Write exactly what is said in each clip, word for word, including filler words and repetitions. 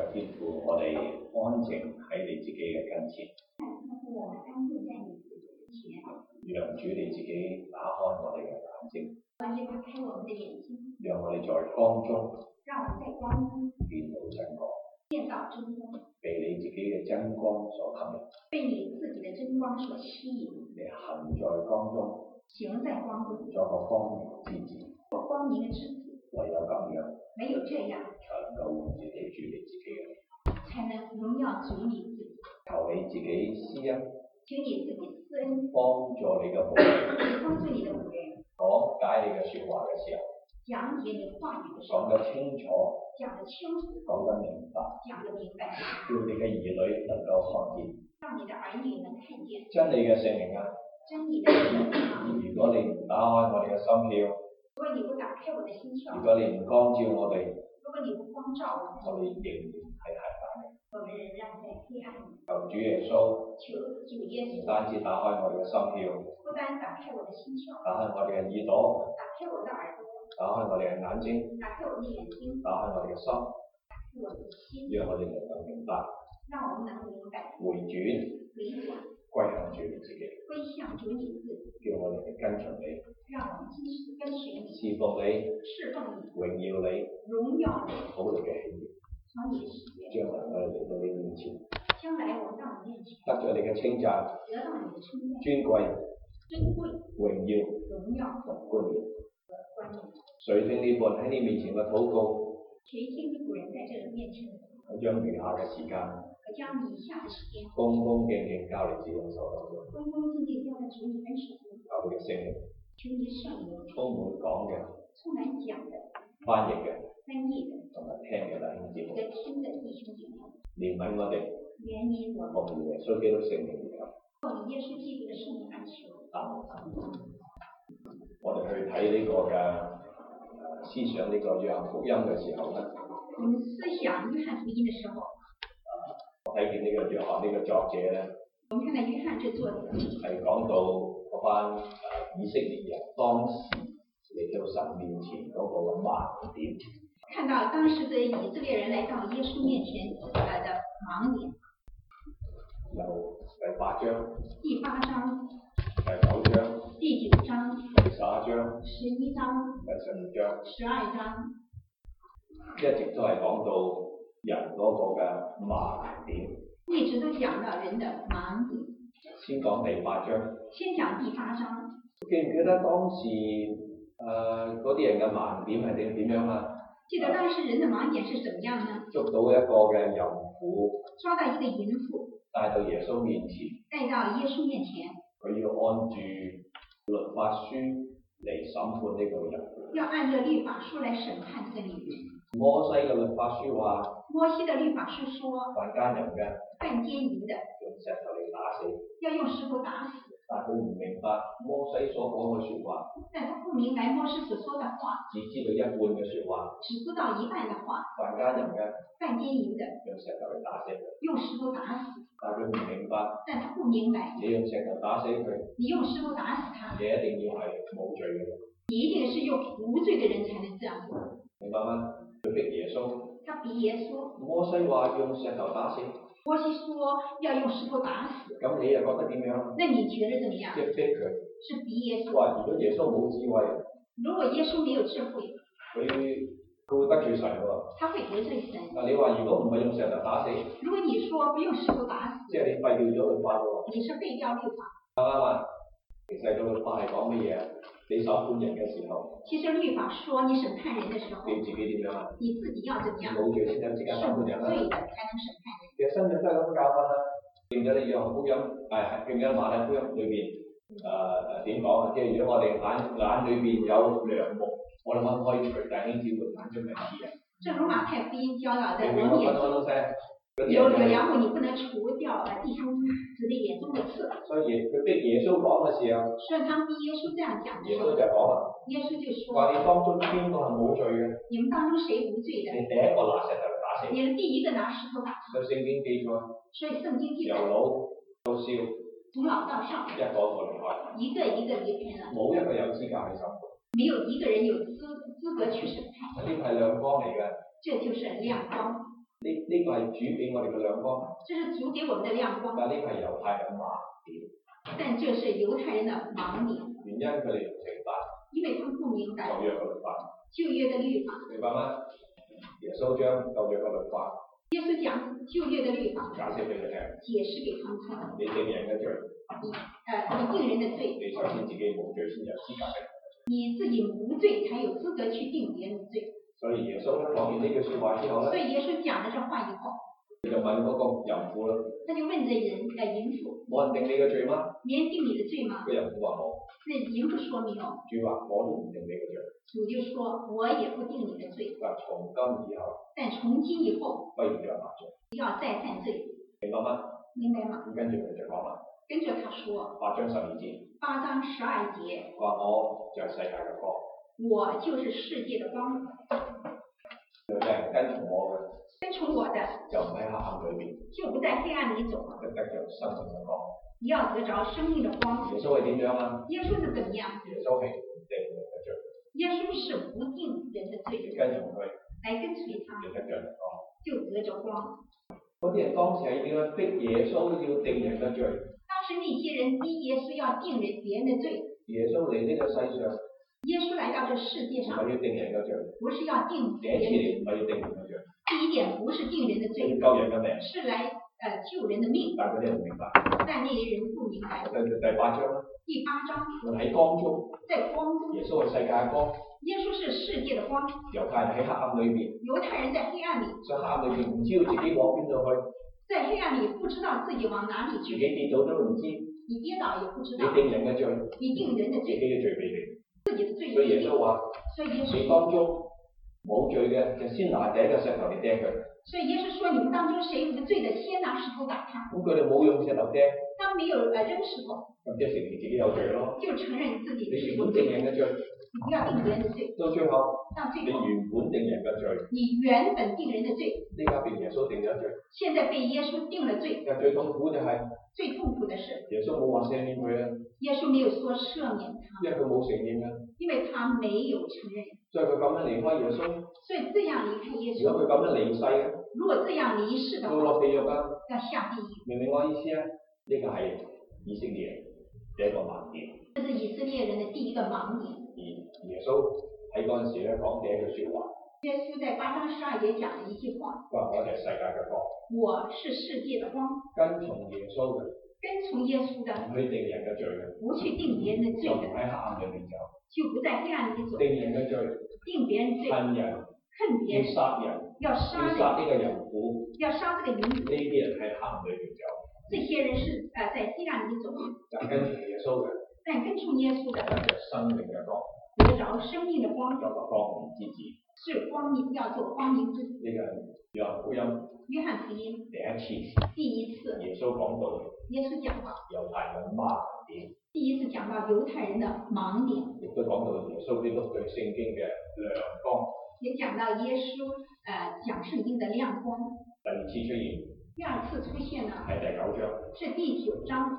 天父，我哋安靜喺你自己嘅跟前， 我們安靜在你自己的前， 讓主你自己打開我哋嘅眼睛， 讓主打開我們的眼睛， 讓我哋在光中， 讓我們在光中見到真光， 見到真光， 被你自己嘅真光所吸引， 被你自己的真光所吸引， 你行在光中， 行在光中， 做個光明之子， 做光明的之子， 唯有咁樣， 唯有這樣， 才能夠榮耀主你自己嘅， 才能榮耀主你自己。 求你自己施恩， 請你自己施恩， 幫助你嘅僕人， 幫助你的僕人， 講解你嘅説話嘅時候， 講解你話語的時講候， 得清楚， 講得清楚， 講得明白， 講得明白， 叫你嘅兒女能夠看見。 讓你的兒女能看見真理嘅聖靈啊！ 真理的聖靈。 如果你唔打開我哋嘅心竅， 如果你不打開我的心竅， 如果你唔光照我哋， 如果你不光照我們， 我哋仍然係黑暗嘅。 我們仍然在黑暗裏。 求主耶穌， 求主耶唔穌單止打開我哋嘅心竅， 不單打開我的心竅， 打開我哋嘅耳朵， 打開我的耳朵， 打開我哋嘅眼睛， 打開我的眼睛， 打開我哋嘅心， 打開我的心， 讓我哋能夠明白， 讓我們能明白， 回轉， 回轉， 歸向主你自己， 歸向主你自己， 叫我哋去跟隨你， 讓我們繼續跟隨你， 侍奉你， 侍奉你， 榮耀你， 榮耀你， 好你嘅喜悅。 從你的喜悅， 將來我哋嚟到你面前， 將來我們到你面前， 得咗你嘅稱讚、 得到你的稱讚、 尊貴、 尊貴、 榮耀榮耀同冠冕。 和冠冕。 垂聽你們喺你面前嘅禱告， 垂聽你僕人在這個面前， 我將餘下嘅時間， 我將以下的時間， 恭恭敬敬交嚟主你手當中， 恭恭敬敬交在主你恩手中， 求佢嘅聖靈求你的聖靈充滿講嘅、 充滿講的、 翻譯嘅翻譯的同埋聽嘅弟兄姊妹， 和聽的弟兄姐妹， 憐憫我哋， 憐憫我們， 奉耶穌基督聖名而求。 奉耶穌基督的聖名而求。 阿門。我哋去睇呢個嘅誒思想呢個約翰福音嘅時候咧， 我們思想約翰福音的時候， 我睇見呢個約翰呢個作者咧， 我們看到約翰這作者係講到嗰班誒以色列人當時嚟到神面前嗰個嘅盲點。 看到當時的以色列人來到耶穌面前呃的盲點。 由第八章、 第八章、 第九章、 第九章、 第十一章、 十一章、 第十二章， 十二章， 一直都係講到人嗰個嘅盲點。 一直都講到人的盲點。 先講第八章。 先講第八章。 記唔記得當時誒嗰啲人嘅盲點係點點樣啊？ 記得當時人的盲點是怎麼樣呢？ 捉到一個嘅淫婦， 抓到一個淫婦， 帶到耶穌面前， 帶到耶穌面前， 佢要按住律法書嚟審判呢個人。 要按照律法書來審判這個女人。 摩西嘅律法書話， 摩西的律法書說， 犯奸淫嘅， 犯奸淫的， 用石頭嚟打死。 要用石頭打死。 但佢唔明白摩西所講嘅説話， 但他不明白摩西所說的話， 只知道一半嘅説話。 只知道一半的話。 犯奸淫嘅， 犯奸淫的， 用石頭嚟打死佢。 用石頭打死。 但佢唔明白， 但他不明白， 你用石頭打死佢， 你用石頭打死他， 你一定要係冇罪嘅。 你一定是用無罪的人才能這樣做。 明白嗎？佢逼耶穌。 他逼耶穌。 摩西話用石頭打死。 摩西說要用石頭打死。 咁你又覺得點樣？ 那你覺得怎麼樣？ 即係逼佢。 是逼耶穌。 話如果耶穌冇智慧， 如果耶穌沒有智慧， 佢佢會得罪神喎。 他會得罪神。 但你話如果唔係用石頭打死， 如果你說不用石頭打死， 即係你廢掉咗律法喎。 你是廢掉律法。 啱啱啊？其實個律法係講乜嘢啊？你審判人嘅時候， 其實律法說你審判人嘅時候， 你自己點樣啊？ 你自己要怎麼樣？ 冇罪先有資格審判人啦。 是無罪的才能審判人。 其實新約都係咁嘅教訓啦。記唔記得約翰福音？誒，記唔記得馬太福音裏邊誒誒點講啊？即係如果我哋眼眼裏邊有梁木，我哋可唔可以除弟兄姊妹眼中嘅刺啊？ 正如馬太福音教導的， 我們眼中有有梁木，你不能除掉弟兄子的眼中的刺。 所以佢逼耶穌講嘅時候， 所以他逼耶穌這樣講嘅時候， 耶穌就講啦， 耶穌就說： 話你當中邊個係冇罪嘅？ 你們當中誰無罪的？ 你第一個拿石頭嚟打死。 你第一個拿石頭打死。 所以聖經記載， 所以聖經記載， 由老到少， 從老到少， 一個一個離開， 一個一個離開了， 冇一個有資格去審判。 沒有一個人有資資格去審判。 呢個係亮光嚟嘅。 這就是亮光。 呢呢個係主俾我哋嘅亮光， 这是主给我们的亮光， 但係呢個係猶太人盲點， 但这是犹太人的盲点， 原因佢哋唔明白因为他们不明白舊約嘅律法， 旧约的律法。 明白嗎？耶穌將舊約嘅律法耶稣讲旧约的律法， 解釋俾佢聽， 解释给他们听。 你定人嘅罪， 你呃，你定人的罪， 你首先自己冇罪先有資格嘅。 你自己无罪才有资格去定别人的罪。 所以耶穌咧講完呢句説話之後咧， 所以耶稣讲了这话以后， 佢就問嗰個淫婦啦， 他就问这人呃淫妇， 冇人定你嘅罪嗎？ 没人定你的罪嗎？ 個淫婦話冇， 那淫婦說沒有， 主話我都唔定你嘅罪， 主就說我也不定你的罪， 但從今以後但從今以後不要再犯罪， 不要再犯罪， 明白嗎？ 明白嗎？ 咁跟住佢就講啦， 跟着他說， 八章十二節， 八章十二節， 話我就係世界嘅光， 我就是世界的光， 有人跟從我嘅跟從我的就唔喺黑暗裏面， 就不在黑暗裏走， 就得着生命嘅光。 你要得着生命的光。 耶穌係點樣啊？ 耶穌是怎麼樣？ 耶穌係唔定人嘅罪， 耶穌是不定人的罪， 跟從佢來跟隨他， 就得着光。 就得着光。 嗰啲人當時係點樣逼耶穌要定人嘅罪？ 當時那些人逼耶穌要定人別人的罪。 耶穌嚟呢個世上， 耶穌來到這世界上， 唔係要定人嘅罪， 不是要定第別人的罪。 一次嚟唔係要定人嘅罪， 第一點不是定人的罪， 係救人嘅命， 是來呃救人的命。 但係嗰啲人唔明白。 但那些人不明白。 跟住第八章啦， 第八章， 我喺光中， 在光中， 耶穌係世界嘅光， 耶穌是世界的光， 猶太人喺黑暗裏面， 猶太人在黑暗裏， 所以黑暗裏面唔知道自己往邊度去， 在黑暗裏不知道自己往哪裏自己去， 跌倒都唔知， 你跌倒也不知你道， 定人嘅罪， 你定人的自己罪， 嘅罪俾你。 自己的罪所以耶也定。 穌話： 所以耶你穌， 當中冇罪嘅，就先拿第一個石頭嚟掟佢。 所以耶穌說：你們當中誰無罪的，先拿石頭打他。 咁佢哋冇用石頭掟， 他沒有呃扔石頭， 咁即係承認自己有罪咯。 就承認自己你原本定是有罪的。 人嘅罪， 你不要定別人的罪， 到最後到最後， 你原本定人嘅罪， 你原本定人的罪， 呢家被耶穌定咗罪。 現在被耶穌定了罪。 但最痛苦就係最痛苦的是， 耶穌冇話赦免佢啊， 耶穌沒有說赦免他， 因為佢冇承認啊， 因為他沒有承認。 所以佢咁樣離開耶穌。 所以這樣離開耶穌， 如果佢咁樣離世啊， 如果這樣離世的會話， 落地獄啊， 要下地獄。 明唔明我意思啊？呢個係以色列人嘅一個盲點。 這是以色列人的第一個盲點。 而耶穌喺嗰陣時咧講嘅一句説話， 耶穌在八章十二節講了一句話： 佢話我哋係世界嘅光， 我是世界的光。 跟從耶穌嘅， 跟從耶穌的， 唔去定人嘅罪嘅， 不去定別人的罪就唔的， 喺黑暗裏面走。 就不在黑暗裏走。 定人嘅罪， 定別人罪， 恨人，要恨別人， 殺人， 要殺人， 要殺呢個淫婦， 要殺這個淫婦。 呢啲人喺黑暗裏面走。 這些人是呃在黑暗裏走， 但跟從耶穌嘅， 但跟從耶穌的， 得着生命嘅光， 得着生命的光， 有個光明之子。 是光明，要做光明之子。 呢個係約翰福音約翰福音第一次， 第一次， 耶穌講到耶穌講到， 猶太人盲點， 第一次講到猶太人的盲點， 亦都講到耶穌基督對聖經嘅亮光。 也講到耶穌呃講聖經的亮光。 第二次出現第二次出現呢， 係第九章。 是第九章。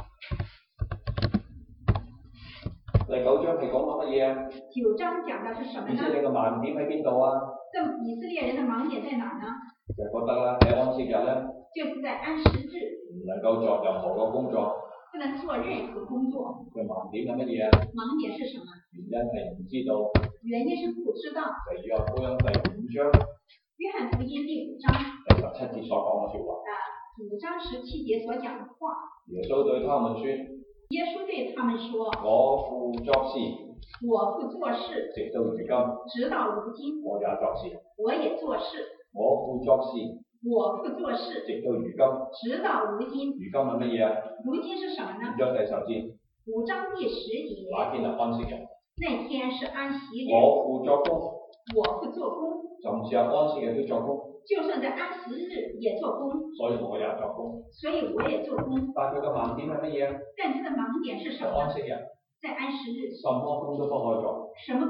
第九章係講緊乜嘢啊？ 九章講的是什麼以色列呢？ 嘅盲點喺邊度啊？ 這以色列人的盲點在哪呢？ 就係覺得啦，喺安息日咧， 就是在安息日唔能夠做任何嘅工作。 不能做任何工作。 佢盲點係乜嘢啊？ 盲點是什麼？ 原因係唔知道。 原因是不知道。 就係約翰福音第五章約翰福音第五章第十七節所講嘅説話。 啊，五章十七節所講的話。 耶穌對他們説： 耶穌對他們說： 我父作事， 我父做事， 直到如今， 直到如今， 我也作事。 我也做事。 我父作事， 我父做事， 直到如今， 直到如今。 如今係乜嘢啊？ 如今是什麼呢？ 五章第十節。 五章第十節。 那天係安息日。 那天是安息日。 我父作工。 我父做工。 就唔似係安息日都作工。 就算在安息日也做工。 所以我也作工。 所以我也做工。 但佢嘅盲點係乜嘢啊？ 但佢嘅盲點是什麼？ 安息日。 在安息日。 什麼工都不可以做。 什麼工都不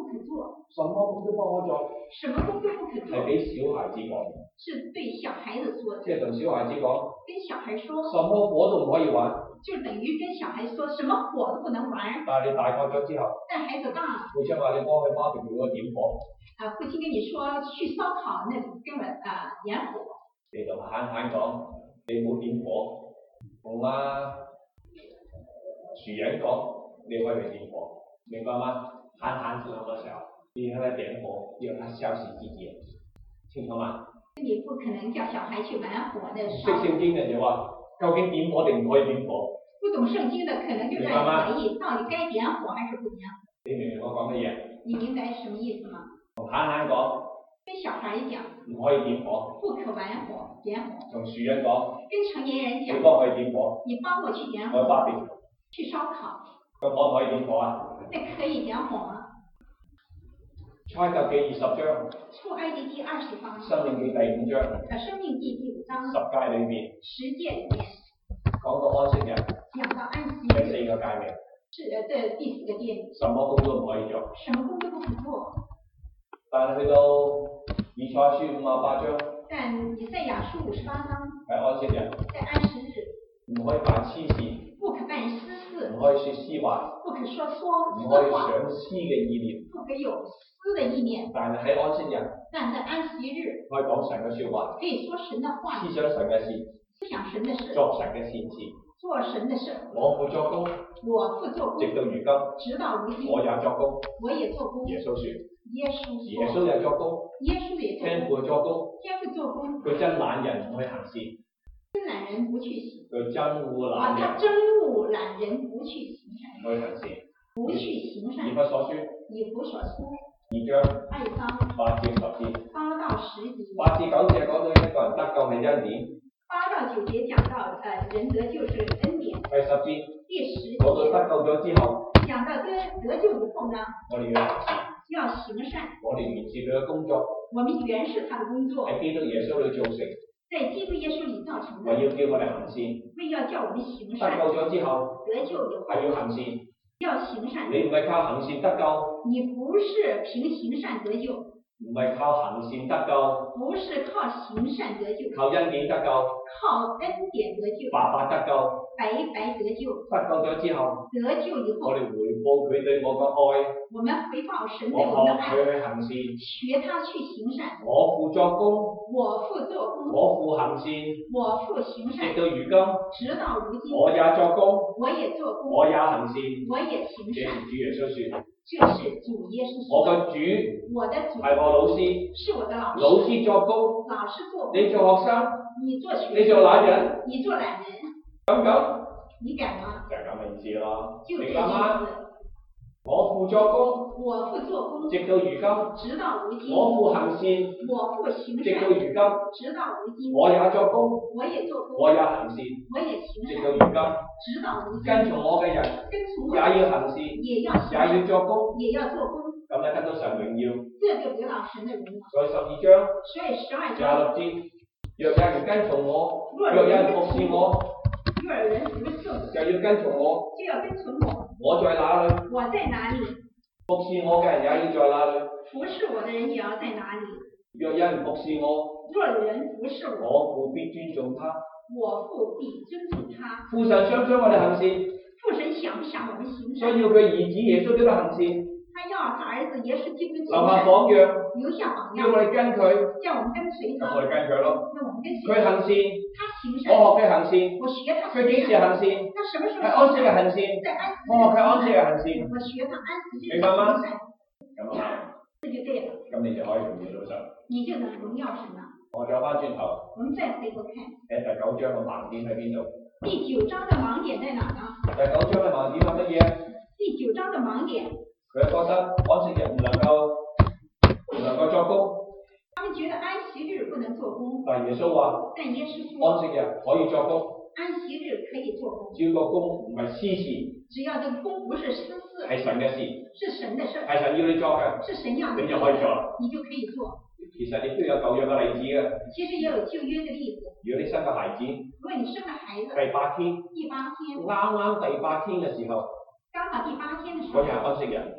可做， 什麼工都不可做， 什麼工都不可做， 係俾小孩子講， 是對小孩子說的。 即係同小孩子講， 跟小孩說， 什麼火都唔可以玩。 就等於跟小孩說什麼火都不能玩。 但係你大個咗之後， 但孩子大了， 父親話你幫佢媽咪嗰個點火， 啊，父親跟你說去燒烤，那根本啊點火， 你就閒閒講，你冇點火，同阿薯人講，你可以去點火，明白嗎？閒閒講嘅時候，你讓他點火，讓他燒死自己，清楚嗎？ 你不可能叫小孩去玩火的。 識聖經嘅就話，究竟點火定唔可以點火？不懂聖經的可能就在懷疑，到底該點火還是不點火？ 你明唔明我講乜嘢？ 你明白什麼意思嗎？ 同閒閒講， 跟小孩講， 唔可以點火， 不可玩火，點火。 同樹人講， 跟成年人講， 你幫佢點火， 你幫我去點火， 我發電， 去燒烤， 咁可唔可以點火啊？ 那可以點火嗎？ 出埃及記二十章， 出埃及記二十章， 申命記第五章， 啊，申命記第五章， 十誡裏面， 十誡裏面講到安息日， 講到安息第日， 四個誡命， 是呃這第四個誡命， 什麼工都唔可以做， 什麼工都不可做。 但係去到以賽亞書五十八章， 但以賽亞書五十八章， 係安息日， 在安息日， 唔可以辦私事， 不可辦私事， 唔可以説私話， 不可說說唔可以私話， 想私嘅意念， 不可有私的意念。 但係喺安息日， 但在安息日， 可以講神嘅説話， 可以說神的話， 思想神嘅事， 思想神的事， 作神嘅善事， 做神的事。 我父作工， 我父做工， 直到如今， 直到如今， 我也作工。 我也做工。 耶穌說， 耶穌耶穌也作工， 耶穌也天做工， 父作工， 天父做工。 佢真懶人唔去行事， 真懶人不去行。 佢真惡啊， 懶人他真惡懶人不去行善， 唔去行事。 不去行善。 以弗所書以弗所書二章二章八至十節， 八到十節， 八至九節講到一個人得救係恩典， 八到九節講到呃人得救是恩典。 第十節第十講到節得救咗之後， 講到得得救以後呢， 我哋要行善， 要行善。 我哋完成佢嘅工作我們原是他的工作， 喺基督耶穌裏造成， 在基督耶穌裏造成的， 為要叫我哋行善。 為要叫我們行得善。 救咗之後得救以後係要行善， 要行善。 你唔係靠行善得救， 你不是憑行善得救， 唔係靠行善得救， 不是靠行善得救， 靠恩典得救， 靠恩典得救， 白白得救。 白白得救。 得救咗之後， 得救以後， 我哋回報佢對我嘅愛， 我們回報神對我我們的愛， 學佢去行善， 學他去行善。 我父作工， 我父做工， 我父行善， 我父行直善， 到如今， 直到如今， 我也作工， 我也做工， 我也行善。 我也行這是善。 主耶穌說， 這是主耶穌說， 我嘅主我的主係我老師， 是我的老師， 老師作工， 老師做工， 你做學生， 你做學你做懶人， 你做懶人， 咁咁你敢嗎？ 就係咁嘅意思咯， 就這明白嗎？ 意思。 我父作工， 我父做工， 直到如今， 直到如今， 我父行善， 我父行直到善， 如今， 直到如今， 我也作工， 我也做工， 我也行善， 我也行直善， 到如今。 直到如今， 跟從我嘅人跟從我也要行善， 也要行也要善， 作工， 也要做工， 咁咧得到神榮耀。 這就得到神的榮耀。 所以十二章所以十二廿章， 六節，若有人跟從我， 若若有人服侍我， 若有人服侍我， 就要跟從我。 就要跟從我。 我在哪裏， 我在哪裏， 服侍我嘅人也要在哪裏。 服侍我的人也要在哪裏。 若有人服侍我， 若有人服侍我， 我父必尊重他。 我父必尊重他。 父神想唔想我哋行善？ 父神想不想我們行善？ 想要佢兒子耶穌基督行善， 他要他兒子耶穌基督留下榜樣， 留下榜叫我樣， 哋跟佢， 叫我們跟隨他。 咁我哋跟佢咯。 那我們跟隨佢行善， 他行善， 我學佢行善。 我學他佢幾時行善？ 他什麼時候係安息日行善， 在安息我學佢安息日行善。 我學他安息日明白嗎行善， 咁啊， 這就對了， 咁你就可以榮耀到神。 你就能榮耀神了。 我再翻轉頭， 我們再回頭看誒第九章嘅盲點喺邊度？ 第九章的盲點在哪呢？ 第九章嘅盲點係乜嘢？ 第九章的盲點， 佢覺得安息日唔能夠唔能夠作工， 他們覺得安息日不能做工， 但耶穌話但耶穌說安息日可以作工， 安息日可以做工， 只要個工唔係私事， 只要這個工不是私事， 係神嘅事， 是神的事， 係神要你做嘅， 是神要你你就可以做啦。 你就可以做。 其實亦都有舊約嘅例子嘅。 其實也有舊約的例子。 如果你生個孩子， 如果你生個孩子， 第八天， 第八天， 啱啱第八天嘅時候， 剛好第八天的時候， 嗰日係安息日，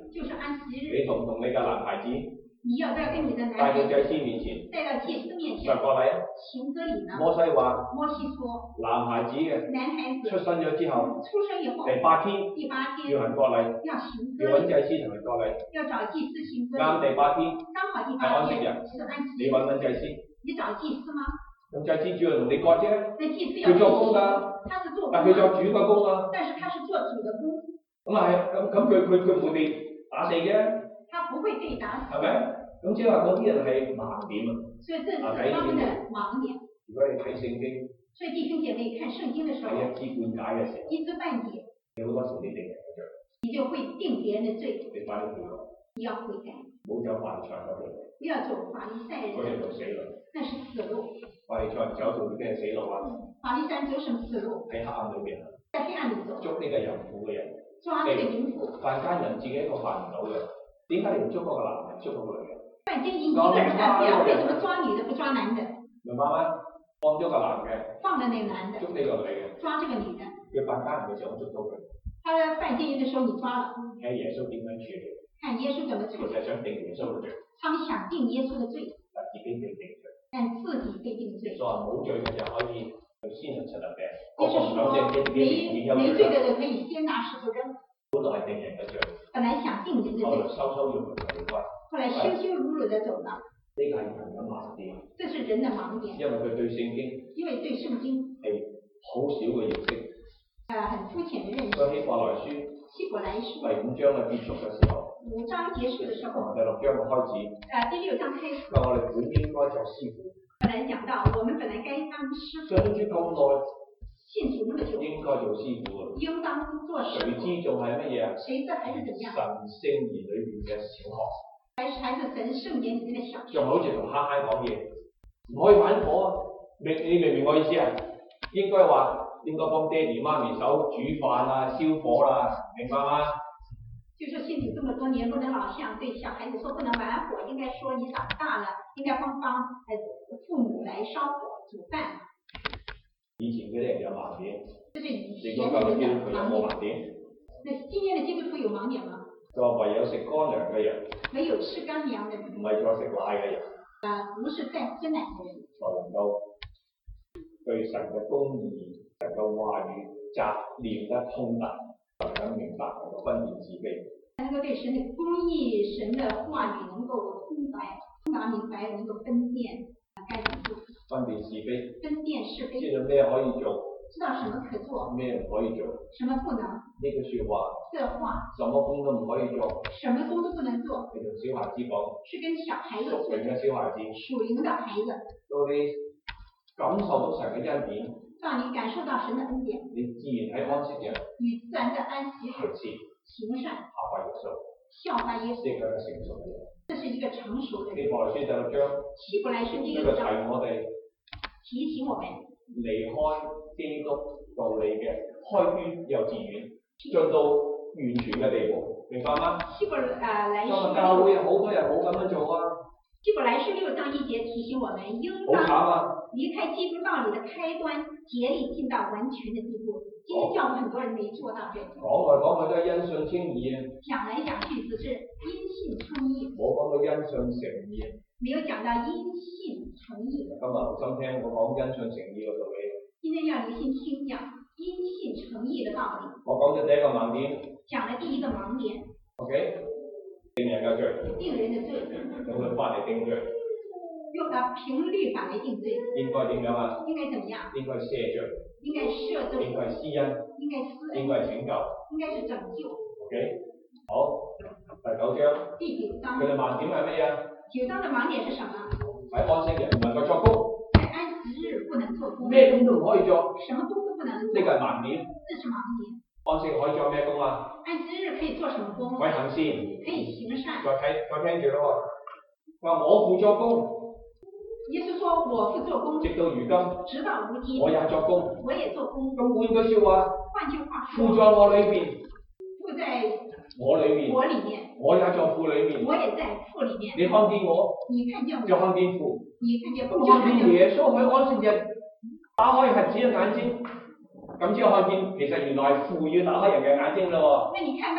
就是安息日。 你同唔同你嘅男孩子你要不要跟你的男帶到孩子祭司面前帶到祭司面前上割禮啊？ 行割禮呢？ 摩西話摩西說， 男孩子嘅男孩子出生咗之後， 出生以後第八天第八天要行割禮， 要行割要揾禮， 祭司同佢割禮。 要找祭司行割禮。 啱第八天剛好第係安息八天日， 是安息你日， 揾揾祭司， 你找祭司嗎？ 咁祭司主要同你割啫， 那祭司要佢做工㗎， 他是做工但佢做的， 主嘅工啊。 但是他是做主的工， 咁啊係，咁咁佢佢佢唔會被打死嘅， 他不會被打死。 係咪？咁即係話嗰啲人係盲點啊！ 所以這是他們的盲點。 如果你睇聖經， 所以弟兄姐妹看聖經的時候， 係一知半解嘅時候， 一知半解， 你好多時你定人嘅罪， 你就會定別人的罪， 你快啲悔改， 你要悔改， 唔好走法利賽嗰條路， 不要走法利賽人嗰條路死路。 那是死路。 法利賽走到咩死路啊？ 法利賽走什麼死路？ 喺黑暗裏邊， 在黑暗裏走， 捉呢個淫婦嘅人， 抓這個淫婦。 犯奸人自己一個犯唔到嘅，點解你唔捉嗰個男人，捉嗰個女人？ 犯奸淫一個人犯不了，為什麼抓女的不抓男的？ 明白嗎？放咗個男嘅， 放了那個男的， 捉呢個女嘅， 抓這個女的。 佢犯奸人嘅時候捉到佢， 他犯奸淫的時候你抓了， 睇耶穌點樣處理。 看耶穌怎麼處理。 其實想定耶穌嘅罪， 他們想定耶穌的罪， 但自己被定罪。 但自己被定罪。 所以冇罪嘅就可以去先人實立病， 也就是說，沒沒罪的人可以先拿石頭扔。 本來係定人嘅罪， 本來想定人的後來罪， 收收要回回歸。 後來羞羞辱辱的走了。 呢個係人嘅盲點， 這是人的盲點， 因為佢對聖經因為對聖經係好少嘅認識。 呃很膚淺的認識。 所以希伯來書希伯來書第五章嘅結束嘅時候， 五章結束的時候， 同埋第六章嘅開始， 呃第六章開始， 咁我哋本應該做師傅。 本來講到我們本來該當師傅， 信主咁耐， 信主那麼久， 應該做師傅嘅。 應當做師誰傅。 知仲係乜嘢啊？ 誰知還是怎樣？ 神聖言裏邊嘅小學。 還是還是神聖言裡面的小學。 仲好似同蝦蝦講嘢，唔可以玩火啊！明你明唔明我意思啊？應該話應該幫爹哋媽咪手煮飯啊、燒火啦、啊，明白嗎？ 就說信主這麼多年，不能老像對小孩子說不能玩火，應該說你長大了，應該幫幫呃父母來燒火煮飯。 以前嗰啲人有盲點， 這是以你前講今日的人佢有冇的盲點。 盲點？ 那今天的基督徒有盲點嗎？ 就話唯有食乾糧嘅人， 沒有吃乾糧的人， 唔係再食奶嘅人， 啊，不是在吃奶的人， 才能夠對神嘅公義、神嘅話語雜念得通達，能夠明白能夠分辨是非。 才能夠對神的公義、神的話語能夠通達、通達明白，能夠分辨該怎麼做， 分辨是非， 分辨是非， 知道咩可以做， 知道什麼可做， 咩唔可以做。 什麼不能。 呢句説話， 這話， 什麼工都唔可以做。 什麼工都不能做， 你同小孩子講， 是跟小孩子屬說靈嘅小孩子， 屬靈的孩子， 到你感受到神嘅恩典， 讓你感受到神的恩典， 你自然喺安息日你自然的安息行善， 行善， 效法耶穌， 效法耶穌， 呢個係成熟嘅人。 這是一個成熟的人。 希伯來書第六章， 希伯來書第呢個提六章我哋提醒我們離開基督道理嘅開端幼稚園，進到完全嘅地步，明白嗎？ 希伯啊來今日書教會好多人冇咁樣做啊， 希伯來書六章一節提醒我們，應好慘當啊！ 離開基督道理的開端，竭力進到完全的地步。今天教會很多人沒做到這個。 講來講去都係因信稱義啊， 講來講去只是因信稱義， 冇講到因信成義啊。 沒有講到因信稱義。 今日留心聽我講因信成義嘅道理。 今天要留心聽講因信稱義的道理。 我講咗第一個盲點， 講了第一個盲點。 OK，定人嘅罪， 定人的罪， 用律法嚟定罪， 用到憑律法來定罪， 應該點樣啊？ 應該怎麼樣？ 應該赦罪， 應該赦罪， 應該施恩， 應該施恩， 應該係拯救。 應該是拯救。 OK，好，第九章， 第九章， 佢哋盲點係乜嘢？ 九章的盲點是什麼？ 喺安息日唔能夠作工， 在安息日不能做工， 咩工都唔可以做， 什麼工都不能做， 呢個係盲點。 這是盲點。 安息日可以做咩工啊？ 安息日可以做什麼工？ 可以行善， 可以行善。 再睇再聽住咯喎，話我父作工， 耶穌說我父做工， 直到如今， 直到如今， 我也作工。 我也做工。 咁換句説話， 換句話父說， 在我裏邊， 父在我裏面， 我裡面， 我也在父裏面。 我也在父裡面。 你看見我， 你看見就我， 看見父。 你看見父， 咁就看見看見耶穌喺安息日打開瞎子嘅眼睛，咁之後看見其實原來係父要打開人嘅眼睛咯喎。 那你看到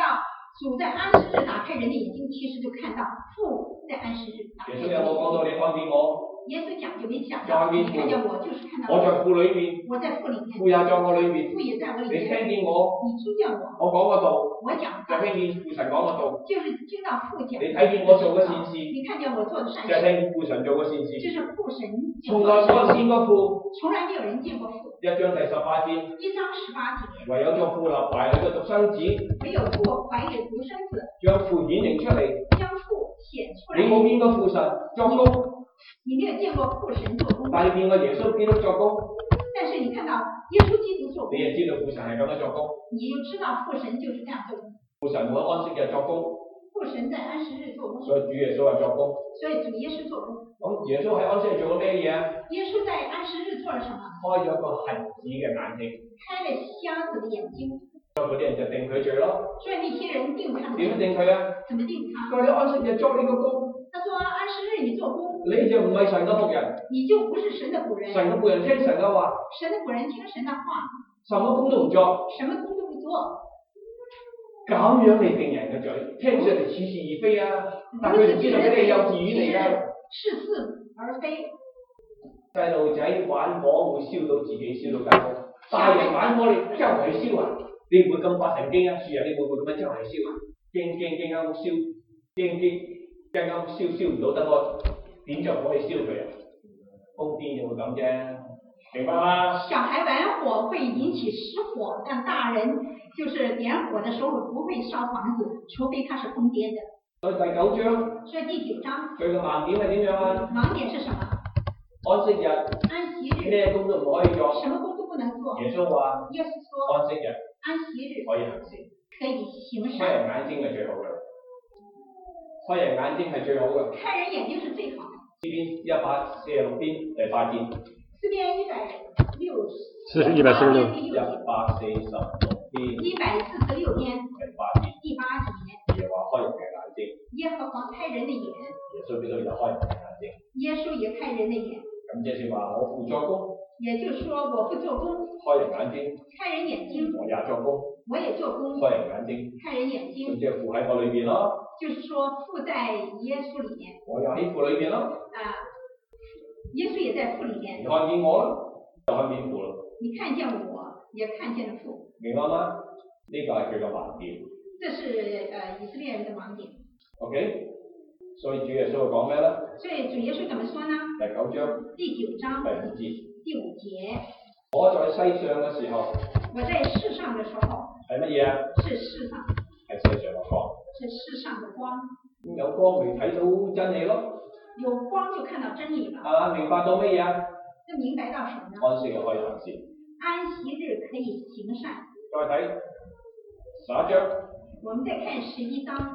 主在安息日打開人的眼睛，其實就看到父在安息日打開人的眼睛。 耶穌有冇講到你看見我？ 耶穌講就沒講到，你看見我就是看到我在父裏面， 我在父裡面， 父也在我裏面， 父也在我裡面。 你聽見我， 你聽見我， 我講嗰道， 我講就聽見父神講嗰道， 就是聽到父講。 你睇見我做嘅善事， 你看見我做的善事， 就聽見父神做嘅善事。 就是父神從來冇人見過父， 從來沒有人見過父。 一章第十八節， 一章十八節， 唯有作父立懷裏嘅獨生子， 唯有父懷裏獨生子， 將父顯明出嚟， 將父顯出來。 你冇見過父神作工， 你沒有見過父神做工， 但係見過耶穌基督作工。 但是你看到耶穌基督做工， 你也知道父神係咁樣作工， 你就知道父神就是這樣做工。 父神會安息日作工， 父神在安息日做工， 所以主耶穌係作工。 所以主耶穌做工。 咁耶穌喺安息日做咗咩嘢啊？ 耶穌在安息日做了什麼？ 開咗個瞎子嘅眼睛， 開了瞎子的眼睛。 所以嗰啲人就定佢罪咯。 所以那些人定他。 點定佢啊？ 怎麼定他？ 佢話你安息日作呢個工。 他說安息日你做工， 你就唔係神嘅僕人， 你就不是神的僕人。 神嘅僕人聽神嘅話， 神的僕人聽神的話， 什麼工都唔做， 什麼工都不做。 咁樣嚟定人嘅罪，聽上嚟似是而非啊！但佢唔知道佢哋係幼稚園嚟㗎。 似是而非。 細路仔玩火會燒到自己，燒到間屋。大人玩火你周圍燒啊！你唔會咁發神經啊？樹人你會唔會咁樣周圍燒啊？驚驚驚啱燒，驚驚驚啱燒燒唔到得我點着火去燒佢啊？瘋癲就會咁啫，明白嗎？ 小孩玩火會引起失火，但大人就是點火的時候不會燒房子，除非他是瘋癲的。 所以第九章， 所以第九章， 佢嘅盲點係點樣啊？ 盲點是什麼？ 安息日， 安息日， 咩工都唔可以做， 什麼工都不能做。 耶穌話， 耶穌說， 安息日， 安息日可以行善， 可以行善。 開人眼睛係最好嘅，開人眼睛係最好嘅。 開人眼睛是最好的。 詩篇一百四十六篇第八節。 詩篇一百六十。 是一百四十六。 一百四十六篇。 一百四十六篇。 第八節。 第八節。 耶和華開人嘅眼睛。 耶和華開人的眼。 耶穌基督又開人嘅眼睛。 耶穌也開人的眼。 咁即係話我父作工。 也就是說我父做工。 開人眼睛。 開人眼睛。 我也作工。 我也做工。 開人眼睛。 開人眼睛。 咁即係父喺我裏邊咯。 就是說父在耶穌裏面。 我又喺父裏邊咯。 啊，耶穌也在父裏面。 你看見我咯，就看見父咯。 你看見我，也看見了父。 明白嗎？呢個係佢嘅盲點。 這是呃以色列人的盲點。 OK，所以主耶穌會講咩咧？ 所以主耶穌怎麼說呢？ 第九章。 第九章。 第五節。 第五節。 我在世上嘅時候。 我在世上嘅時候。 係乜嘢啊？ 是世上。 係世上嘅光。 是世上嘅光。 有光咪睇到真理咯。 有光就看到真理了。 啊，明白到乜嘢啊？ 就明白到什麼呢？ 安息日可以行善。 安息日可以行善。 再睇十一章。 我們再看十一章。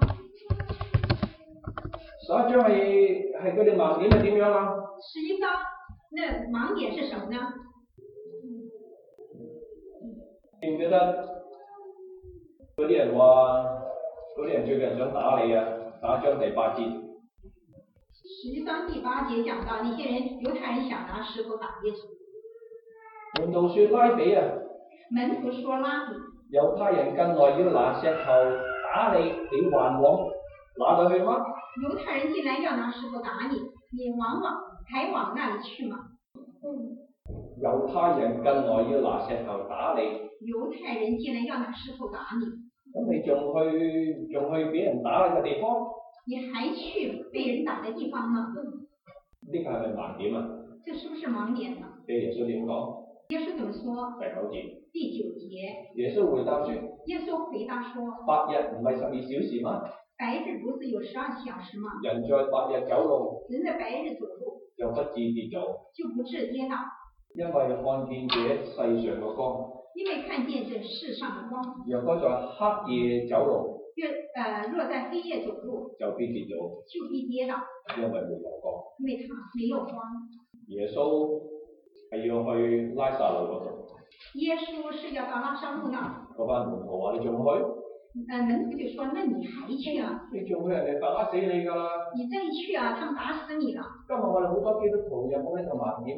十一章係係佢哋盲點係點樣啊？ 十一章，那盲點是什麼呢？ 記唔記得嗰啲人話，嗰啲人最近想打你啊？十一章第八節。 十一章第八節講到，那些人猶太人想拿石頭打耶穌。 門徒說拉比啊。 門徒說拉比。 猶太人近來要拿石頭打你，你還往哪裏去嗎？ 猶太人進來要拿石頭打你，你往往還往那裏去嗎？ 嗯。猶太人近來要拿石頭打你。 猶太人進來要拿石頭打你。 咁你仲去仲去俾人打嘅地方？ 你還去被人打嘅地方呢？ 呢個係咪盲點啊？ 這是不是盲點呢？ 耶穌點講？ 耶穌怎麼說？ 第九節。 第九節。 耶穌回答說。 耶穌回答說。 白日唔係十二小時嗎？ 白日不是有十二小時嗎？ 人在白日走路。 人在白日走路。 就不致跌倒。 就不致跌倒。 因為看見這世上嘅光。 因為看見這世上嘅光。 若果在黑夜走路。 若呃若在黑夜走路。 就必跌倒。 就必跌倒。 因為沒有光。 因為它沒有光。 耶穌係要去拉撒路嗰度。 耶穌是要到拉撒路那。 嗰班門徒話：你仲去？ 呃門徒就說：那你還去啊？ 你仲去，人哋打死你㗎啦！ 你再去啊，他們打死你啦！ 今日我哋好多基督徒有冇呢個盲點啊？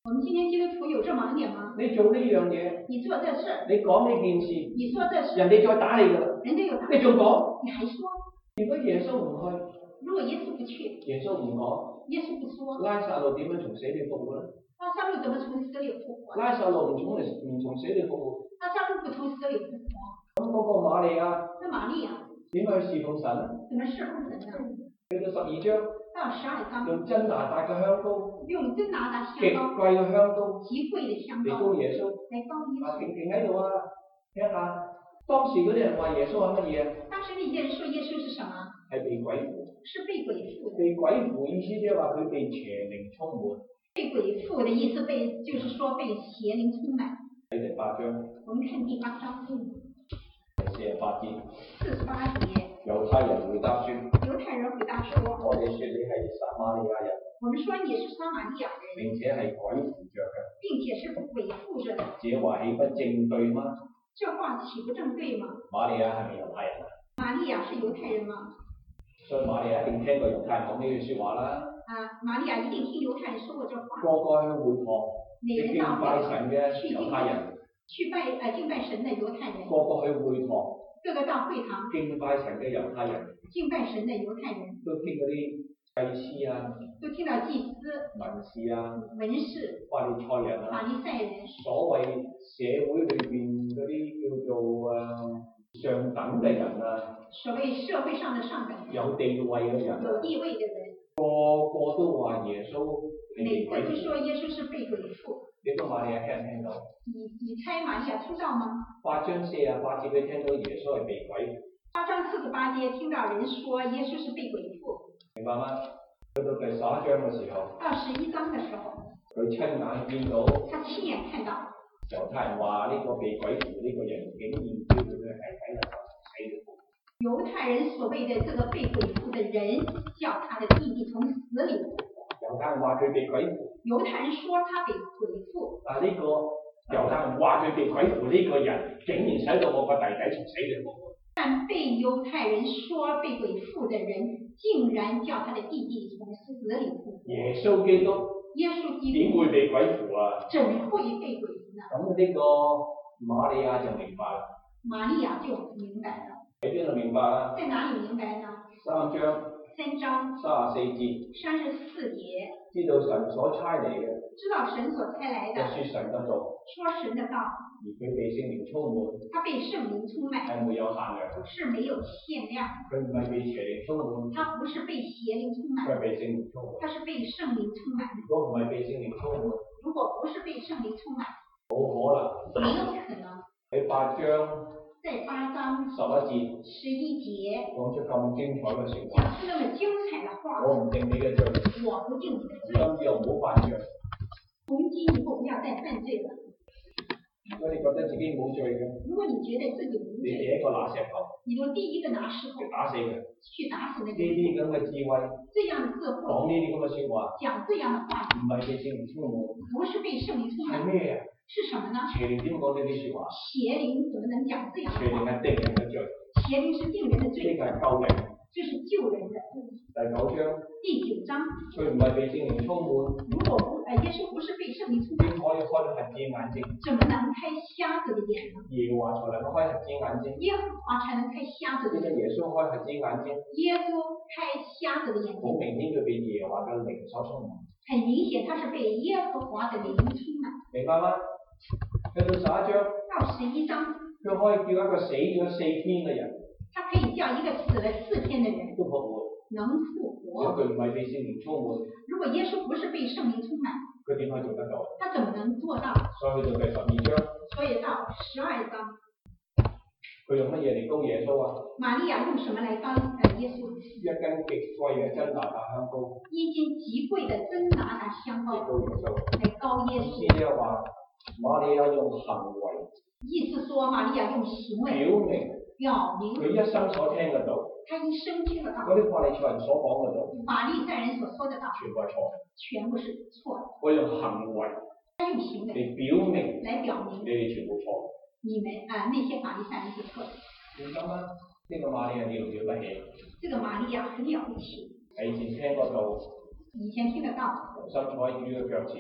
我們今天基督徒有這盲點嗎？ 你做呢樣嘢， 你做這事， 你講呢件事， 你說這事， 人哋再打你㗎啦， 人家有打你仲講？ 你還說？ 如果耶穌唔去， 如果耶穌不去， 耶穌唔講， 耶穌不說， 拉撒路點樣從死裏復活咧？ 拉撒路怎麼從死裏復活？ 拉撒路唔從嚟唔從死裏復活， 拉撒路不從死裏復活。 咁嗰個瑪利亞， 那瑪利亞點去侍奉神咧？ 怎麼侍奉神呢？ 去到十二章， 到十二章， 用真拿大嘅香膏， 用真拿大極香膏， 貴嘅香膏， 極貴嘅香嚟膏膏耶穌。 嚟膏耶啊， 穌。 停停喺度啊！聽下，當時嗰啲人話耶穌係乜嘢啊？ 當時那些人說耶穌是什麼？ 係被鬼附。 是被鬼附的。 被鬼附意思即係話佢被邪靈充滿。 被鬼附的意思被，就是說被邪靈充滿。 喺第八章。 我們看第八章。 四十八節。 四十八節。 猶太人回答說： 猶太人回答說： 我哋說你係撒瑪利亞人。 我們說你是撒瑪利亞人。 並且係鬼附着嘅。 並且是鬼附着的。 這話豈不正對嗎？ 這話豈不正對嗎？ 瑪利亞係咪猶太人啊？ 瑪利亞是猶太人嗎？ 所以瑪利亞一定聽過猶太人講呢句説話啦。 啊，瑪利亞一定聽猶太人說過這話。 個個去會堂，去敬拜神嘅猶太人。 去拜誒、呃、敬拜神的猶太人。 個個去會堂。 個個到會堂。 敬拜神嘅猶太人。 敬拜神的猶太人。 都聽嗰啲祭司啊。 都聽到祭司。 文士啊。 文士。 法利賽人啊。 法利賽人。 所謂社會裏邊嗰啲叫做誒上等嘅人啊。 所謂社會上的上等。 有地位嘅人。 有地位嘅人。 個個都話耶穌係被鬼附。 每個都說耶穌是被鬼附。 你個瑪利亞聽唔聽到？ 你你猜瑪利亞聽到嗎？ 八章四啊八節佢聽到耶穌係被鬼附。 八章四十八節聽到人說耶穌是被鬼附。 明白嗎？去到第十一章嘅時候。 到十一章嘅時候。佢親眼見到。 他親眼看到。 猶太人話呢個被鬼附呢個人竟然叫佢係喺度死裏復活。 猶太人所謂的這個被鬼附的人，叫他的弟弟從死裏復活。 猶太人話佢被鬼附。 猶太人說他被鬼附。 但係呢個猶太人話佢被鬼附呢個人，竟然使到我個弟弟從死裏復活。但被猶太人說被鬼附的人，竟然叫他的弟弟從死裏復活。耶穌基督。耶穌基督。點會被鬼附啊？怎會被鬼附呢？咁呢個瑪利亞就明白啦。瑪利亞就明白了。喺邊度明白啊？在哪裡明白呢？三章。三章。三十四節。三十四節。知道神所差嚟嘅。知道神所差來的。說神嘅道。說神嘅道。而佢被聖靈充滿。他被聖靈充滿。係沒有限量。是沒有限量。佢唔係被邪靈充滿。他不是被邪靈充滿。佢係被聖靈充滿。他是被聖靈充滿。如果唔係被聖靈充滿。如果不是被聖靈充滿。冇可能。沒有可能。喺八章。在八章十一節，十一節講出咁精彩嘅説話，講出那麼精彩嘅話，我唔定你嘅罪，我不定你嘅罪，咁以後唔好犯罪，從今以後不要再犯罪了。如果你覺得自己冇罪嘅，如果你覺得自己冇罪，你第一個拿石頭，你就第一個拿石頭，去打死佢，去打死那個。呢啲咁嘅智慧，這樣嘅智慧，講呢啲咁嘅説話，講這樣嘅話，唔係被聖靈充滿，不是被聖靈充滿，係咩啊？是什麼呢？邪靈點講呢啲説話？邪靈怎麼能講這樣的話？邪靈係定人嘅罪。邪靈是定人的罪。呢個係救人。這是救人的。第九章。第九章。佢唔係被聖靈充滿。如果不，誒，耶穌不是被聖靈充滿。點可以開到瞎子眼睛？怎麼能開瞎子的眼呢？耶和華才能夠開瞎子眼睛。耶和華才能開瞎子的眼睛。耶穌開瞎子眼睛。耶穌開瞎子的眼睛。好明顯佢被耶和華嘅靈所充滿。很明顯，他是被耶和華的靈充滿。明白嗎？去到十一章，到十一章，佢可以叫一個死咗四天嘅人，他可以叫一個死了四天嘅人都復活，能復活。如果佢唔係被聖靈充滿，如果耶穌不是被聖靈充滿，佢點可以做得到？他怎麼能做到？所以去到第十二章，所以到十二章，佢用乜嘢嚟膏耶穌啊？瑪利亞用什麼嚟膏誒耶穌？一斤極貴嘅真哪噠香膏，一斤極貴嘅真哪噠香膏嚟膏耶穌，嚟膏耶穌。即係話。瑪利亞用行為，意思說瑪利亞用行為表明，表明佢一生所聽嘅道，他一生聽嘅道，嗰啲法利賽人所講嘅道，法利賽人所說嘅道，全部係錯嘅，全部是錯嘅。我用行為，他用行為嚟表明，嚟表明你哋全部錯，你們啊、呃、那些法利賽人是錯嘅。你諗下，呢個瑪利亞了唔了不起？這個瑪利亞很了不起。以前聽過道，以前聽得到，重新坐喺主嘅腳前。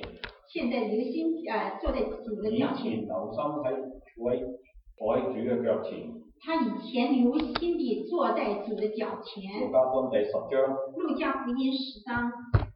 現在留心誒坐在主的腳前。 以前留心喺位坐喺主嘅腳前。 他以前留心地坐在主的腳前。 路加福音第十章。 路加福音十章。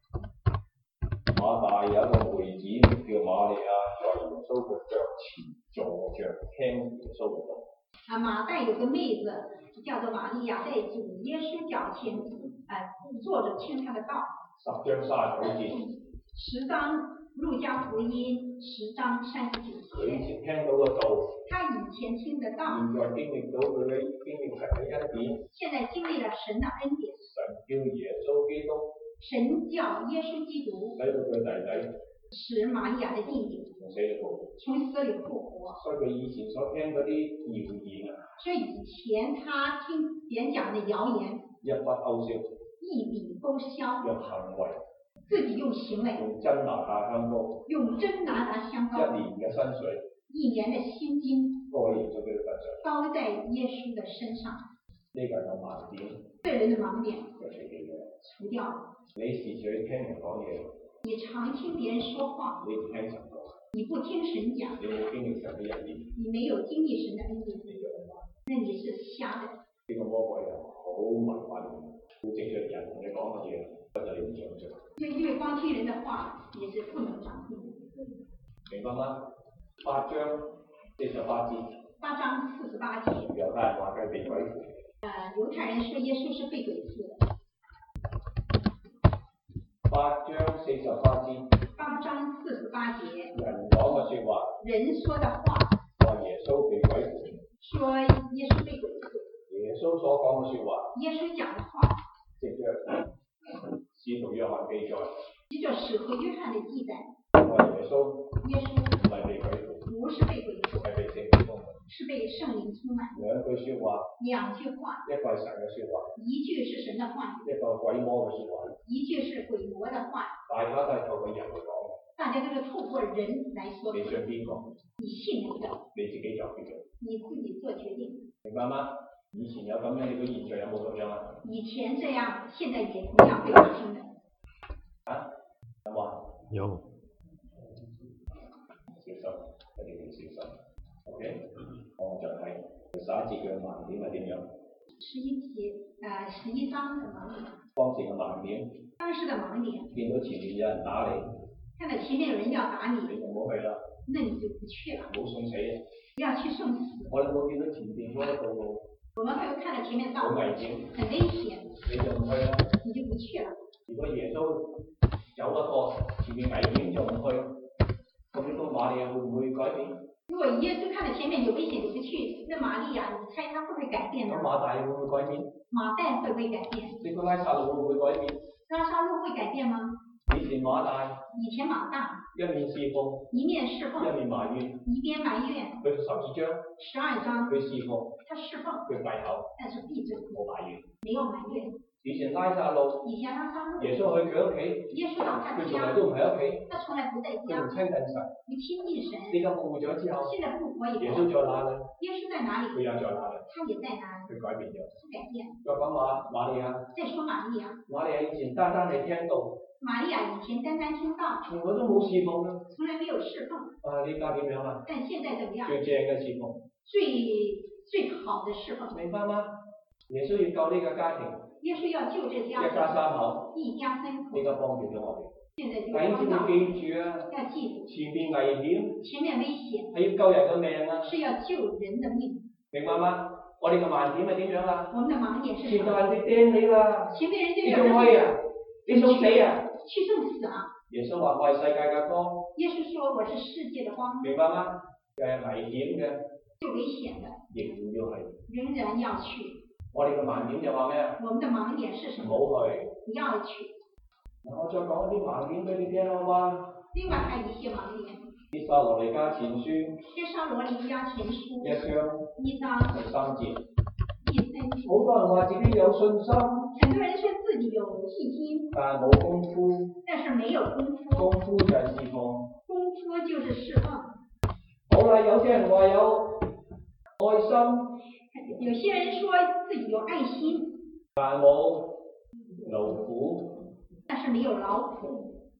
馬大有一個妹子叫瑪利亞，在耶穌嘅腳前坐着聽耶穌嘅道。 啊，馬大有個妹子叫做瑪利亞，在主耶穌腳前誒、呃、坐着聽他的道。 十章三十九節。 十章路加福音十章三十九節。 佢以前聽到嘅道。 他以前聽得到。 現在經歷到佢嘅經歷神嘅恩典。 現在經歷了神的恩典。 神叫耶穌基督。 神叫耶穌基督。 使到佢弟弟。 使瑪利亞的弟弟。 從死裏復活。 從死裏復活。 所以佢以前所聽嗰啲謠言啊。 所以以前他聽別人講的謠言。 一筆勾銷。 一筆勾銷。 用行為。 自己用行為。 用真拿達香膏。 用真拿達香膏。 一年嘅薪水。 一年的薪金。 高耶穌嘅身上。 高在耶穌的身上。 呢個係個盲點。 對人的盲點。 就除掉咗。 除掉了。 你時常聽人講嘢。 你常聽別人說話。 你唔聽神講。 你不聽神講。 你冇經歷神嘅恩典。 你沒有經歷神的恩典。 你就係盲。 那你是瞎的。 呢個魔鬼啊，好迷惑人，會藉著人同你講乜嘢，就你唔掌握。 因為光聽人的話，也是不能掌控。 明白嗎？八章四十八節。 八章四十八節。 猶太人話佢被鬼附。 呃，猶太人說耶穌是被鬼附的。 八章四十八節。 八章四十八節。 人講嘅説話。 人說的話。 話耶穌被鬼附。 說耶穌被鬼附。 耶穌所講嘅説話。 耶穌講的話。 藉著使徒約翰記載。 藉著使徒約翰的記載。 話耶穌。 耶穌。 唔係被鬼附。 不是被鬼附。 係被聖靈充滿。 是被聖靈充滿。 兩句説話。 兩句話。 一個係神嘅説話。 一句是神的話。 一個鬼魔嘅説話。 一句是鬼魔的話。 大家都係透過人去講。 大家都是透過人來說。 你信邊個？ 你信哪個？ 你自己作決定。 你自己做決定。 明白嗎？以前有咁樣嘅現象，有冇咁樣啊？ 以前這樣，現在也同樣會發生的。 啊？有冇啊？ 有。 小心，一定要小心。OK，我就係十一節嘅盲點係點樣？ 十一節，誒，十一章嘅盲點。 當時嘅盲點。 當時嘅盲點。 見到前面有人打你。 看到前面有人要打你。 你就唔好去啦。 那你就不去了。 唔好送死啊！ 不要去送死。 我哋冇見到前邊嗰個道路。 我們會看到前面道路。 好危險。 很危險。 你就唔去啦。 你就不去了。 如果耶穌有一個前面危險就唔去，咁呢個瑪利亞會唔會改變？ 如果耶穌看到前面有危險就不去，那瑪利亞，你猜他會唔會改變呢？ 咁馬大會唔會改變？ 馬大會唔會改變？ 呢個拉撒路會唔會改變？ 拉撒路會改變嗎？ 以前馬大。 以前馬大。 一面侍奉。 一面侍奉。 一面埋怨。 一邊埋怨。 去到十二章。 十二章。 佢侍奉。 他侍奉。 佢閉口。 但是閉嘴。 冇埋怨。 沒有埋怨。 以前拉撒路。 以前拉撒路。 耶穌去佢屋企。 耶穌到他家。 佢從來都唔喺屋企。 他從來不在家。 佢唔親近神。 不親近神。 呢個復活咗之後。 現在復活以後。 耶穌在哪裏？ 耶穌在哪裏？ 佢又在哪裏？ 他也在哪裏？ 佢改變咗。 他改變。 再講馬瑪利亞。 再說瑪利亞。 瑪利亞以前單單係聽到。 瑪利亞以前單單聽到。 從來都冇侍奉啊。 從來沒有侍奉。 啊！呢家點樣啊？ 但現在怎麼樣？ 最正嘅侍奉。 最最好的侍奉。 明白嗎？耶穌要救呢個家庭。 耶穌要救這家。 一家三口。 一家三口。 呢個幫助咗我哋。 現在就弟兄姊妹記住啊！ 要記住。 前面危險。 前面危險。 係要救人嘅命啊！ 是要救人的命。 明白嗎？我哋嘅盲點係點樣啊？ 我們的盲點是。 前度人哋釘你啦。 前面人就你仲去啊？你送死啊？ 去送死啊！ 耶穌話：我係世界嘅光。 耶穌說：我是世界的光。 明白嗎？係危險嘅。 最危險的。 仍然要去。 仍然要去。 我哋嘅盲點就話咩啊？ 我們的盲點是什麼？ 唔好去。 不要去。 我再講一啲盲點俾你聽好嗎？ 另外還有一些盲點。 帖撒羅尼迦前書。 帖撒羅尼迦前書。 一章。 一章。 第三節。 第三節。 好多人話自己有信心。 很多人說自己有信心。 但係冇功夫。 但是沒有功夫。 功夫就係侍奉。 功夫就是侍奉。 好啦，有些人話有愛心。 有些人說自己有愛心。 但冇勞苦。 但是沒有勞苦。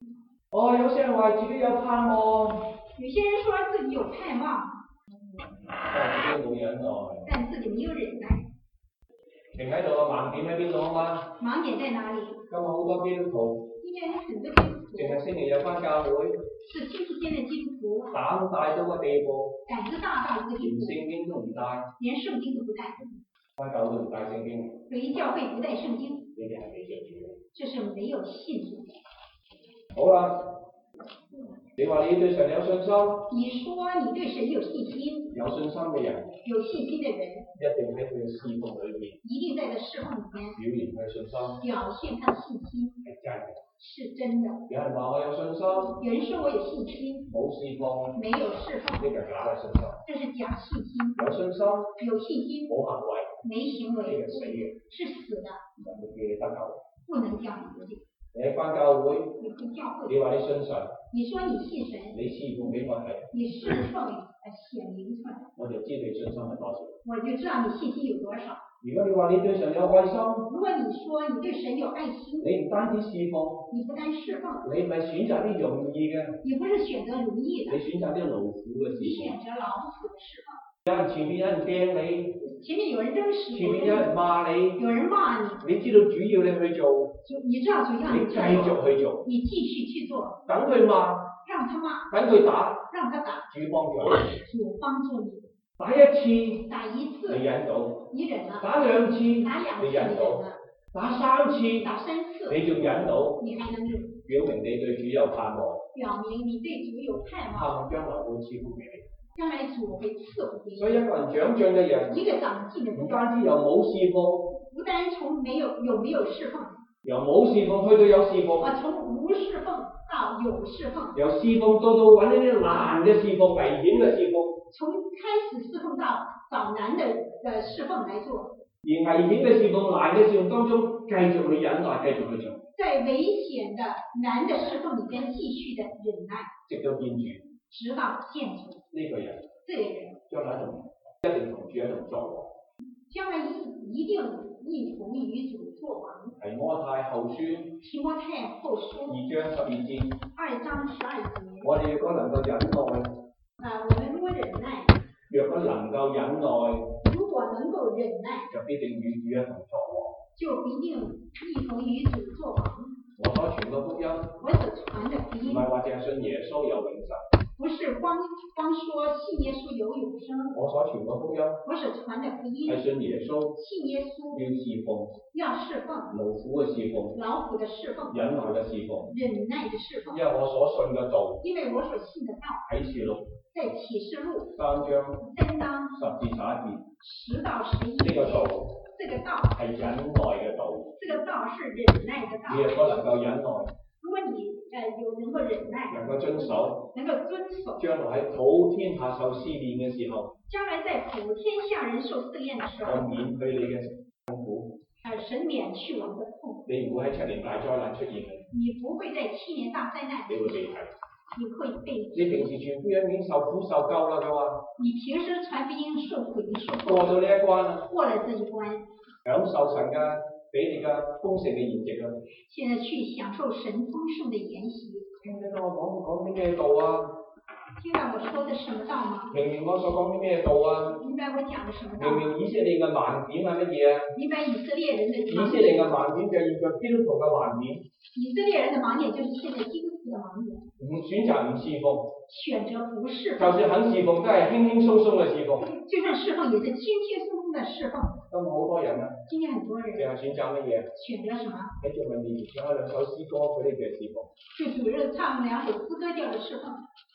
哦，有些人話自己有盼望， 有些人說自己有盼望， 但自己冇忍耐， 但自己沒有忍耐。 停喺度個盲點喺邊度啊嘛？ 盲點在哪裡？ 今日好多基督徒， 今天很多基督徒淨係星期日返教會， 是星期天的基督徒， 膽大到個地步， 膽子大到一個地步， 連聖經都唔帶， 連聖經都不帶， 返教會唔帶聖經， 回教會不帶聖經， 呢啲係未信主嘅。 這是沒有信主。 好啦，你話你對神有信心， 你說你對神有信心， 有信心嘅人， 有信心的人， 一定喺佢嘅侍奉裏邊一定在這侍奉裡面表現佢嘅信心， 表現他的信心， 係真嘅。 是真的。 有人話我有信心， 有人說我有信心， 冇侍奉， 沒有侍奉， 呢個係假嘅信心。 這是假信心。 有信心， 有信心， 冇行為， 沒行為， 呢個死嘅， 是死的， 就會叫你得救。 不能叫你得救。 你返教會， 你回教會， 你話你信神， 你說你信神， 你侍奉俾我睇， 你侍奉呃顯明出來， 我就知你信心係多少。 我就知道你信心有多少。 如果你話你對神有愛心， 如果你說你對神有愛心， 你唔單止侍奉， 你不單侍奉， 你唔係選擇啲容易嘅， 你不是選擇容易的， 你選擇啲勞苦嘅你事奉。 選擇勞苦的侍奉。 有人前面有人掟你， 前面有人扔石頭， 前面有人罵你， 有人罵你， 你知道主要你去做， 就你知道主要你繼續去做， 你繼續去做， 等佢罵， 讓他罵， 等佢打， 讓他打， 主幫助你。 主幫助你。 打一次， 打一次， 你忍到； 你忍了； 打兩次， 打兩次， 你忍到； 了； 打三次， 打三次， 你仲忍到， 你還能忍， 表明你對主有盼望， 表明你對主有盼望， 盼望將來會賜福俾你。 將來主會賜福給你。 所以一個人長進嘅人， 一個長進嘅人， 唔單止由冇侍奉， 不單從沒有有沒有侍奉， 由冇侍奉去到有侍奉， 啊，從無侍奉到有侍奉， 由侍奉到到揾呢啲難嘅侍奉、危險嘅侍奉， 從開始侍奉到找難的呃侍奉來做， 而危險嘅侍奉、難嘅侍奉當中，繼續去忍耐，繼續去做， 在危險的難的侍奉裡邊繼續的忍耐， 直到見主， 直到見主。 呢個人， 這個人將來同一定同主一同作王。 將來一一定一同與主作王。 提摩太後書， 提摩太後書二章十二節， 二章十二節。 我哋如果能夠忍耐， 啊，我們如果忍耐， 若果能夠忍耐， 如果能夠忍耐， 就必定與主一同作王。 就必定一同與主作王。 我所傳嘅福音， 我所傳的福音， 唔係話淨係信耶穌有永生。 不是光光說信耶穌有永生。 我所傳嘅福音， 我所傳的福音係信耶穌， 信耶穌要侍奉， 要侍奉， 勞苦嘅侍奉， 勞苦的侍奉， 忍耐嘅侍奉。 忍耐的侍奉。 因為我所信嘅道， 因為我所信的道， 啟示錄在啟示錄三章三章十至十一節， 十到十一呢個道這個道係忍耐嘅道。 這個道是忍耐的道。 你若果能夠忍耐， 如果你呃有能夠忍耐， 能夠遵守， 能夠遵守， 將來喺普天下受試煉嘅時候， 將來在普天下人受試驗的時候， 就免去你嘅痛苦。 呃，神免去我們的痛苦。 你唔會喺七年大災難出現嘅， 你不會在七年大災難你會被提。 你會被你平時傳福音已經受苦受夠啦，佢話。 你平時傳福音受苦已經受過咗呢一關啦， 過了這一關， 享受神嘅俾你嘅豐盛嘅筵席啦。 現在去享受神豐盛嘅筵席。 聽唔聽到我講講啲咩道啊？ 聽到我說的什麼道嗎？ 明明我所講啲咩道啊？ 明白我講的什麼道？ 明明以色列嘅盲點係乜嘢啊？ 明白以色列人的以色列嘅盲點就係現在基督徒嘅盲點。 以色列人的盲點就是現在基督徒的盲點。 唔選擇唔侍奉， 選擇不侍奉。 就算肯侍奉，都係輕輕鬆鬆嘅侍奉。 就算侍奉，也是輕輕鬆鬆的侍奉。 今日好多人啊， 今天很多人。 淨係選擇乜嘢？ 選擇什麼？ 喺眾人面前唱一兩首詩歌，佢哋嘅侍奉。 就主日唱兩首詩歌叫做侍奉。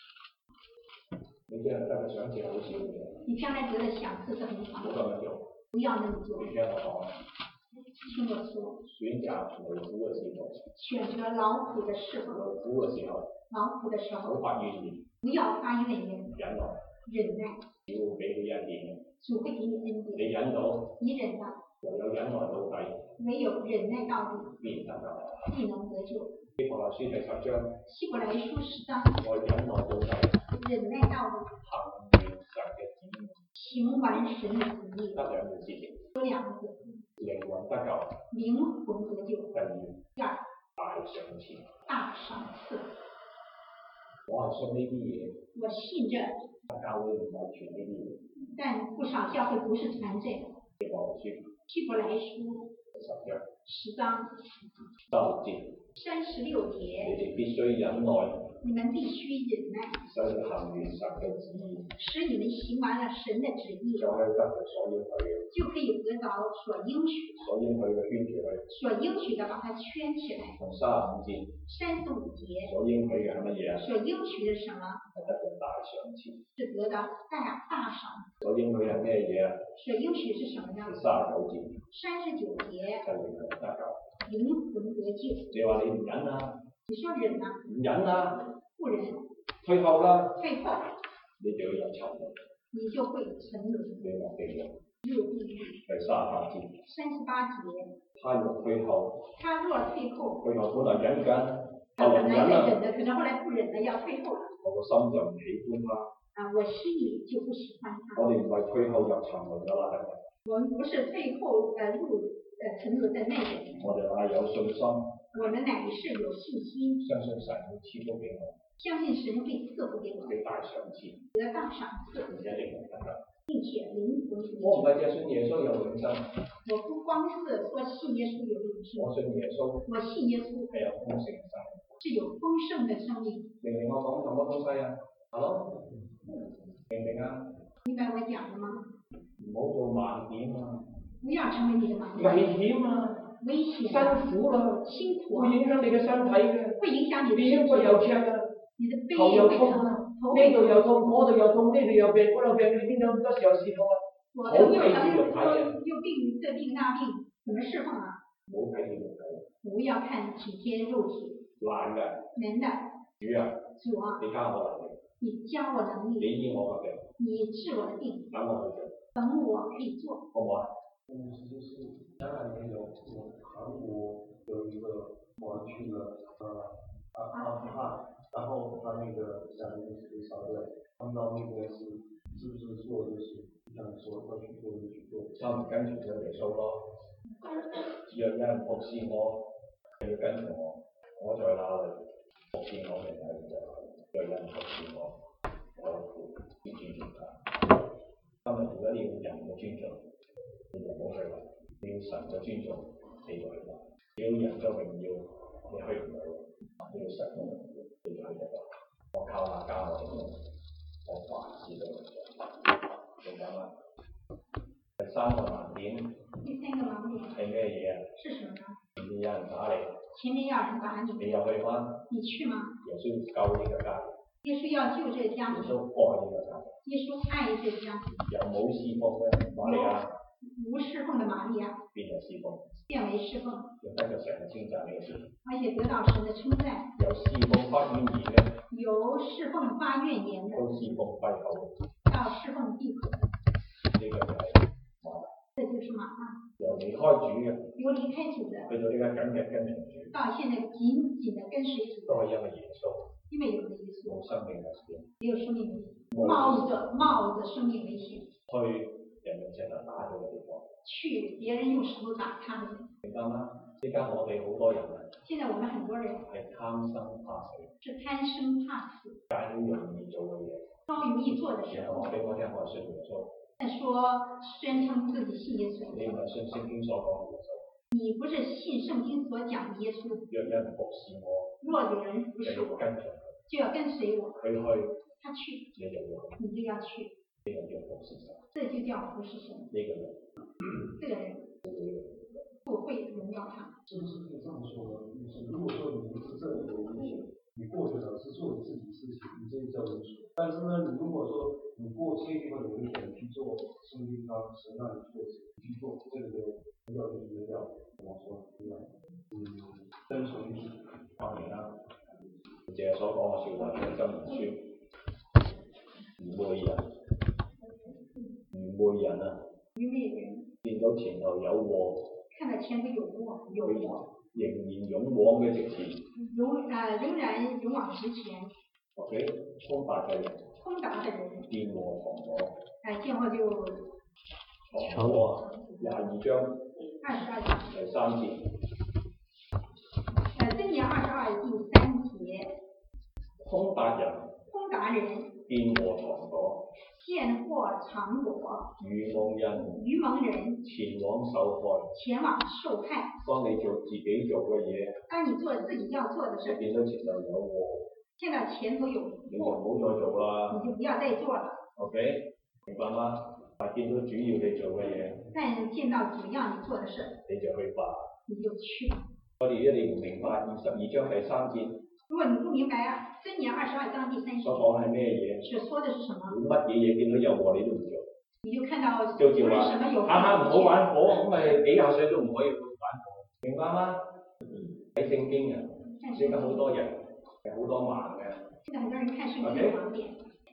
你將來得嘅賞賜好少嘅。 你將來得的賞賜是很少的。 冇咁樣做。 不要那麼做。 你聽我講。 聽我說。 選擇勞苦嘅侍奉。 選擇勞苦的侍奉。 勞苦嘅時候。 勞苦的時候。 好發怨言。 不要發怨言。 忍耐。 忍耐。 主會俾你恩典。 主會給你恩典。 你忍到。 你忍到。 唯有忍耐到底。 唯有忍耐到底。 必能得救。必能得救。 希伯來書第十章。 希伯來書十章。 我忍耐到底。忍耐到底。行完神嘅旨意。行完神嘅旨意。得兩件事情。有兩個字。靈魂得救。靈魂得救。第二。第二。大賞賜。大賞賜。 我係信呢啲嘢， 我信着， 教會唔係傳呢啲嘢。 但不少教會不是傳這個。 希伯來書， 希伯來書十章， 十章三節， 三十六節， 你哋必須忍耐。 你們必須忍耐， 使你行完神嘅旨意， 使你們行完了神的旨意， 就可以得到所應許嘅， 就可以得到所應許的， 所應許嘅圈住佢， 所應許的把它圈起來。 同三十五節， 三十五節， 所應許嘅係乜嘢啊？ 所應許的是什麼？ 係得到大賞賜， 是得到大大賞。 所應許係咩嘢啊？ 所應許是什麼呢？ 三十九節， 三十九節， 就靈魂得救， 靈魂得救。 你話你唔忍啊？ 你說忍啊？ 唔忍啊？ 不忍， 退後啦， 退後， 你就要有沉淪， 你就會沉淪， 你落地獄。 入地獄。 第三十八節， 三十八節， 他若退後， 他若退後， 退後本來忍緊， 他本來後來唔忍啦， 忍的，可能後來不忍了，要退後了。 我個心就唔喜歡他。 啊，我心裡就不喜歡他。 我哋唔係退後入沉淪㗎啦，係咪？ 我們不是退後呃入呃沉淪的那個人。我哋係有信心。 我們乃是有信心。 相信神會賜福俾我。 相信神會賜福給我。 俾大賞賜。 得大賞賜。 而且靈魂得救。 並且靈魂得救。 我唔係淨係信耶穌有永生。 我不光是說信耶穌有永生。 我信耶穌。 我信耶穌係有豐盛嘅生命。 是有豐盛嘅生命。 明唔明我講咁多東西啊？係咯？明唔明啊？ 明白我講嘅嗎？ 唔好做盲點啊！ 不要成為你嘅盲點。 危險啊！ 危險。 辛苦啦！ 辛苦啊！ 會影響你嘅身體嘅。 會影響你嘅身體。 邊個又赤啊？ 你的背頭又痛啊！呢度又痛，嗰度又痛，呢度又病，嗰度病，你邊有咁多時候侍奉啊？ 我又疼又又病，這病那病，怎麼侍奉啊？ 冇睇見肉體。 不要看體貼肉體。 難嘅。 難的。 主啊！ 主啊！ 你加我能力。 你教我能力。 你醫我嘅病。 你治我的病。 等我去做。 等我可以做。 好唔好啊？ 嗯，就是前兩年有有韓國有一個我去了呃阿阿富汗，然後他那個下面是被燒掉，他們到那邊是是不是做就是像你說要去做就去做， 他唔跟隨咗耶穌咯。若有人服侍我，就要跟從我，我在哪裏服侍我嘅人就若有人服侍我，我有父必尊重他。今日如果你要人嘅尊重，你就唔好去啦；你要神嘅尊重，你就去啦；你要人嘅榮耀，你去唔到；你要神嘅榮耀，你就去得到。我靠下加我哋，我凡事都能做，明白嗎？第三個盲點， 第三個盲點係咩嘢啊？ 是什麼呢？ 前面有人打你， 前面有人打你， 你又去嗎？ 你去嗎？ 耶穌救呢個家庭， 耶穌要救這個家庭， 耶穌愛呢個家庭， 耶穌愛這個家庭， 由冇侍奉嘅瑪利亞， 無侍奉嘅瑪利亞， 變為侍奉， 變為侍奉， 又得咗神嘅稱讚呢個事， 而且得到神嘅稱讚， 由侍奉發怨言嘅， 由侍奉發怨言嘅， 到侍奉閉口， 到侍奉閉口， 呢個就係馬大， 這就是馬大， 由離開主嘅， 由離開主嘅， 去到呢個緊緊跟從主， 到現在緊緊的跟隨主， 都係因為耶穌， 因為有了耶穌， 冇生命危險， 沒有生命危險，冒着冒着生命危險， 去人用石頭打佢嘅地方， 去別人用石頭打他的人， 明白嗎？依家我哋好多人啊， 現在我們很多人係貪生怕死， 是貪生怕死， 揀啲容易做嘅嘢， 挑容易做的事， 然後話俾我聽我係信耶穌。 再說宣稱自己信耶穌， 你唔係信聖經所講嘅耶穌。 你不是信聖經所講的耶穌。 若有人服侍我， 若有人服侍我， 跟隨佢， 就要跟隨我。 佢去， 他去， 你就要去， 你就要去。 呢個叫服侍神。 這就叫服侍神。 呢個人， 這個人不會榮耀他。 是不是可以這麼說呢？就是如果說你不是這裡的危險，你過去了是做你自己事情，你這叫危險。但是呢，你如果說你過這地方有危險，去做聖經上神讓你做去做，這個就要就是要怎麼說？要嗯跟隨主。 當然啦，借所講嘅説話，係真言書，愚昧人，愚昧人啊， 愚昧人見到前頭有禍， 看到前頭有禍，有禍， 仍然勇往嘅直前， 勇啊仍然勇往直前。 或者通達嘅人， 通達嘅人， 見禍藏禍， 哎，見禍就藏禍，廿二章， 二十二章第三節。 呃，箴言二十二第三節， 通達人， 通達人， 見禍藏躲， 見禍藏躲， 愚蒙人， 愚蒙人， 前往受害， 前往受害。 當你做自己做嘅嘢， 當你做自己要做的事， 見到前頭有禍， 見到前頭有你就唔禍， 好再做啦。 你就不要再做了。 OK， 明白嗎？但見到主要你做嘅嘢， 但見到主要你做的事， 你就去吧。 你就去。 我哋如果你唔明白二十二章第三節如果你不明白啊，箴言二十二章第三所節講係咩嘢， 是說的是什麼？ 乜嘢嘢見到有禍你都唔做， 你就看到就照無論話什麼有下下唔好禍， 玩火，咁咪幾廿歲都唔可以玩火，明白嗎？睇聖經啊，而家好多人係好多盲嘅， 現在很多人看聖經盲點，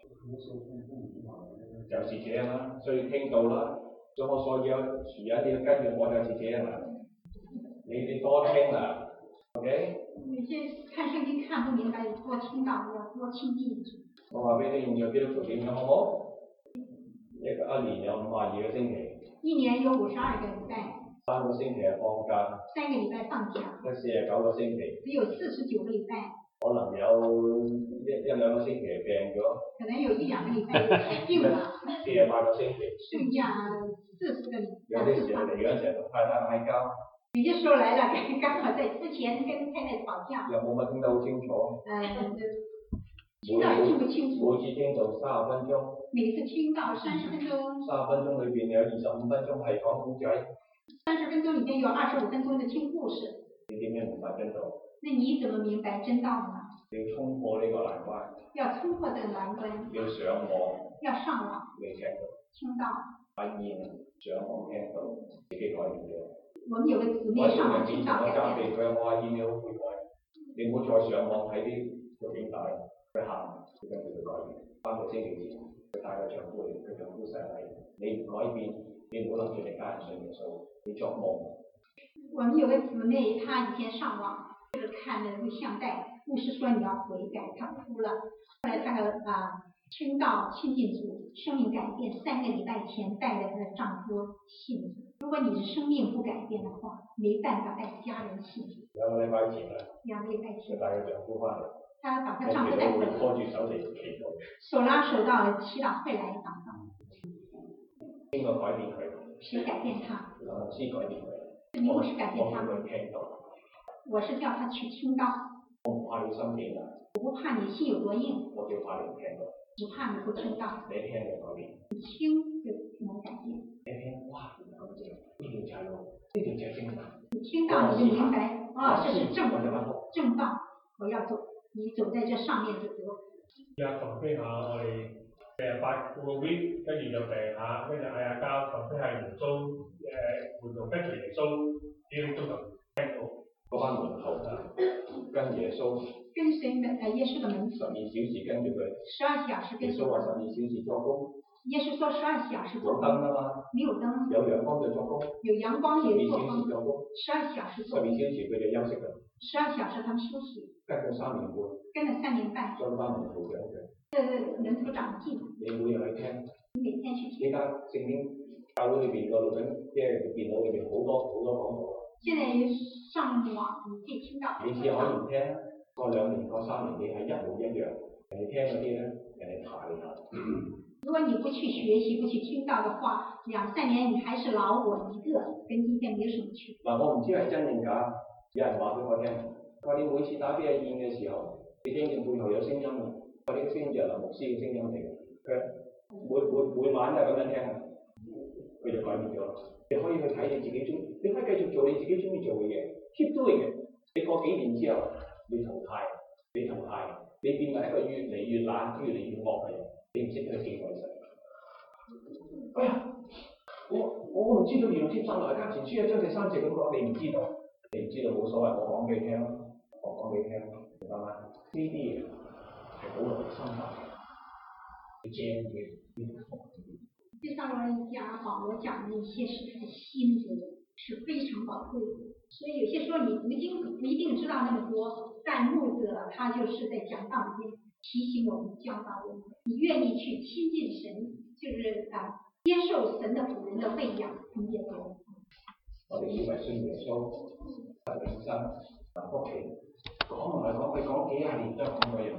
就是這樣啦，所以聽到啦，所以我所有主人你要跟住我就是這樣啦，你你多聽啦 ，OK？ 有些看聖經看不明白，多聽到要多親近主。 我話俾你，現在基督徒點樣好冇？一個一年有五十二個星期， 一年有五十二個禮拜， 三個星期係放假， 三個禮拜放假， 得四十九個星期， 只有四十九個禮拜， 可能有一一兩個星期病咗， 可能有一兩個禮拜病了， 四十八個星期， 剩下四十個禮有拜啲時候嚟嗰陣時同太太嗌交， 有些時候來了，剛好在之前跟太太吵架， 又冇乜聽得好清楚， 嗯，聽到也聽不清楚， 每次聽到三十分鐘， 每次聽到三十分鐘， 三十分鐘裏邊有二十五分鐘係講古仔， 三十分鐘裡面有二十五分鐘的聽故事， 你點樣明白真道？ 那你怎麼明白真道呢？ 你要衝破呢個難關， 要衝破這個難關， 要上網， 要上網， 你聽到， 聽到。 發現上網聽到，自己改變咗。 我們有個姊妹我上網以前聽到改我教變。 俾佢，我話要你好悔改，你唔好再上網睇啲錄影帶，佢喊，佢跟住佢改變。三個星期前，佢帶個丈夫嚟，佢丈夫洗禮，你唔改變，你唔好諗住你家人信耶穌，你作夢。 我們有個姊妹，她以前上網就是看那錄像帶，牧師說你要悔改，她哭了。後來她的啊聽到親近主，生命改變，三個禮拜前帶了她的丈夫信主。如果你是生命不改變的話，沒辦法帶家人信主。 兩個禮拜前啦， 兩個禮拜前， 佢帶個丈夫翻嚟， 她把她丈夫帶回來， 拖住手嚟祈禱， 手拉手到了祈禱會來禱告。 邊個改變佢？ 誰改變他？ 老師改變佢。 是你牧師改變他嗎？ 我佢聽到， 我是叫他去聽到。 我唔怕你心軟啊， 我不怕你心有多硬， 我最怕你唔聽到。 只怕你不聽到。 你聽就改變， 你聽就能改變。 你聽，哇，原來咁正，呢條就係路，呢條就係正道。 你聽到你就明白，哦，這是正我就道，正道，我要走，你走在這上面就得。 而家重飛下我哋誒八個 week，跟住就病下，跟住嗌下交，重飛下耶穌誒門徒跟隨耶穌，啲都能聽到。 嗰班門徒跟耶穌跟隨門誒耶穌的門徒， 十二小時跟住佢， 十二小時跟隨耶穌話十二小時作工， 耶穌說十二小時冇做工， 燈啊嘛， 沒有燈， 有陽光就作工， 有陽光十二也做小時工， 作工， 十二小時十做工， 二小時佢就休息啦， 十二小時他們休息， 跟咗三年半， 跟了三年半， 將班門徒養嘅， 這門徒長進， 你每日去聽， 你每天去聽。 依家聖經教會裏邊個錄影，即係電腦裏邊好多好多廣告。 現在上網你可以聽到， 你只可以唔聽，過兩年、過三年，你係一模一樣。人哋聽嗰啲咧，人哋排你下。 如果你不去學習、不去聽到的話，兩三年你還是老我一個，跟今天沒有什麼區別。 嗱，我唔知係真定假，有人話俾我聽，話你每次打邊個宴嘅時候，你聽見背後有聲音啊，話呢個聲音就係林牧師嘅聲音嚟嘅。佢每每每晚都係咁樣聽啊，佢就改變咗。你可以去睇你自己中，你可以繼續做你自己中意做嘅嘢 ，keep doing 嘅。你過幾年之後，你淘汰，你淘汰，你變為一個越嚟越懶、越嚟越惡嘅人。你唔識去敬畏神。哎呀，我我唔知道原來帖撒羅尼迦前書一章第三節咁講，你唔知道，你唔知道冇所謂，我講俾你聽咯，我講俾你聽，明白嗎？呢啲嘢係好容易心法嘅，正嘅。 帖撒羅尼迦保羅講的一些是他的心得，是非常寶貴的。所以有些時候你不一定不一定知道那麼多，但牧者他就是在講道裡面提醒我們、教導我們。你願意去親近神，就是啊接受神的僕人的餵養，你也得。 我哋以為信耶穌得永生，但福氣講來講去講幾廿年都係講嗰樣嘢。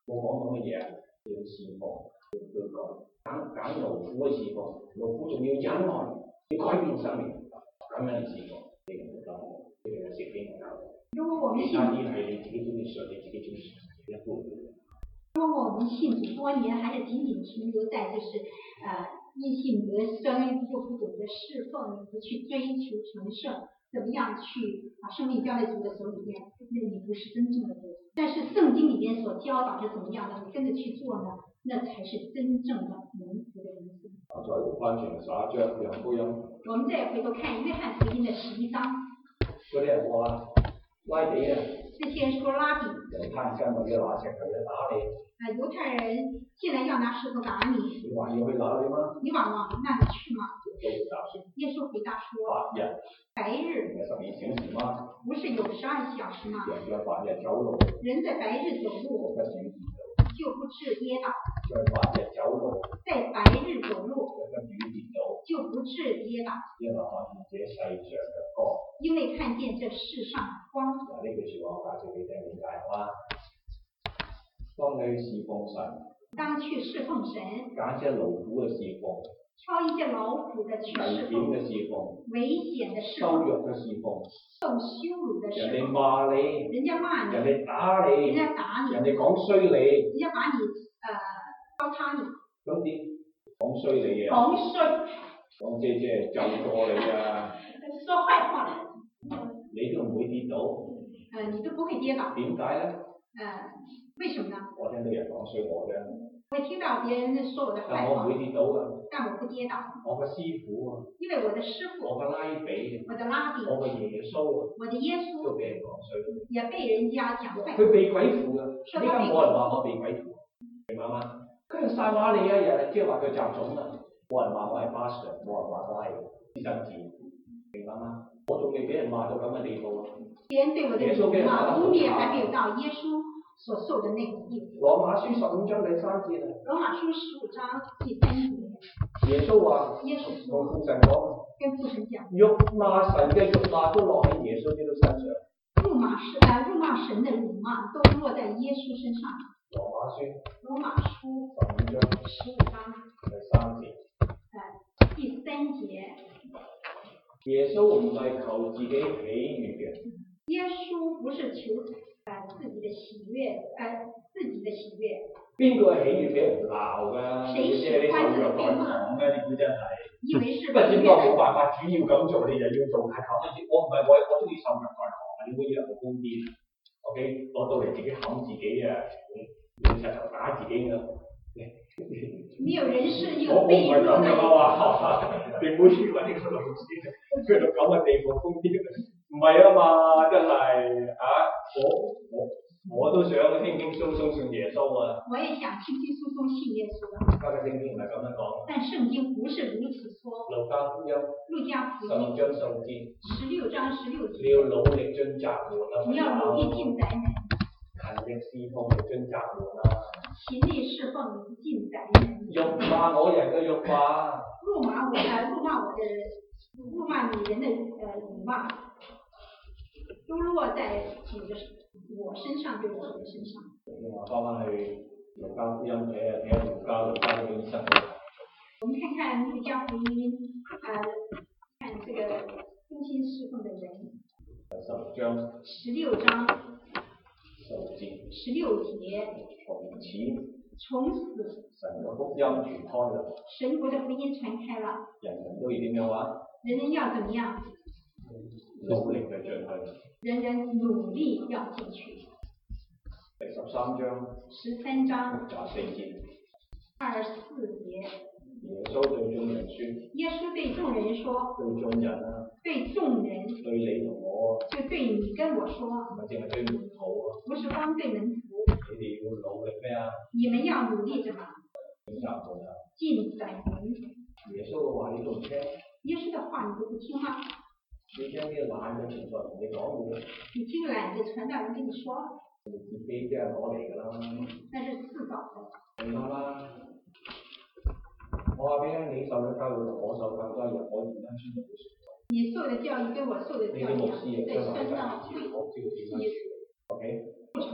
冇講咁嘅嘢，要侍奉，要悔改，揀揀勞苦嘅侍奉，勞苦仲要忍耐，要改變生命，咁樣侍奉，呢個就呢個係聖經教導。 如果我們信， 其他啲係你自己中意上，你自己中意上，一般。 如果我們信主多年，還是僅僅停留在就是呃因信得生，又不懂得侍奉，不去追求成聖，怎麼樣去把生命交在主的手裏面，那你不是真正的人。但是聖經裏面所教導是怎麼樣的，你跟着去做呢，那才是真正的蒙福的人生。 再讀翻前十一章約翰福音。 我們再回頭看約翰福音的十一章。 嗰啲人話拉比啊， 這些人說拉比， 猶太人跟住要拿石頭嚟打你。 啊，猶太人進來要拿石頭打你。 你話要去哪裏嗎？ 你往往那裡去嗎？ 耶穌回答說： 耶穌回答說： 白日， 白日， 十二小時嗎？ 不是有十二小時嗎？ 人在白日走路， 人在白日走路， 不至於跌倒， 就不致跌倒。 在白日走路， 在白日走路， 不至於跌倒， 就不致跌倒。 因為看見這世上嘅光。 因為看見這世上的光。 嗱，呢句説話我解釋俾你聽點解好嗎？當你侍奉神， 當去侍奉神， 揀些勞苦嘅侍奉， 挑一些勞苦的去侍奉， 危險嘅侍奉， 危險的侍羞奉， 辱嘅侍奉， 受羞辱的侍人哋奉， 罵你， 人家罵你， 人哋打你， 人家打你， 人哋講衰你， 人家把你呃糟蹋你， 咁點講衰你啊？ 講衰， 講即即係咒詛你啊！ 說壞話， 你都唔會跌倒， 呃，你都不會跌倒。 點解咧？ 呃，為什麼呢？ 我聽到人講衰我啫， 我聽到別人說我的壞話但我唔會，跌倒㗎。 但我不跌倒， 我個師傅啊， 因為我的師傅， 我個拉比， 我的拉比， 我個耶穌啊， 我的耶都穌俾人講衰。 也被人家講壞話。 佢被鬼附㗎，點解冇人話我被鬼附？明白嗎？跟住撒瑪利亞人即係話佢雜種啦，冇人話我係 pastor，冇人話我係私生子，明白嗎？我仲未俾人罵到咁嘅地步啊！ 別人對我的辱罵污蔑還沒有到耶穌所受的那個地步。 羅馬書十五章第三節啊， 羅馬書十五章第三節， 耶穌話： 耶穌同說， 父神講， 跟父神講， 辱罵神嘅辱罵都落喺耶穌基督身上。 辱罵神啊，辱罵神的辱罵都落在耶穌身上。 羅馬書羅馬書十五章十五章第三節， 呃第三節， 耶穌唔係求自己喜悅嘅。 耶穌不是求呃自己的喜悅，呃自己的喜悅。 邊個係喜悅俾人鬧㗎？ 誰即係你受虐待狂咩？你估真係？ 以為是不過只不過冇辦法，主要咁做，你就要做太頭。我唔係我我中意受虐待狂啊！你會以為我瘋癲？OK，攞到嚟自己冚自己啊！用石頭打自己㗎。 沒有人是一我我唔個被係咁㗎辱的人。 嘛，你唔好以為呢個老師去到咁嘅地步瘋癲，唔係啊嘛，真係啊！我我我都想輕輕鬆鬆信耶穌啊！ 我也想輕輕鬆鬆信耶穌啊。 家嘅聖經唔係咁樣講。 但聖經不是如此說。 路加福音路加福十六音章十六節， 十六章十六你節， 要努力進窄門啊！ 你要努力進窄門， 勤力侍奉進窄門啊！ 勤力侍奉進窄門。 辱罵我人嘅辱罵， 辱罵我的，辱罵我的，辱罵你人的呃辱罵，都落在主的我身上，對我的身上。 我翻返去路加福音睇下睇下路加路加呢個醫生。 我們看看路加福音，呃，看這個忠心侍奉的人。 十六章。 十六章。 十六節。 十六節。 從此。 從此。 神嘅福音傳開啦。 神國的福音傳開了。 人人都要點樣啊？ 人人要怎麼樣？ 努力嘅進去。 人人努力要進去。 第十三章。 十三章。 廿四節。 二十四節。 耶穌對眾人說。 耶穌對眾人說。 對眾人啊。 對眾人。 對你同我啊。 就對你跟我說。 唔係淨係對門徒啊。 不是光對門徒。 你哋要努力咩啊？ 你們要努力什麼？ 進窄門啊！ 進窄門。 耶穌嘅話你都唔聽？ 耶穌的話你都不聽嗎？ 你聽啲懶嘅傳道人同你講嘅。你聽懶嘅傳道人跟你說。 你自己即係攞嚟㗎啦。 那是自找的。 明白嗎？我話俾你聽，你受嘅教育同我受嘅教育，我而家宣讀嘅。 你受的教育跟我受的教育， 你嘅牧師啊， 對，宣道會。 我知道點樣。OK。 傳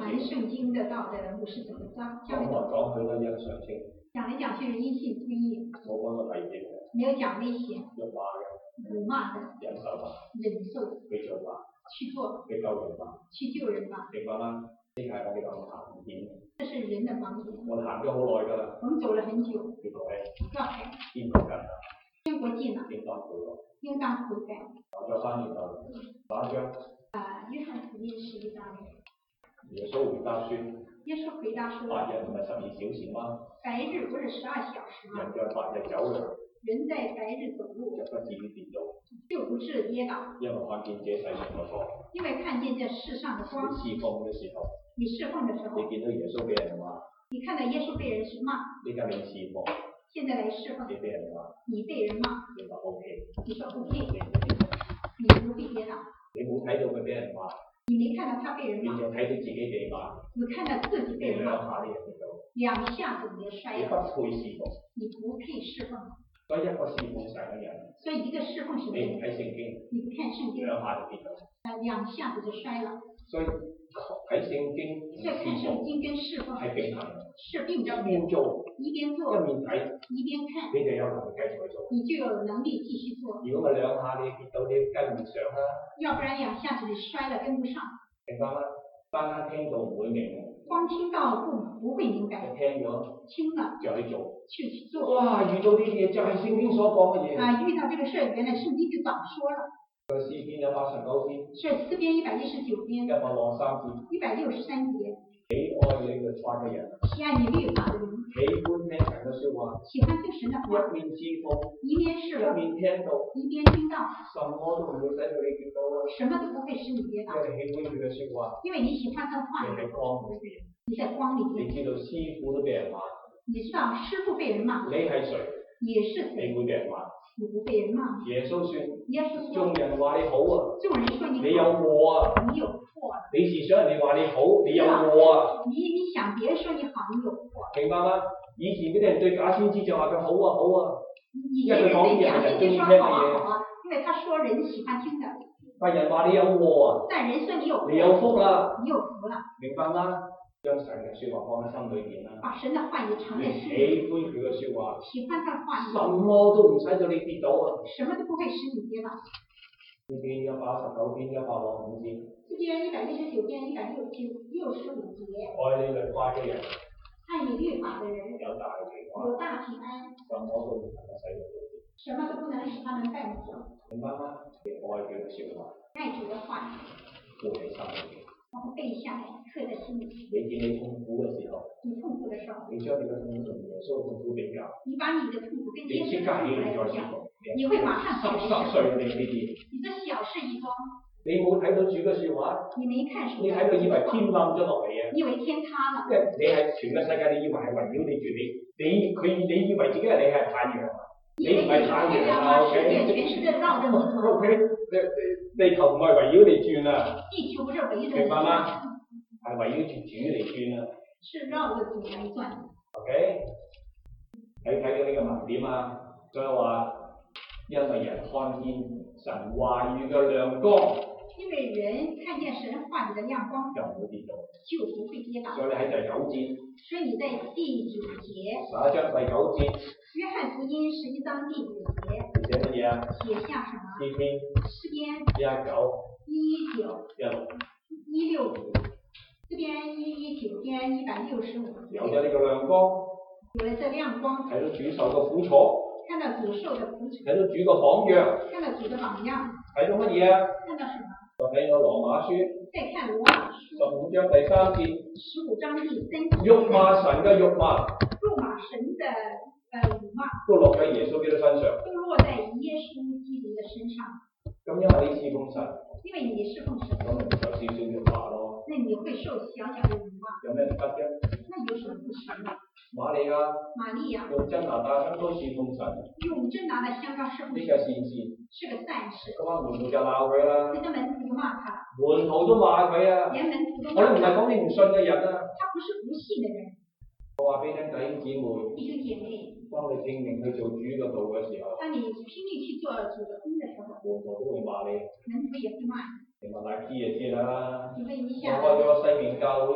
谈聖經的道的牧師怎麼教教講來講去都一常清， 講嚟講去因信不義， 冇講到禮節嘅， 沒有講危險、 辱罵嘅， 辱罵的、 忍受吧， 忍受去做吧， 去做、 去救人吧， 去救人吧， 明白嗎？呢個係我哋個盲點， 這是人的盲點。 我哋行咗好耐㗎啦， 我們走了很久， 結果係要改， 天國近啦， 天國近了， 應當悔改。 應當悔改。 我再翻年頭打章， 啊，約翰福音十一章， 耶穌回答說： 耶穌回答說： 白日唔係十二小時嗎？ 白日不是十二小時嗎？ 人在白日走路， 人在白日走路， 就不至於跌倒， 就不致跌倒， 因為看見這世上嘅光。 因為看見這世上的光。 你侍奉嘅時候， 你侍奉的時候， 你見到耶穌俾人話， 你看到耶穌被人罵， 依家你侍奉， 現在來侍奉， 你俾人話， 你被人罵， 你話 O K， 你說 O K，你不必跌倒， 你冇睇到佢俾人話， 你沒看到他被人你罵， 就睇到自己被罵， 你看到自己你被人罵， 兩下你就跌到， 兩下子你就摔你了， 不配侍奉。 你不配侍奉。 所以一個侍奉神嘅人， 所以一個侍奉神的你唔人， 睇聖經， 你不看聖經， 兩下就跌到。 啊，兩下子就摔了。 所以睇聖經同所以看侍奉聖經跟侍奉係並行嘅， 是並一行的， 邊做一邊做一面睇， 一邊看， 你就有能力繼續去做。 你就有能力繼續做。 如果咪兩下你跌到你跟唔上啦， 要不然兩下子你摔了跟不上。 明白嗎？單單聽到唔會明， 光聽到不不會明白， 你聽咗聽了就去做。 去去做。 哇！遇到呢啲嘢就係聖經所講嘅嘢。 啊，遇到這個事兒，原來聖經就早說了。 個詩篇有八十九篇， 是詩篇一百一十九篇一百六十三節， 一百六十三節。 喜愛你律法嘅人， 喜愛你律法的人， 喜歡聽神嘅説話， 喜歡聽神的話， 一面侍奉， 一面侍一奉， 面聽到， 一邊聽到， 什麼都唔會使到你跌到啊！ 什麼都不會使你跌倒， 因為你喜歡佢嘅説話， 因為你喜歡他的話語， 你喺光裏邊， 你在光裏面， 你知道師傅都俾人罵， 你知道師傅被人罵， 你係誰？ 你是誰？ 你會俾人罵。 你不被人罵。 耶穌說： 耶穌說， 眾人話你好啊， 眾人說你你有禍啊！ 你有禍， 你是想人哋話你好，你有禍啊！ 你你想別人說你好，你有禍。 明白嗎？以前嗰啲人對假先知就話佢好啊好啊， 以前人對假先知說好啊好啊，因為他說人喜歡聽的。 但人話你有禍啊， 但人說你有禍， 你有福啦， 你有福啦。 明白嗎？將神嘅説話放喺心裏邊啦。 把神的話語藏你在心喜裏， 歡佢嘅説話， 喜歡他的話什語， 麼都唔使到你跌到啊！ 什麼都不會使你跌倒。 呢篇一百十九篇一百六十五節， 這篇一百一十九篇一百六十六十五節， 愛你律法嘅人愛你律法的人有大平安， 有大平安， 什麼都唔能夠使到你。 什麼都不能使他們絆腳。 明白嗎？你愛佢嘅説話， 愛主的話活喺心裏邊。 然後背下來，刻在心裏。 你見你痛苦嘅時候， 你痛苦的時候， 你將你嘅痛苦同耶穌痛苦比較， 你把你的痛苦跟你耶穌即刻起嚟的痛苦來比較， 再侍奉。 你會馬上濕濕碎你呢啲， 你這小事一樁， 你冇睇到主嘅説話， 你沒看書， 你睇到以為天冧咗落嚟啊！ 你以為天塌了， 即係你係全個世界，你以為係圍繞你住你，你佢你以為自己係你係太陽啊？你唔係太陽啊！O K， 全是在繞着你轉。 O K，地地球唔係圍繞你轉啊！ 地球不是圍着你明白嗎？ 轉， 係圍繞住主嚟轉啊是繞着主來轉。 ！O K，你睇到呢個盲點啊？所以話，因為人看見神話語嘅亮光， 因為人看見神話語的亮光， 就唔會跌倒。 就不會跌倒。 所以你喺第九節， 所以你在第九節， 十一章第九節， 約翰福音十一章第九節寫乜嘢啊？ 寫下什麼？ 詩篇詩篇一九一九一六， 一六節，詩篇一一九篇一百六十五有咗節， 呢個亮光， 有了這亮光， 睇到主受嘅苦楚， 看到主受的苦楚， 睇到主嘅榜樣， 看到主的榜樣， 睇到乜嘢啊？ 看到什麼？ 就睇我羅馬書再看羅馬十書五章第三節， 十五章第三節， 辱罵神嘅辱罵辱罵神的呃辱罵， 都落喺耶穌基督身上。 都落在耶穌基督的身上。 咁因為你侍奉神， 因為你侍奉神， 咁咪受少少辱罵咯。 那你會受小小的辱罵， 有咩唔得啫？ 那有什麼不行的？ 瑪利亞瑪利亞用真拿大香膏侍奉神，呢用真拿的香膏侍奉個神， 善事， 是個善事。 咁啊門徒就鬧佢啦， 那個門徒就罵他， 門徒都罵佢啊！ 連門徒都我都唔係罵他。 講你唔信嘅人啊！ 他不是不信的人， 我話俾你聽，弟兄姊妹， 弟兄姐妹， 當你拼命去做主嘅道嘅時候， 當你拼命去做主的工的時候， 門徒都會罵你。 門徒也會罵你。 你問阿 K 就知啦， 你問一我下， 開咗個西面教會，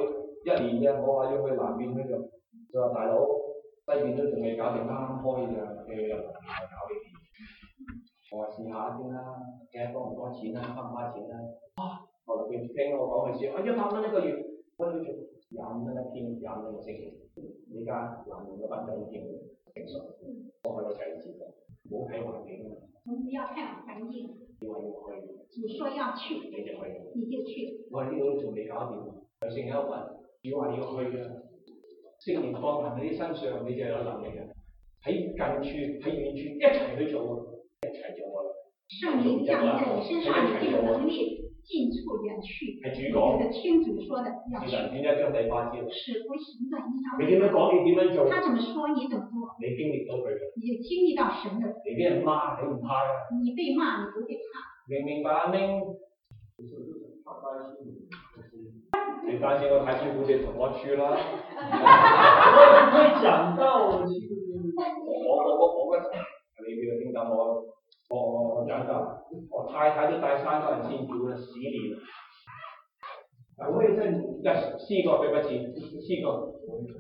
一年嘅，我話要去南邊嗰度，佢話大佬西邊都仲未搞掂，啱啱開㗎，你又嚟搞呢啲？我話試下先啦，睇下多唔多錢啦，花唔花錢啦。啊，後來佢聽我講佢先，啊一百蚊一個月，我要做廿五蚊一天，廿五蚊一個星期。依家南面嗰班仔已經成熟，我喺度睇字嘅，唔好睇環境啊。 我們要看環境。 你話要去， 你說要去， 你就去， 你就去。 我喺呢度仲未搞掂，有聖有份，要話要去嘅，聖靈放喺你身上，你就有能力嘅。喺近處喺遠處一齊去做，一齊做啊！ 聖靈降在你身上，你就有能力近處遠去。 係主講， 這個天主說的要去。 使徒行傳一章第八節。 使徒行傳一章。 你點樣講？你點樣做？ 他怎麼說？你怎麼做？ 你經歷到佢嘅。 你就經歷到神的。 你俾人罵，你唔怕嘅。 你被罵，你不會怕。 明唔明白啊？明。你擔心我太辛苦，你同我去啦。 我不會講到，我我我我嘅，你呢個聽到我我我講到，我太太都帶三個人信主啦，十年。我會真一四個對不起，四個。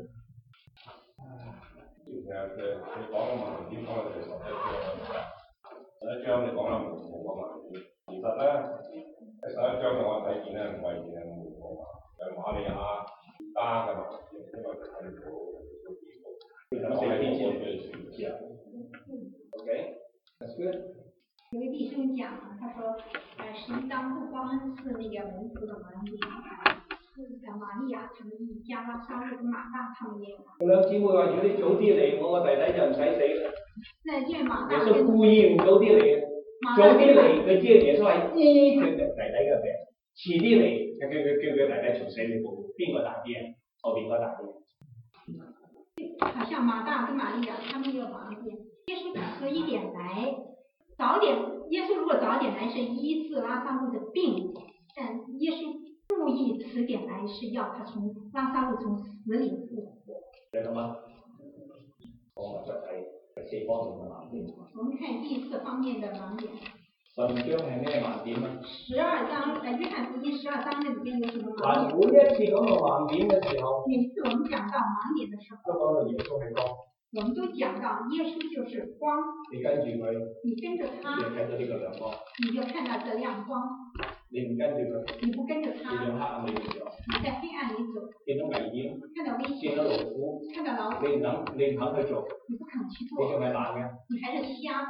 其實佢你講嘅盲點講嘅其實十一章，十一章你講嘅門徒嘅盲點，其實咧喺十一章我睇見咧唔係見係門徒盲，係瑪利亞加嘅盲點，因為佢睇到其實我係天主嘅選擇。 OK， that's good。 有位弟兄講，他說，呃，神當不光是那個門徒的盲點，呃，瑪利亞他們一家拉撒路跟馬大他們也有。 佢兩姊妹話：如果你早啲嚟，我個弟弟就唔使死啦。 那因為馬大耶穌故意唔早啲嚟嘅，早啲嚟佢知道耶穌係醫佢弟弟嘅病，遲啲嚟就叫佢叫佢弟弟從死裏復活，邊個大啲啊？後邊個大啲。 好像馬大跟瑪利亞他們有盲點，耶穌遲一點來，早點，耶穌如果早點來是醫治拉撒路的病，但耶穌故意遲點來是要他從拉撒路從死裏復活。 明白嗎？我就係四方面嘅盲點。 我們看第四方面的盲點。 十二章係咩盲點啊？ 十二章，誒，約翰福音十二章那裏邊有什麼盲點？ 嗱，每一次講到盲點嘅時候， 每次我們講到盲點嘅時候， 都講到耶穌係光。 我們都講到耶穌就是光。 你跟住佢， 你跟着他， 你睇到呢個亮光。 你就看到這亮光。 你唔跟住佢， 你不跟着他， 你喺黑暗裏面走。 你在黑暗裏走。 見到危險， 看到危險， 見到老虎， 看到老虎， 你唔肯，你唔肯去做， 你不肯去做， 你仲係盲嘅。 你還是瞎的。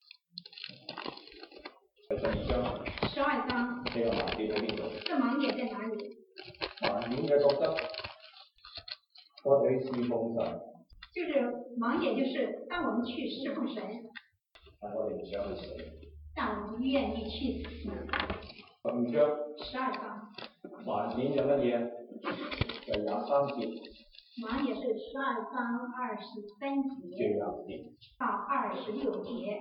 十二章。 十二章。 呢個盲點喺邊度？ 這盲點在哪裡？ 盲點嘅覺得，我哋去侍奉神。 就是盲點，就是當我們去侍奉神， 但我哋唔想去死。 但我們願意去死。 十二章。 十二章。 盲點有乜嘢？就廿三節。 盲點是十二章二十三節到二十六節。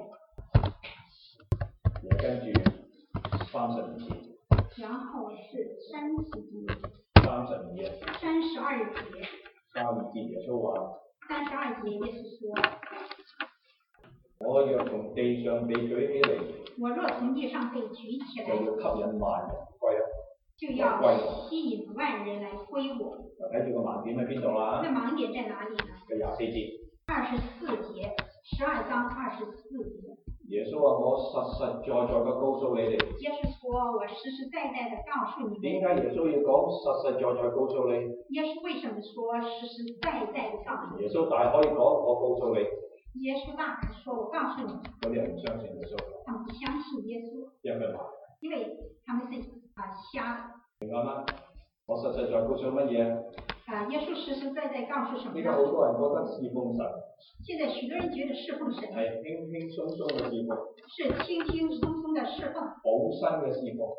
也跟住三十二節。 然後是三十節。 三十二。 三十二節。 三十二節耶穌話。 三十二節耶穌說： 我若從地上被舉起嚟， 我若從地上被舉起來， 就要吸引萬人歸啊！ 就要吸引萬人來歸我。 就睇住個盲點喺邊度啦？ 那盲點在哪裡呢？ 就廿四節。 二十四節，十二章二十四節。 耶穌話：我實實在在嘅告訴你哋。 耶穌說：我實實在在的告訴你哋。 點解耶穌要講實實在在告訴你？ 耶穌為什麼說實實在在的告訴你？ 耶穌大可以講我告訴你。 耶穌大可說我告訴你。 嗰啲人唔相信耶穌。 他們不相信耶穌。 因為盲。 因為他們是啊瞎的。 明白嗎？我實實在在告訴乜嘢？ 啊，耶穌實實在在告訴什麼？ 呢個好多人覺得侍奉神。 現在許多人覺得侍奉神係輕輕鬆鬆嘅侍奉。 是輕輕鬆鬆嘅侍奉。 好新嘅侍奉。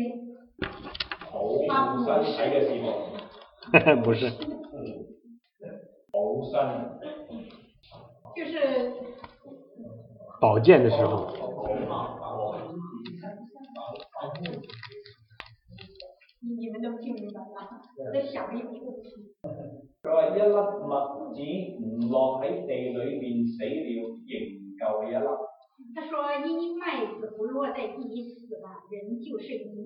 好身體嘅侍奉。 不是。 好身。 就是保健的時候。 你你們都聽明白啦？都想了一個詞。 佢話一粒麥子唔落喺地裏邊死了，仍舊係一粒。 他說：一粒麥子不落在地裏死了，人就是一粒。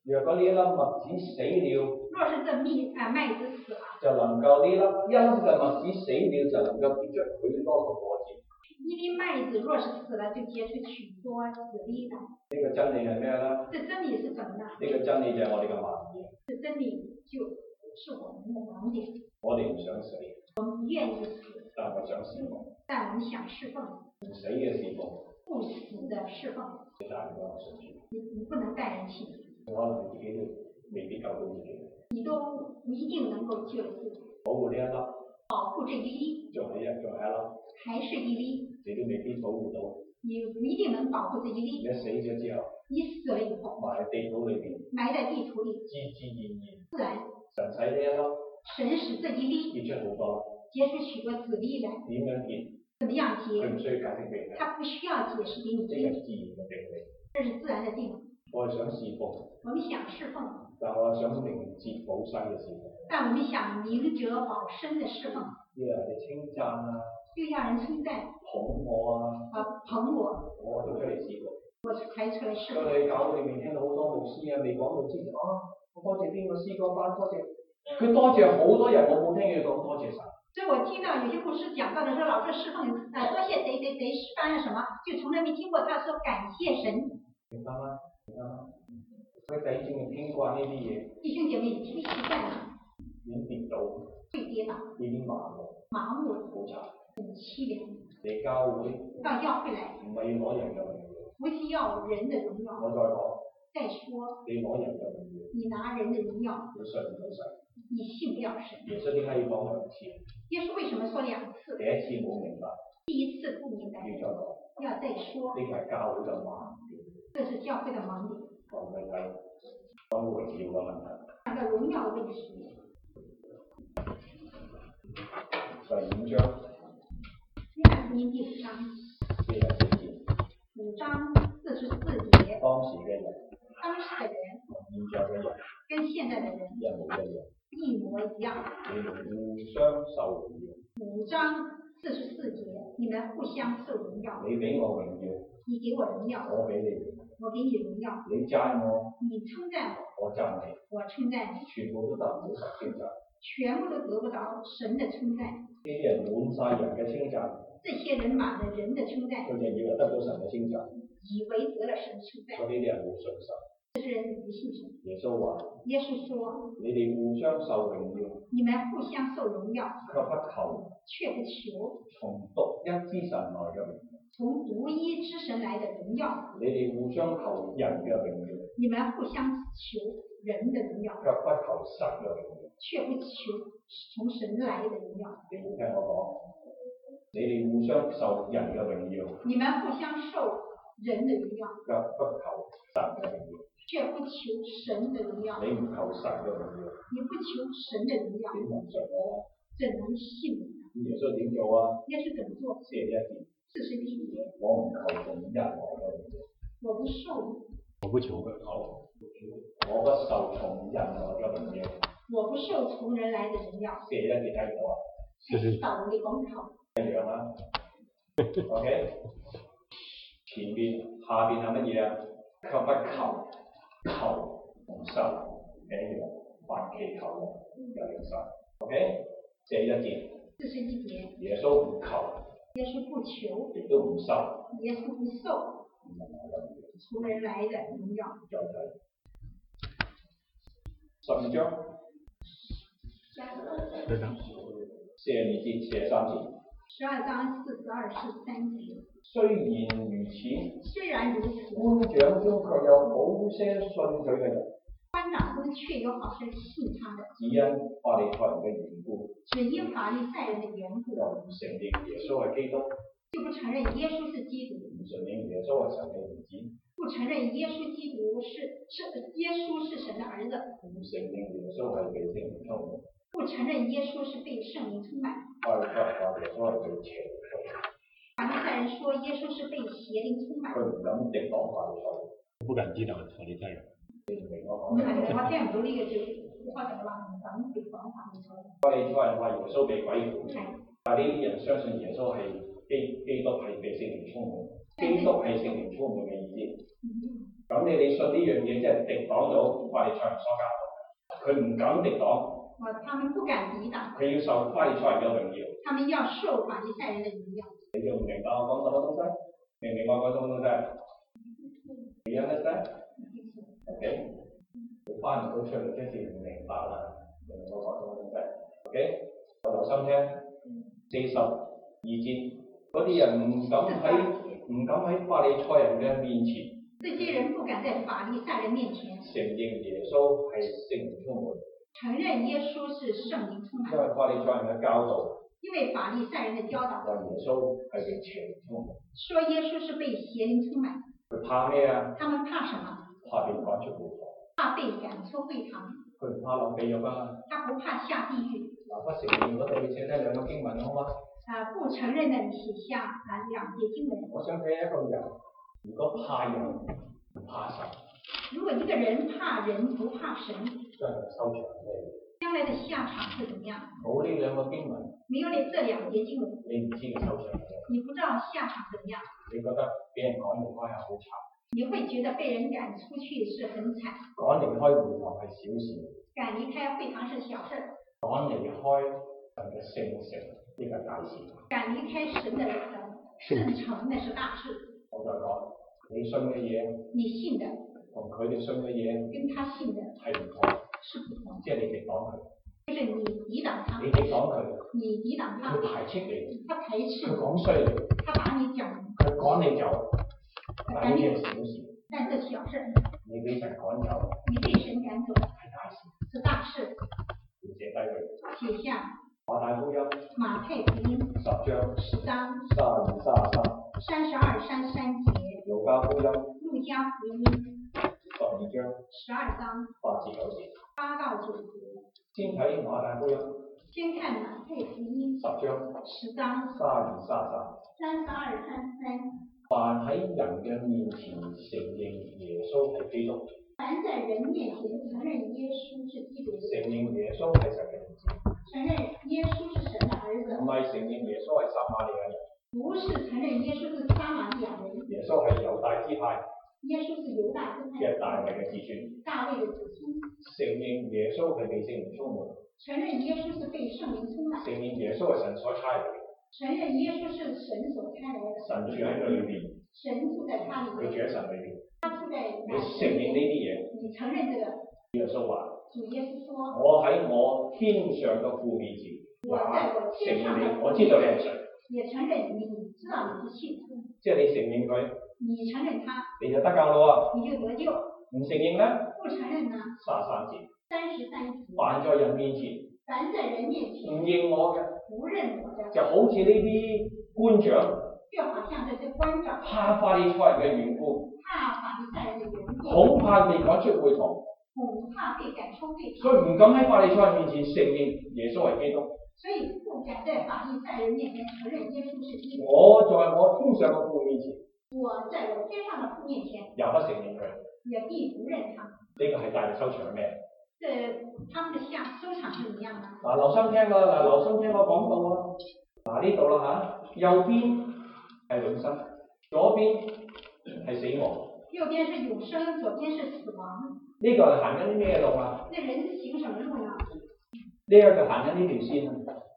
若果呢一粒麥子死了， 若是這蜜啊麥子死了， 就能夠呢粒一粒嘅麥子死了，就能夠結出許多個果子。 一粒麥子若是死了，就結出許多子粒來。 呢個真理係咩咧？ 這真理是什麼呢？ 呢個真理就係我哋嘅盲點。 這真理就是我們的盲點。 我哋唔想死， 我們願意死， 但我想侍奉。 但我們想侍奉。 唔死嘅侍奉， 不死的侍奉。 你帶唔到人信主。 你你不能帶人信主。 可能你自己都未必救到自己。 你都不一定能夠救自己。 保護呢一粒。 保護這一粒。 仲係一仲係一粒。 還是一粒。 你都未必保護到。 你不一定能保護這一粒。 你死咗之後。 你死了以後。 埋喺地土裏邊。 埋在地土裏。 自自然然。 自然。 神使呢一粒。 神使這一粒。 結出好多。 結出許多子粒來。 點樣結？ 怎麼樣結？ 佢唔需要解釋俾你。 他不需要解釋給你聽。 這是自然嘅定理。 這是自然的定理。 我係想侍奉。 我們想侍奉。 但我係想明哲保身嘅侍奉。 但我們想明哲保身嘅侍奉。 要人哋稱讚啊。 又要人稱讚。 捧我啊。 啊，捧我。 我就出嚟侍奉。 我才出嚟侍奉。 所以教會裏面聽到好多牧師啊，未講到之前啊，我多謝邊個詩歌班，多謝佢多謝好多人，我冇聽佢講多謝神。 所以我聽到有些牧師講到的時候，老是侍奉，呃，多謝誰誰誰詩班啊什麼，就從來沒聽過他說感謝神。 明白嗎？明白嗎？佢弟兄們聽慣呢啲嘢。 弟兄姐妹已經習慣了。 已經跌倒。 會跌倒。 已經麻木。 麻木。 好慘。 很淒涼。 嚟教會。 到教會來。 唔係要攞人嘅榮耀。 不是要人的榮耀。 我再講。 再說。 你攞人嘅榮耀。 你拿人的榮耀。 你信唔到神。 你信不了神。 耶穌點解要講兩次？ 耶穌為什麼說兩次？ 第一次冇明白。 第一次不明白。 要再講。 要再說。 呢個係教會嘅盲點。 這是教會嘅盲點。 講緊係講榮耀嘅問題。 講到榮耀嘅問題。 第五章。 約翰福音第五章。 四十四節。 五章四十四節。 當時嘅人。 當時嘅人。 現在嘅人。 跟現在嘅人。 一模一樣。 一模一樣。 你們互相受榮耀。 五章四十四節，你們互相受榮耀。 你俾我榮耀。 你給我榮耀。 我俾你。 我給你榮耀。 你讚我。 你稱讚我。 我讚你。 我稱讚你。 全部都得唔到神稱讚。 全部都得不到神的稱讚。 呢啲人滿晒人嘅稱讚。 這些人滿了人的稱讚。 佢哋以為得到神嘅稱讚。 以為得了神稱讚。 所以呢啲人冇信心。 這些人不信神。 耶穌話。 耶穌說。 你哋互相受榮耀。 你們互相受榮耀。 卻不求。 卻不求。 從獨一之神來嘅榮耀。 從獨一之神來的榮耀。 你哋互相求人嘅榮耀。 你們互相求人的榮耀。 卻不求神嘅榮耀。 卻不求從神來的榮耀。 你冇聽我講。你哋互相受人嘅榮耀。 你們互相受人的榮耀。 卻不求神嘅榮耀。 卻不求神的榮耀。 你唔求神嘅榮耀。 你不求神的榮耀。 點能信我？ 怎能信呢？ 耶穌點做啊？ 耶穌怎麼做？ 四十一節。 四十一節。 我唔求從人來嘅榮耀。 我不受。 我不求。 我不受從人來嘅榮耀。 我不受從人來的榮耀。 四十一節睇唔到啊？ 係道理講頭。 一樣啦。OK。前邊下邊係乜嘢啊？卻不求，求蒙受，一樣，凡祈求嘅有領受。OK。四十一節。 四十一節。耶穌唔求。 耶穌不求。 亦都唔受。 耶穌不受。從人來的榮耀。 再睇。十二章。 是的。 四十二節、四十三節。 十二章四十二、四十三節。 雖然如此。 雖然如此。 官長中卻有好些信佢嘅人。 官長中卻有好些信他的。 只因法利賽人嘅緣故。 只因法利賽人的緣故。 就唔承認耶穌係基督。 就不承認耶穌是基督。 唔承認耶穌係神嘅兒子。 不承認耶穌基督是是耶穌是神的兒子。 唔承認耶穌係被聖靈充滿。 不承認耶穌是被聖靈充滿。 法利賽人話耶穌係被邪靈充滿。 法利賽人說耶穌是被邪靈充滿。 佢唔敢敵擋法利賽人。 我不敢抵擋法利賽人。 你明我講咩？我聽唔到呢個字，我就話唔敢敵擋法利賽人。 法利賽人話耶穌被鬼附，但係呢啲人相信耶穌係基基督係被聖靈充滿。基督係聖靈充滿嘅意思。咁你哋信呢樣嘢，即係敵擋咗法利法利賽人所教導，佢唔敢敵擋， 我他們不敢抵擋， 佢要受法利賽人嘅榮耀。 他們要受法利賽人的榮耀。 你明唔明白我講什麼東西？明唔明白我講什麼東西？You understand？OK， 你翻唔到出嚟，即係唔明白啦。明唔明我講什麼東西 ？OK， 我留心聽。四十二節，嗰啲人唔敢喺唔敢喺法利賽人嘅面前。 這些人不敢在法利賽人面前承認耶穌係聖靈充滿。 承認耶穌是聖靈充滿。 因為法利賽人嘅教導。 因為法利賽人的教導。 話耶穌係被邪靈充滿。 說耶穌是被邪靈充滿。 佢怕咩啊？ 他們怕什麼？ 怕被趕出會堂。 怕被趕出會堂。 佢唔怕落地獄啊？ 他不怕下地獄。 嗱，不承認嗰度你寫低兩個經文好嗎？ 啊，不承認的你寫下啊兩節經文。 我想睇一個人，如果怕人唔怕神。 如果一個人怕人不怕神， 將來收場咩？ 將來的下場是怎麼樣？ 冇呢兩個經文， 沒有你這兩節經文， 你唔知佢收場咩？ 你不知道下場怎麼樣？ 你覺得俾人趕離開係好慘？ 你會覺得被人趕出去是很慘。 趕離開會堂係小事。 趕離開會堂是小事。 趕離開神嘅聖城呢個大事。趕離開神的聖城那是大事。 我再講，你信嘅嘢， 你信的。 同佢哋信嘅嘢， 跟他信的係唔同， 是不同。 即係你哋講佢， 就是你抵擋他， 你哋講佢， 你抵擋他， 佢排斥你， 他排斥， 佢講衰你， 他把你講， 佢趕你走，但呢啲係小事， 但這小事， 你俾神趕走， 你被神趕走， 係大事， 是大事， 要寫低佢， 寫下馬太福音， 馬太福音十章， 十章， 三二三三， 三十二三三節， 路加福音， 路加福音。 十二章， 十二章八至九節， 八到九節。 先睇馬太福音， 先看馬太福音十章， 十章三二三三， 三十二三三。 凡喺人嘅面前承認耶穌係基督， 凡在人面前承認耶穌是基督， 承認耶穌係神嘅兒子， 承認耶穌是神的兒子， 唔係承認耶穌係撒瑪利亞人， 不是承認耶穌是撒瑪利亞人， 耶穌係猶大支派。 耶穌是猶大支派， 即係大衛嘅子孫， 大衛的子孫。 承認耶穌係被聖靈充滿， 承認耶穌是被聖靈充滿， 承認耶穌係神所差嚟嘅， 承認耶穌是神所差來的， 神住喺佢裏邊， 神住在他裏面， 佢住喺神裏邊， 他住在你承認呢啲嘢， 你承認這個， 耶穌話， 主耶穌說， 我喺我天上嘅父面前， 我在我天上的父我知道你係誰， 也承認你知道你是信， 即係你承認佢， 你承認他， 你就得救咯你就得救。 唔承認咧， 不承認呢？ 三十三節， 三十三節。 凡在人面前， 凡在人面前唔認我嘅， 不認我的， 就好似呢啲官長， 就好像這些官長怕法利賽人嘅緣故， 怕法利賽人的緣故， 恐怕被趕出會堂， 恐怕被趕出會堂， 所以唔敢喺法利賽人面前承認耶穌為基督。 所以不敢在法利賽人面前承認耶穌是基督。 我在我天上嘅父面前， 我在我天上的父面前， 又不承認佢， 也必不認他。 呢個係大嘅收場咩？ 這他們的下收場是怎樣呢？ 嗱，留心聽啦，嗱，留心聽我講到啊，嗱呢度啦嚇，右邊係永生，左邊係死亡。 右邊是永生，左邊是死亡。 呢個係行緊啲咩路啊？ 那人行什麼路呢？ 呢個就行緊呢條線啊，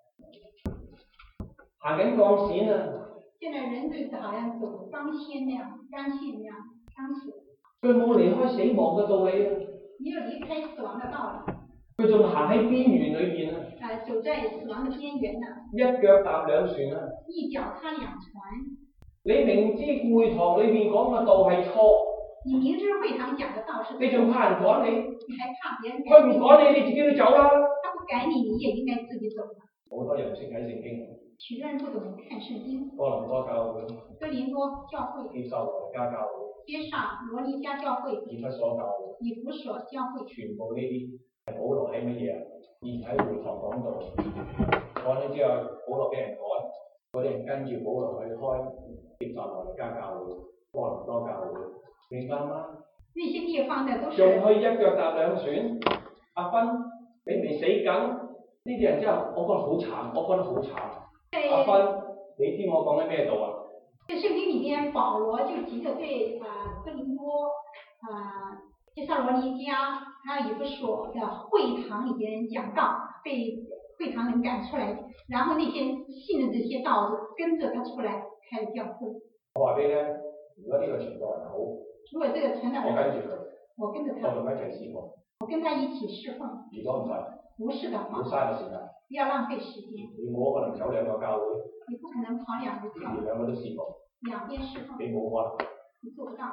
行緊鋼線啊。 現在人就是好像走鋼線那樣，鋼線那樣，鋼索。 佢冇離開死亡嘅道理啊！ 沒有離開死亡嘅道理。 佢仲行喺邊緣裏邊啊！ 啊，走在死亡嘅邊緣呢。 一腳踏兩船啊！ 一腳踏兩船。 你明知會堂裏邊講嘅道係錯， 你明知會堂講嘅道是錯， 你仲怕人趕你？ 你還怕別人趕你？ 佢唔趕你，你自己去走啦！ 他不趕你，你也應該自己走。 好多人唔識睇聖經， 許多人不懂看聖經。 哥林多教會、 哥林多教會、 帖撒羅尼迦教會、 帖撒羅尼迦教會、 以弗所教會、 以弗所教會， 全部呢啲係保羅喺乜嘢啊？而喺會堂講道，講咗之後，保羅俾人趕，嗰啲人跟住保羅去開帖撒羅尼迦教會、哥林多教會，明白嗎？ 那些地方的都是。 仲可以一腳踏兩船，阿芬你未死緊？呢啲人真係，我覺得好慘，我覺得好慘。阿芬，你知我講緊咩道啊？在聖經裡邊，保羅就急着對啊哥林多啊帖撒罗尼迦还有以弗所的会堂里边讲道，被会堂人赶出来，然后那些信的这些道子跟着他出来开了教会。 我話俾你聽，如果呢個傳道人好， 如果這個傳道人， 我跟住佢， 我跟着他， 我同佢一齊侍奉。 我跟他一起侍奉。 如果唔係， 不是的話， 唔好嘥個時間。 不要浪費時間。 你冇可能走兩個教會， 你不可能跑兩個教會， 你兩個都侍奉， 兩邊侍奉， 你冇可能。 你做不到。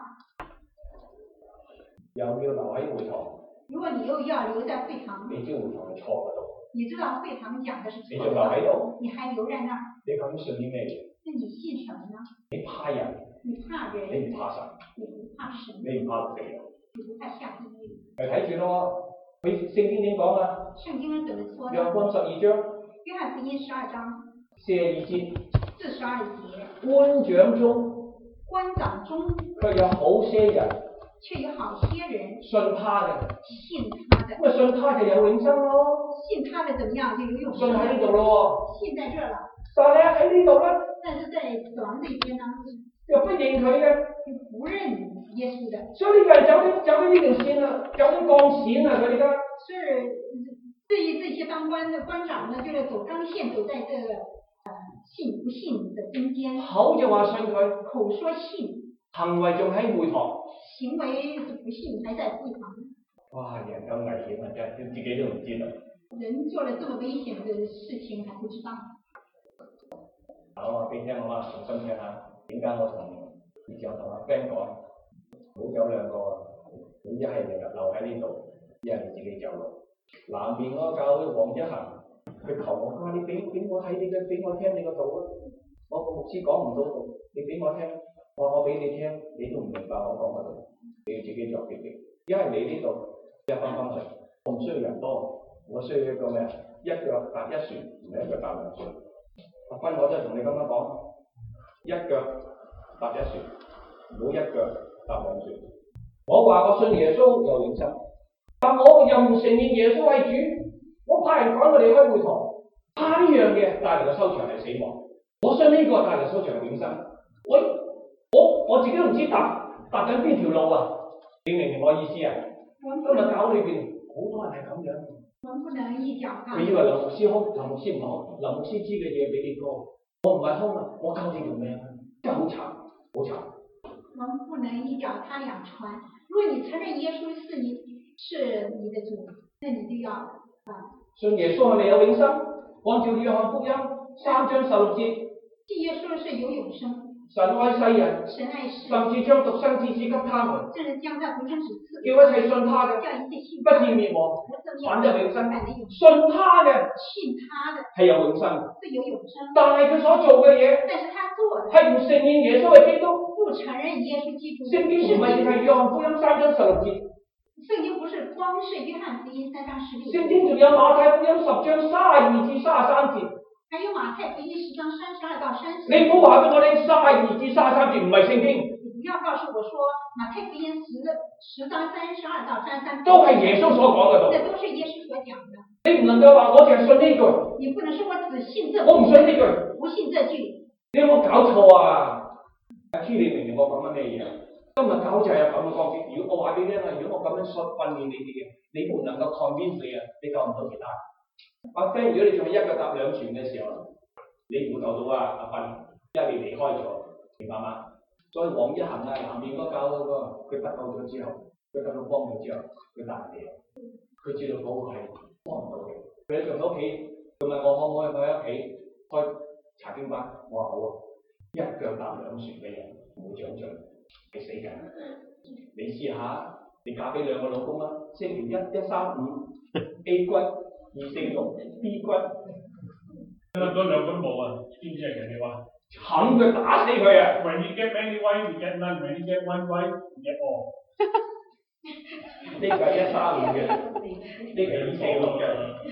又要留喺會堂， 如果你又要留在會堂， 你知會堂係錯嗰度， 你知道會堂講的是你錯仲留喺度， 你還留在那兒， 你究竟信啲咩嘢？ 那你信什麼呢？ 你怕人， 你怕人， 你唔怕神， 你不怕神， 你唔怕地獄， 你不怕下地獄。 咪睇住咯，佢聖經點講啊？ 聖經怎麼說呢？ 約翰十二章， 約翰福音十二章四十二節， 四十二節， 官長中， 官長中卻有好些人， 卻有好些人信他嘅， 信他的， 咁啊信他就有永生咯， 信他的怎麼樣就有永信生。 喺呢度咯， 信在這了， 但係咧喺呢度咧， 但是在死亡這邊呢， 又不認佢嘅， 就不認耶穌的。 所以呢個人走咗走咗呢條線啦，走咗鋼線啦，佢而家。 所以對於這些當官的官長呢，就是走鋼線，走在這個呃信不信的中間。 口就話信佢， 口說信， 行為仲喺會堂。 行為是不信，還在會堂。 哇！人咁危險啊，真係自己都唔知道。 人做了這麼危險的事情還不知道。 我話俾你聽，我話重新聽下，點解我同以前我同阿 friend 講，唔好走兩個，你一係就留喺呢度，一係你自己走路。南邊嗰個教會黃一行，佢求我，佢話你俾俾我睇你嘅，俾我聽你個道啊！我個牧師講唔到道，你俾我聽，我話我俾你聽，你都唔明白我講嘅道，你要自己作決定。因為你呢度一分分去，我唔需要人多，我需要一個咩啊？一腳踏一船，唔係一腳踏兩船。阿君，我真係同你咁樣講，一腳踏一船，唔好一腳踏兩船。我話我信耶穌有永生，但我又唔承認耶穌係主，我怕人趕我離開會堂，怕呢樣嘢帶嚟嘅收場係死亡。我信呢個帶嚟收場係永生。我我我自己都唔知踏踏緊邊條路啊！你明唔明我意思啊？今日教裏邊好多人係咁樣。 我們不能一腳踏。 佢以為林牧師兇，林牧師唔兇，林牧師知嘅嘢比你多。我唔係兇啊，我救你條命啊，真係好慘，好慘。 我們不能一腳踏兩船。如果你承認耶穌是你是你的主，那你就要啊。 信耶穌係咪有永生？按照約翰福音三章十六節， 信耶穌是有永生。 神愛世人， 神愛世人， 甚至將獨生子賜給他們， 甚至將他獨生子賜， 叫一切信他嘅， 叫一切信不至滅亡，反得永生。 反得永生。 信他嘅， 信他的係有永生， 是有永生。 但係佢所做嘅嘢， 但是他做的係唔承認耶穌係基督， 不承認耶穌基督。 聖經唔係淨係約翰福音三章十六節， 聖經不是光是約翰福音三章十六節， 聖經仲有馬太福音十章三十二至三十三節。 還有馬太福音十章三十二到三十。 你唔好話俾我聽，三十二至三十三節唔係聖經。 你不要告訴我說馬太福音十十章三十二到三十三。 都係耶穌所講嘅道。 這都是耶穌所講的。 你唔能夠話我淨係信呢句。 你不能說我只信這句。 我唔信呢句。 不信這句。 你有冇搞錯啊？阿 K，你明唔明我講緊咩嘢啊？今日搞就係有咁嘅光景。如果我話俾你聽啊，如果我咁樣訓訓練你哋嘅，你唔能夠 convince 你啊，你救唔到其他。阿 friend，如果你仲係一腳踏兩船嘅時候，你唔會救到啊！阿斌，因為你離開咗，明白嗎？所以往一行啊，南面嗰教嗰個，佢得救咗之後，佢得到幫助之後，佢大嘢，佢知道嗰個係幫唔到嘅。佢上到屋企，佢問我可唔可以去屋企開查經班？我話好啊！一腳踏兩船嘅人冇長進，係死緊。你試下，你嫁俾兩個老公啦，星期一一三五 A 君。二四六 B 君， 嗰兩君冇啊，知唔知係人哋話？ 冚佢打死佢啊 ！When you get many wives, you get none. When you get one wife, you get all。 呢個係一三五嘅，呢個係二四六嘅。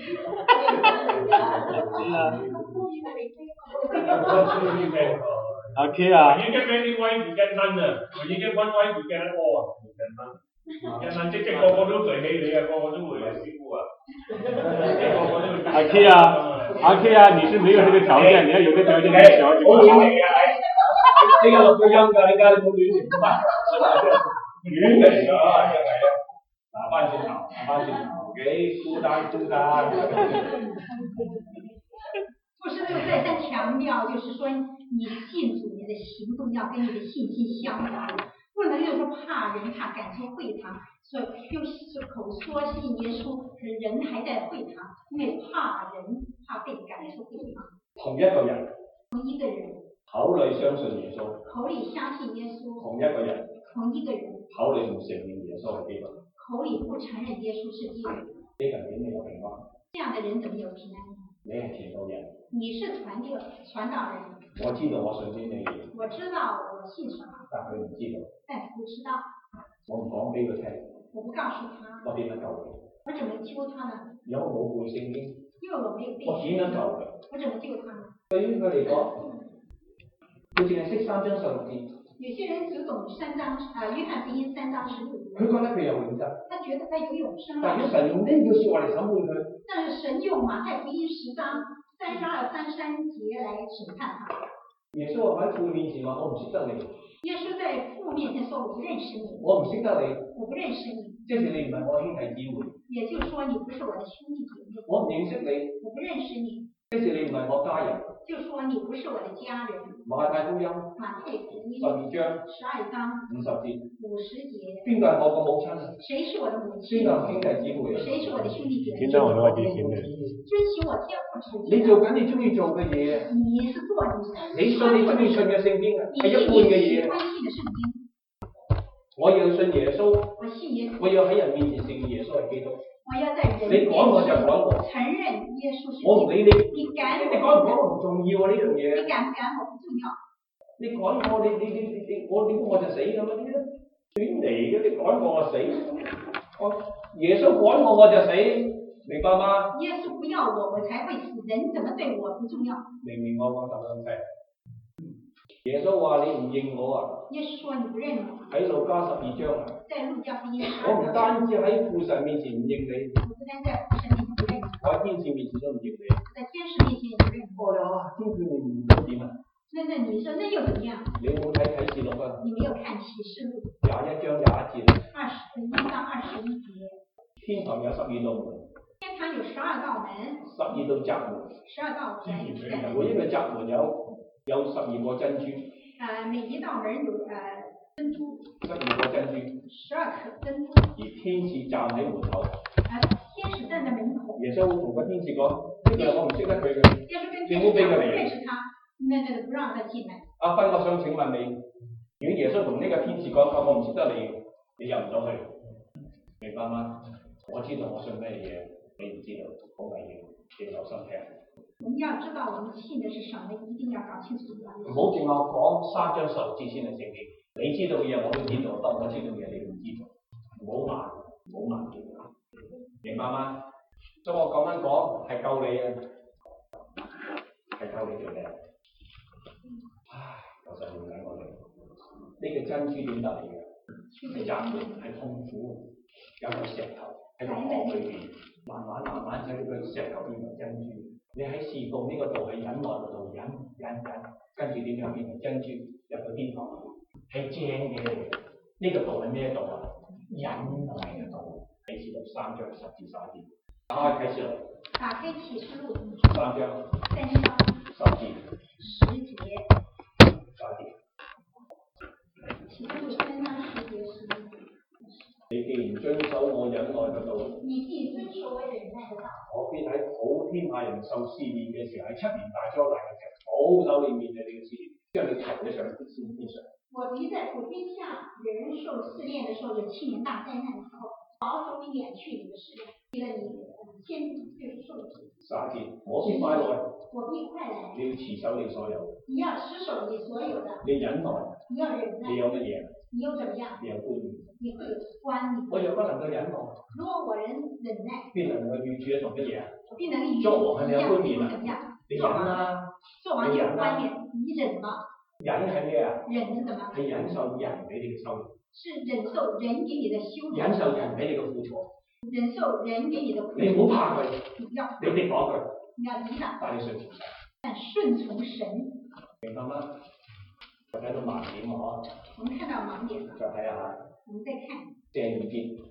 阿 K 啊 ！When you get many wives, you get none 啊！When you get one wife, you get all 啊！唔get none。一問即即個個都隨起你啊，個個都會啊，師傅啊！ 阿 K 啊，阿 K 啊，你是沒有這個條件，你要有個條件，你小就好亂嚟嘅，你有錄過音㗎，你家你冇亂嚟㗎嘛？亂嚟㗎，真係。 打翻轉頭，打翻轉頭，幾孤單孤單。 不是这个再三强调，就是说你信主，你的行动要跟你的信心相符，不能就是说怕人怕赶出会堂，所以用口说信耶稣，人还在会堂，因为怕人怕被赶出会堂。 同一個人， 同一個人， 口裏相信耶穌， 口裏相信耶穌， 同一個人， 同一個人， 口裏唔承認耶穌係基督， 口裏不承認耶穌是基督， 呢個人點有平安？ 這樣的人怎麼有平安？ 你係傳道人， 你是傳道傳道人， 我知道我信邊啲嘢， 我知道我信什麼， 但佢唔知道， 但不知道， 我唔講俾佢聽， 我不告訴他， 我點樣救佢？ 我怎麼救他呢？ 如果冇背聖經， 因為我沒有背我點樣救佢？ 我怎麼救他呢？ 對於佢嚟講，佢淨係識三章十六節。 有些人只懂三章啊，約翰福音三章十六節。 佢覺得佢有永生， 他覺得他有永生但係神用呢句説話嚟審判佢。 但是神用馬太福音十章三十二、三三節來審判他。 耶穌話喺父面前話：我唔識得你。 耶穌在父面前說：我不認識你。 我唔識得你。 我不認識你。 即係你唔係我兄弟姊妹。 也就是說你不是我的兄弟姐妹。 我唔認識你。 我不認識你。 即係你唔係我家人。 就說你不是我的家人。 馬太福音馬太福音十二章十二章五十節。 五十節。 邊個係我個母親啊？ 誰是我的母親？ 邊個係兄弟姊妹啊？ 誰是我的兄弟姐妹？ 聽到我都係啲錢嘅。 遵循我天父旨意。 你做緊你中意做嘅嘢。 你是做你你信你中意信嘅聖經啊，係一般嘅嘢。我要信耶穌。 我信耶穌。 我要喺人面前承認耶穌係基督。 我要在人你趕我就趕我。 承認耶穌是基督。 我唔理你。 你趕我。 你趕唔趕我唔重要啊呢樣嘢。 你趕唔趕我不重要。 你趕我，你你你你你我點我就死咁嗰啲咧？亂嚟嘅，你趕我我死。我耶穌趕我我就死，明白嗎？ 耶穌不要我，我才會死。人怎麼對我不重要？ 明明我講咁樣嘅。耶穌話：你唔認我啊！ 耶穌說：你不認我。 喺路加十二章啊！ 在路加福音十二章。 我唔單止喺父神面前唔認你， 我不單在父神面前不認你， 我喺天使面前都唔認你。 在天使面前也不認你。 我哋話天使面前點啊？ 那那你說那又怎麼樣？ 你有冇睇啟示錄啊？ 你沒有看啟示錄。 廿一章廿一節。 二十一章二十一節。 天堂有十二道門。 天堂有十二道門。 十二道閘門。 十二道閘門。 每一個閘門有有十二個珍珠。 啊，每一道門有誒珍珠。 十二個珍珠。 十二顆珍珠。 而天使站喺門口。 啊，天使站在門口。 耶穌同個天使講：呢個我唔識得佢嘅，你唔好俾佢嚟。 認識他，那那個不讓他進來。 阿芬，我想請問你，如果耶穌同呢個天使講：啊，我唔識得你，你入唔到去，明白嗎？我知道我信咩嘢，你唔知道，好危險，你留心聽。 我們要知道我們信的是什麼，一定要搞清楚。 唔好淨係講三章十六節先係聖經，你知道嘅嘢我都知道，但我知道嘅嘢你唔知道，唔好慢，唔好慢啲，明白嗎？所以我咁樣講係救你啊，係救你條命。唉，我就唔緊我哋，呢個珍珠點得嚟嘅？係雜亂，係痛苦，有個石頭喺個殼裏邊，慢慢慢慢使到個石頭變為珍珠。你喺侍奉呢個道係忍耐嗰度忍忍忍，跟住點樣變成珍珠入到天堂？係正嘅嚟嘅。呢、這個道係咩道啊？忍耐嘅道。啟示錄三章十至十一節。打開啟示錄。 打開啟示錄。 三章。 三章。 十節。 十節。 十節。 啟示錄三章十節十節。 你既然遵守我忍耐嘅道， 你既遵守我忍耐嘅道， 我必喺普天下人受試煉嘅時候，喺七年大災難嘅時候，保守你面對你嘅試煉，將你提咗上天天上。我必在普天下人受試煉嘅時候，有七年大災難嘅時候，保守你免去你嘅試煉，為了你先就是受試。 十節，我必快來， 我必快來。 你要持守你所有， 你要持守你所有的， 你忍耐， 你要忍耐， 你有乜嘢？ 你又怎麼樣？ 你有冠冕。 你會有冠冕。 我若不能夠忍耐， 如果我忍忍耐， 邊能夠與主一同乜嘢啊？ 我必能與作王係咪有冠冕啊？ 怎麼樣？ 你忍啦， 作王就有冠冕，你忍嗎？ 忍係咩啊？ 忍是什麼？ 係忍受人俾你嘅羞辱。 是忍受人給你的羞辱。 忍受人俾你嘅苦楚。 忍受人給你的苦楚。 你唔好怕佢。 你不要。 你敵擋佢。 你要抵擋。 但你順從神。 但順從神。 明白嗎？我睇到盲點喎。 我們看到盲點了。 再睇下。 我們再看。 第二節，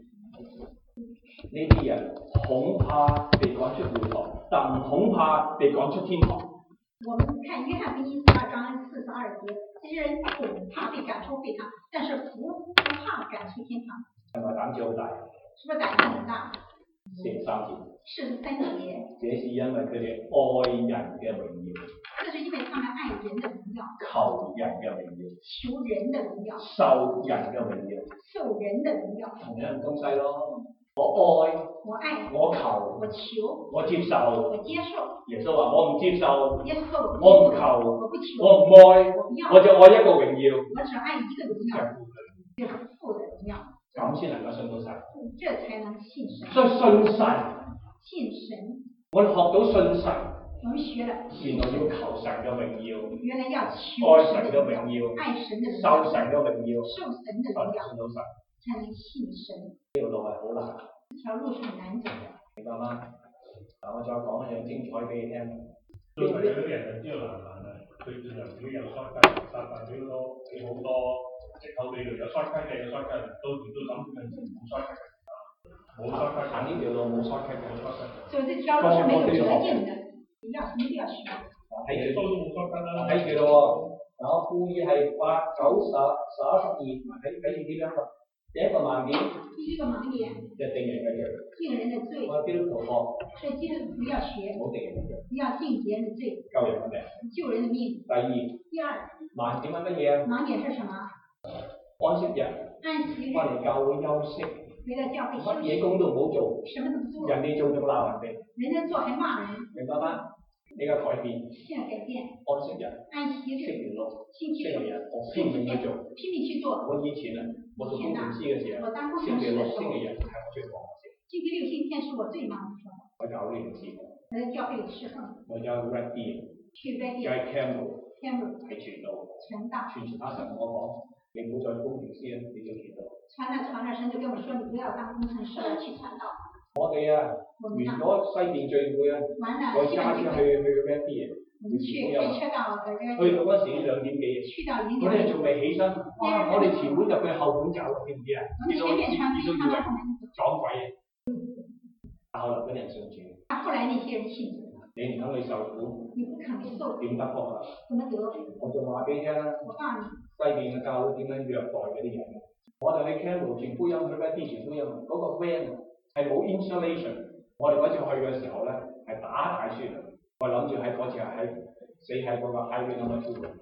呢啲人恐怕被趕出會堂，但唔恐怕被趕出天堂。 我們看約翰福音十二章四十二節，這些人恐怕被趕出會堂，但是不不怕趕出天堂。 係咪膽子好大？ 是不是膽子很大？ 四十三節。 四十三節。 這是因為佢哋愛人嘅榮耀。 這是因為他們愛人的榮耀。 求人嘅榮耀。 求人的榮耀。 受人嘅榮耀。 受人的榮耀。 同樣東西咯。我愛， 我愛， 我求， 我求， 我接受， 我接受。 耶穌話：我唔接受， 耶穌說我唔求， 我不求， 我唔愛， 我不要， 我就愛一個榮耀。 我只愛一個榮耀，就是父的榮耀。 咁先能夠信到神。 這才能信神。 所以信神， 信神。 我哋學到信神。 我們學了。原來要求神嘅榮耀。 原來要求愛神嘅榮耀， 愛神的榮耀， 受神嘅榮耀， 受神的榮耀， 信到神。 才能信神。 呢條路係好難。 呢條路是很難走嘅。 明白嗎？嗱，我再講一樣精彩俾你聽。 做埋嗰啲人就知道難唔難啦。佢自然表有衰雞，殺飯表多，俾好多藉口俾佢有衰雞嘅，有衰雞到時都諗緊冇衰雞嘅，冇衰雞行呢條路冇衰雞嘅，冇衰雞。 所以這條路是沒有捷徑的，你要一定要學。 睇住都冇衰雞啦。 睇住咯喎，嗱我故意係八九十十一十二，睇睇住幾張啦。第一個盲點， 第一個盲點， 就定人嘅罪， 定人的罪。 我基督徒學， 所以基督徒要學， 冇定人嘅罪， 要定別人的罪， 救人嘅命， 救人的命。 第二， 第二， 盲點係乜嘢？ 盲點是什麼？ 安息日， 安息日， 翻嚟教會休息， 回到教會休息， 乜嘢工都唔好做， 什麼都不做， 人哋做仲鬧人哋， 人家做還罵人， 明白嗎？呢個改變， 現在改變， 安息日， 安息日， 星期六， 星期六， 日我拼命去做， 拼命去做。 我以前啊，我做工程師嘅時候，星期六、星期日係我最忙嘅時候。 星期六、星期天是我最忙嘅時候。 我教會唔知。 我在教會侍奉。 我有 Red Deer， 去 Red Deer， 喺 Campbell，Campbell 係傳道。傳道。傳傳下神，我講，你唔好再工程師啦，你做傳道。傳下傳下神就跟我說，你不要當工程師了，去傳道。我哋啊，完咗西面聚會啊，我揸車去去 Red Deer。我們去開車到誒，去到嗰時已經兩點幾，去到已經兩點。我哋仲未起身，哇！我哋前門入去後門走，知唔知啊？見到見到要撞鬼啊！後來嗰啲人信主。後來那些人信主。你唔肯去受苦，你不肯去受，點得福啊？點得得？我就話俾你聽啦。我告訴你。西邊嘅教會點樣虐待嗰啲人？我哋去 Campbell 傳福音，去咩啲傳福音？嗰個 van 係冇 insulation。我哋嗰次去嘅時候咧，係打大雪。我諗住喺嗰次係喺死喺嗰個 highway number two 度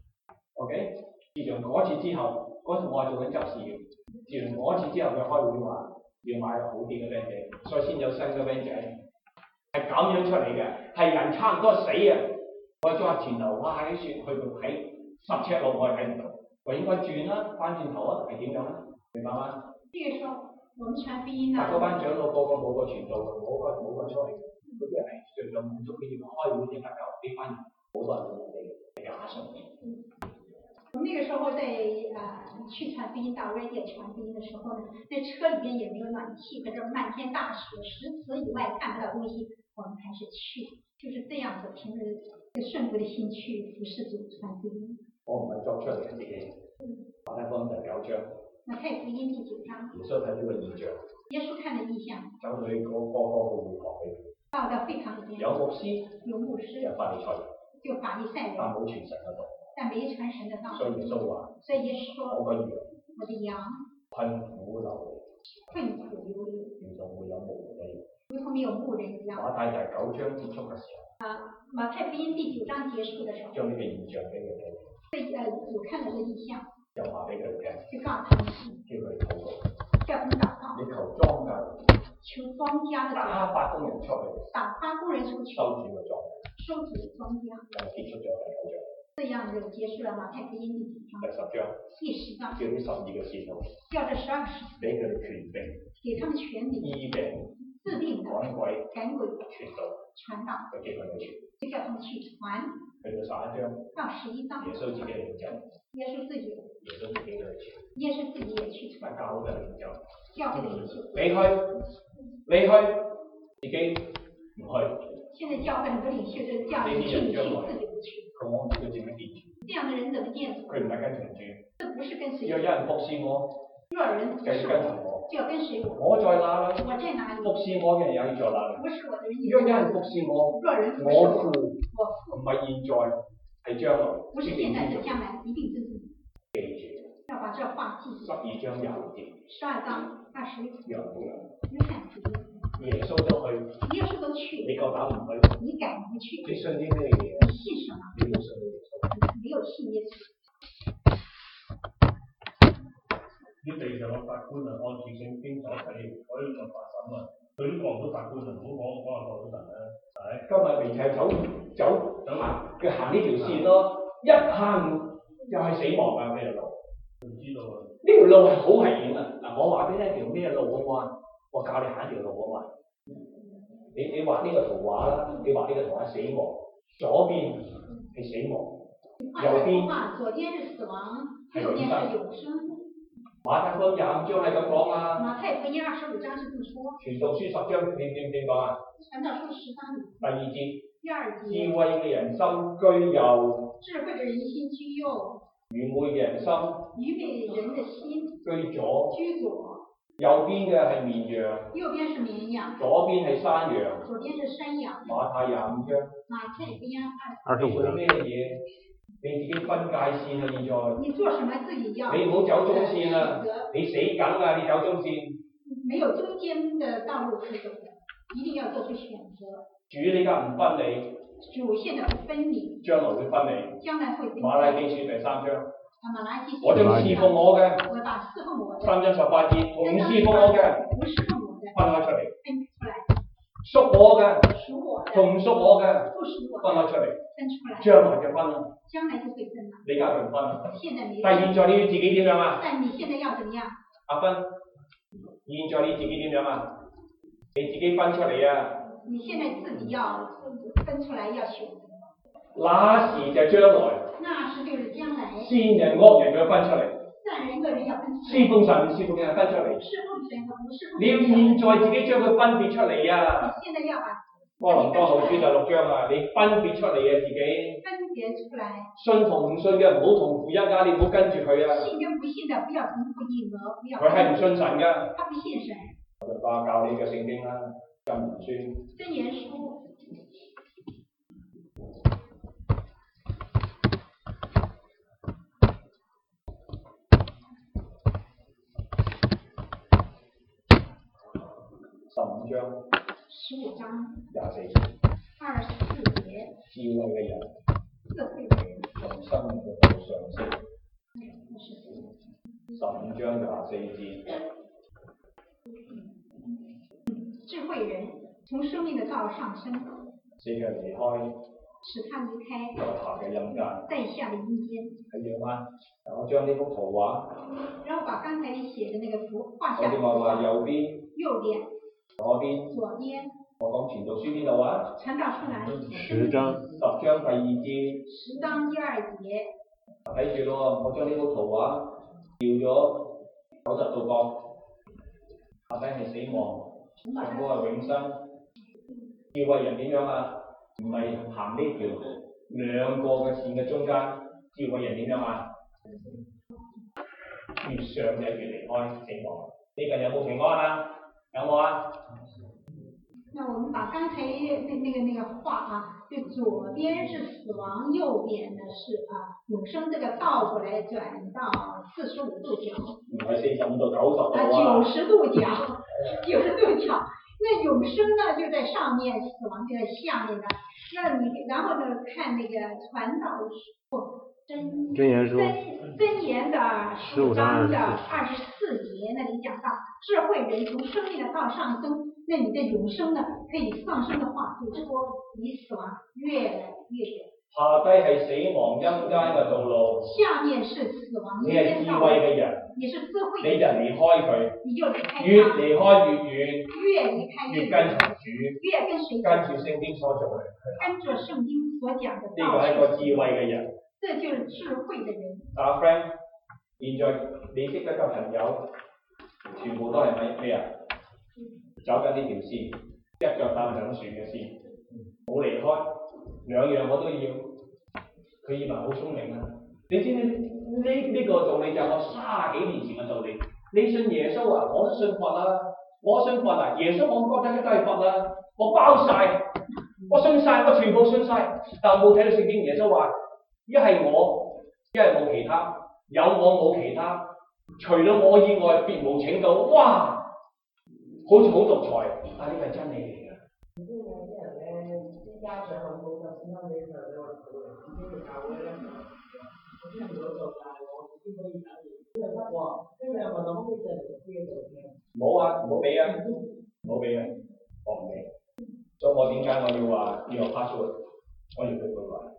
，OK？自從嗰次之後，嗰次我係做緊執事嘅。自從嗰次之後，佢開會話要買個好啲嘅 van 仔，所以先有新嘅 van 仔，係咁樣出嚟嘅，係人差唔多死啊！我再前頭哇啲雪去到睇十尺路，我係睇唔到，我應該轉啦，翻轉頭啊，係點樣啊？明白嗎？呢個時候，我們傳福音啊！嗰班長老個個冇個傳道，冇個冇個出嚟。嗰啲人係最咗滿足佢哋開會先得㗎，呢班人好多人都冇地假信。我們那個時候在啊、呃、去傳福音到瑞典傳福音的時候呢，那車裡邊也沒有暖氣，可是漫天大雪，十尺以外看不到東西，我們還是去，就是這樣子憑着順服的心去服侍主傳福音。我唔係作出嚟嘅自己。馬太福音第九章。馬太福音第九章。耶穌睇呢個異象。耶穌看的異象。走去嗰個個個會堂去。到到會堂裏邊，有牧師，有牧師，有法利賽人，就法利賽人，但冇傳神嘅道，但沒傳神嘅道。所以耶穌話，所以耶穌說，我嘅羊，我的羊，困苦流離，困苦流離，如同沒有牧人一樣，如同沒有牧人一樣。馬太第九章結束嘅時候，啊，馬太福音第九章結束嘅時候，將呢個異象俾佢睇，對，誒，主看到個異象，就話俾佢聽，就告訴他們，叫佢哋禱告，叫他們禱告，你求莊稼。求莊稼的打發工人出去，打發工人出去收住個莊稼，收住莊稼，就結束咗第九章。這樣就結束了馬太福音第九章。第十章。第十章。叫呢十二個使徒，叫這十二個使徒，俾佢哋權柄，給他們權柄，醫病，治病的，趕鬼，趕鬼，傳道，傳道，就叫佢哋傳，就叫他們去傳。去到十一章。到十一章。耶穌自己領袖。耶穌自己。耶穌自己去傳。耶穌自己也去傳。教會嘅領袖。教會嘅領袖。你去。你去，自己唔去。現在教會很多領袖就叫你去，你去，自己不去。佢我唔知佢點樣堅持。這樣的人怎麼堅持？佢唔係跟從主。這不是跟隨。若有人服侍我，若有人服侍我， 就要跟隨我。 我在哪裏， 我在哪裡， 服侍我嘅人也要在哪裏。 服侍我的人也若有人服侍我， 若人服侍我我， 父我父唔係現在，係將來。 不是現在，是將來，一定真正記住。 要把這話記住。 十二章廿六節。 十二章二十六節。 楊夫人。 約翰福音。 耶穌都去。 耶穌都去。 你夠膽唔去？ 你敢唔去？ 你信啲咩嘢？ 你信什麼？ 你冇信耶穌。 沒有信耶穌。 啲地上嘅法官啊，按住聖經所睇，可以做法審啊。佢都過唔到法官啊，唔好講講下過到神啦，係。 今日未係走走走行，佢行呢條線咯，一行又係死亡㗎呢條路。唔知道啊。呢條路係好危險啊！嗱，我話俾你聽條咩路好唔好啊？我教你下一條路好唔好啊？你你畫呢個圖畫啦，你畫呢個圖畫死亡，左邊係死亡，右邊左邊是死亡，右邊是永生。 馬太福音廿五章係咁講啊。 馬太福音二十五章是這麼說。 傳道書十章點點點講啊？ 傳道書十章第二節。 第二節。 智慧嘅人心居右。 智慧嘅人心居右。 愚昧嘅人心。 愚昧人嘅心。 居左。 居左。 右邊嘅係綿羊。 右邊是綿羊。 左邊係山羊。 左邊是山羊。 馬太廿五章。 馬太福音二十五章。 咩嘢？你自己分界線啊！現在你做什麼自己要？ 你唔好走中線啊！你死梗啊！你走中線。 沒有中間的道路可走的，一定要做出選擇。 主呢家唔分你。 主現在不分你。 將來會分你。 將來會分你。 馬拉基書第三章。 啊，馬拉基書。 我將侍奉我嘅。 我把侍奉我嘅。 三章十八節，同侍奉我嘅。 唔侍奉我嘅。 分開出嚟。 分出來。 屬我嘅。 屬我嘅。 同屬我嘅。 不屬我。 分開出嚟。 分出來。 將來就分啦。 將來就會分啦。 你而家仲分啊？ 現在沒。 但係現在你要自己點樣啊？ 但你現在要怎麼樣？ 阿芬，現在你自己點樣啊？你自己分出嚟啊！ 你現在自己要分出來要選擇。 那時就將來。 那時就是將來。 善人惡人要分出嚟。 善人惡人要分出嚟。 侍奉神侍奉人分出嚟。 侍奉神和不侍奉。 你要現在自己將佢分別出嚟啊！ 你現在要把。 哥林多後書第六章啊，你分別出嚟啊自己。 分別出來。 信同唔信嘅唔好同負一啊，你唔好跟住佢啊。 信跟不信的不要同負一軛，不要。 佢係唔信神㗎。 他不信神。 我就教教你嘅聖經啦，箴言書。 箴言書。 十五章。 十五章。 廿四節。 二十四節。 智慧嘅人。 智慧嘅人。 從生活道上升。十五章廿四節。 智慧人從生命的道上升。 使佢離開。 使他離開。 在下嘅陰間。 在下的陰間。 係樣啊！我將呢幅圖畫。 然後把剛才你寫的那個圖畫下。 我哋話話右邊。 右邊。 左邊。 左邊。 我講傳道書邊度啊？ 傳道書哪裡？ 十章。 十章第二節。 十章第二節。 睇住咯，我將呢幅圖畫調咗九十度角，下低係死亡，上高係永生。智慧人點樣啊？唔係行呢條兩個嘅線嘅中間，智慧人點樣啊？越上就越離開死亡。呢近有冇平安啊？有冇啊？ 那我們把剛才那那個那個畫啊，就左邊是死亡，右邊呢是啊永生，這個倒過來轉到四十五度角。 唔係四十五度，九十度啊。 九十度角，九十度角。那永生呢就在上面，死亡就在下面的。那你然後呢看那個傳道書真真言書真真言的十五章的二十四節，那裡講到智慧人從生命的道上升。那你的永生呢，可以上升的話，就說離死亡越來越遠。 下低係死亡陰間嘅道路。 下面是死亡陰間道路。你係智慧嘅人。 你是智慧的人。 你就離開佢。 你就離開他。 越離開越遠。 越離開越遠。 越跟隨主。 越跟隨主。 跟住聖經所做嘅。 跟住聖經所講嘅道。 呢個係個智慧嘅人。 這就是智慧嘅人。 阿 friend，現在你識得嘅朋友，全部都係咪咩啊？走緊呢條線，一腳踏兩船嘅線，冇離開，兩樣我都要。佢以為好聰明啊！你知唔知呢呢個道理就係我卅幾年前嘅道理？ 你信耶穌啊，我都信佛啦，我信佛啊，耶穌我覺得都係佛啦，我包晒，我信晒，我全部信晒，但冇睇到聖經耶穌話，一係我，一係冇其他，有我冇其他，除咗我以外，別無拯救。哇，好似好獨裁，但呢個係真理嚟㗎。家長好就先生你就你話佢自己嘅教會咧，我聽唔到就但係我自己可以搞掂，真係得喎。跟住又問我可唔可以借嚟自己做嘅？冇啊，唔好俾啊，唔好俾啊，我唔俾。所以我點解我要話要有 password， 我要佢佢話。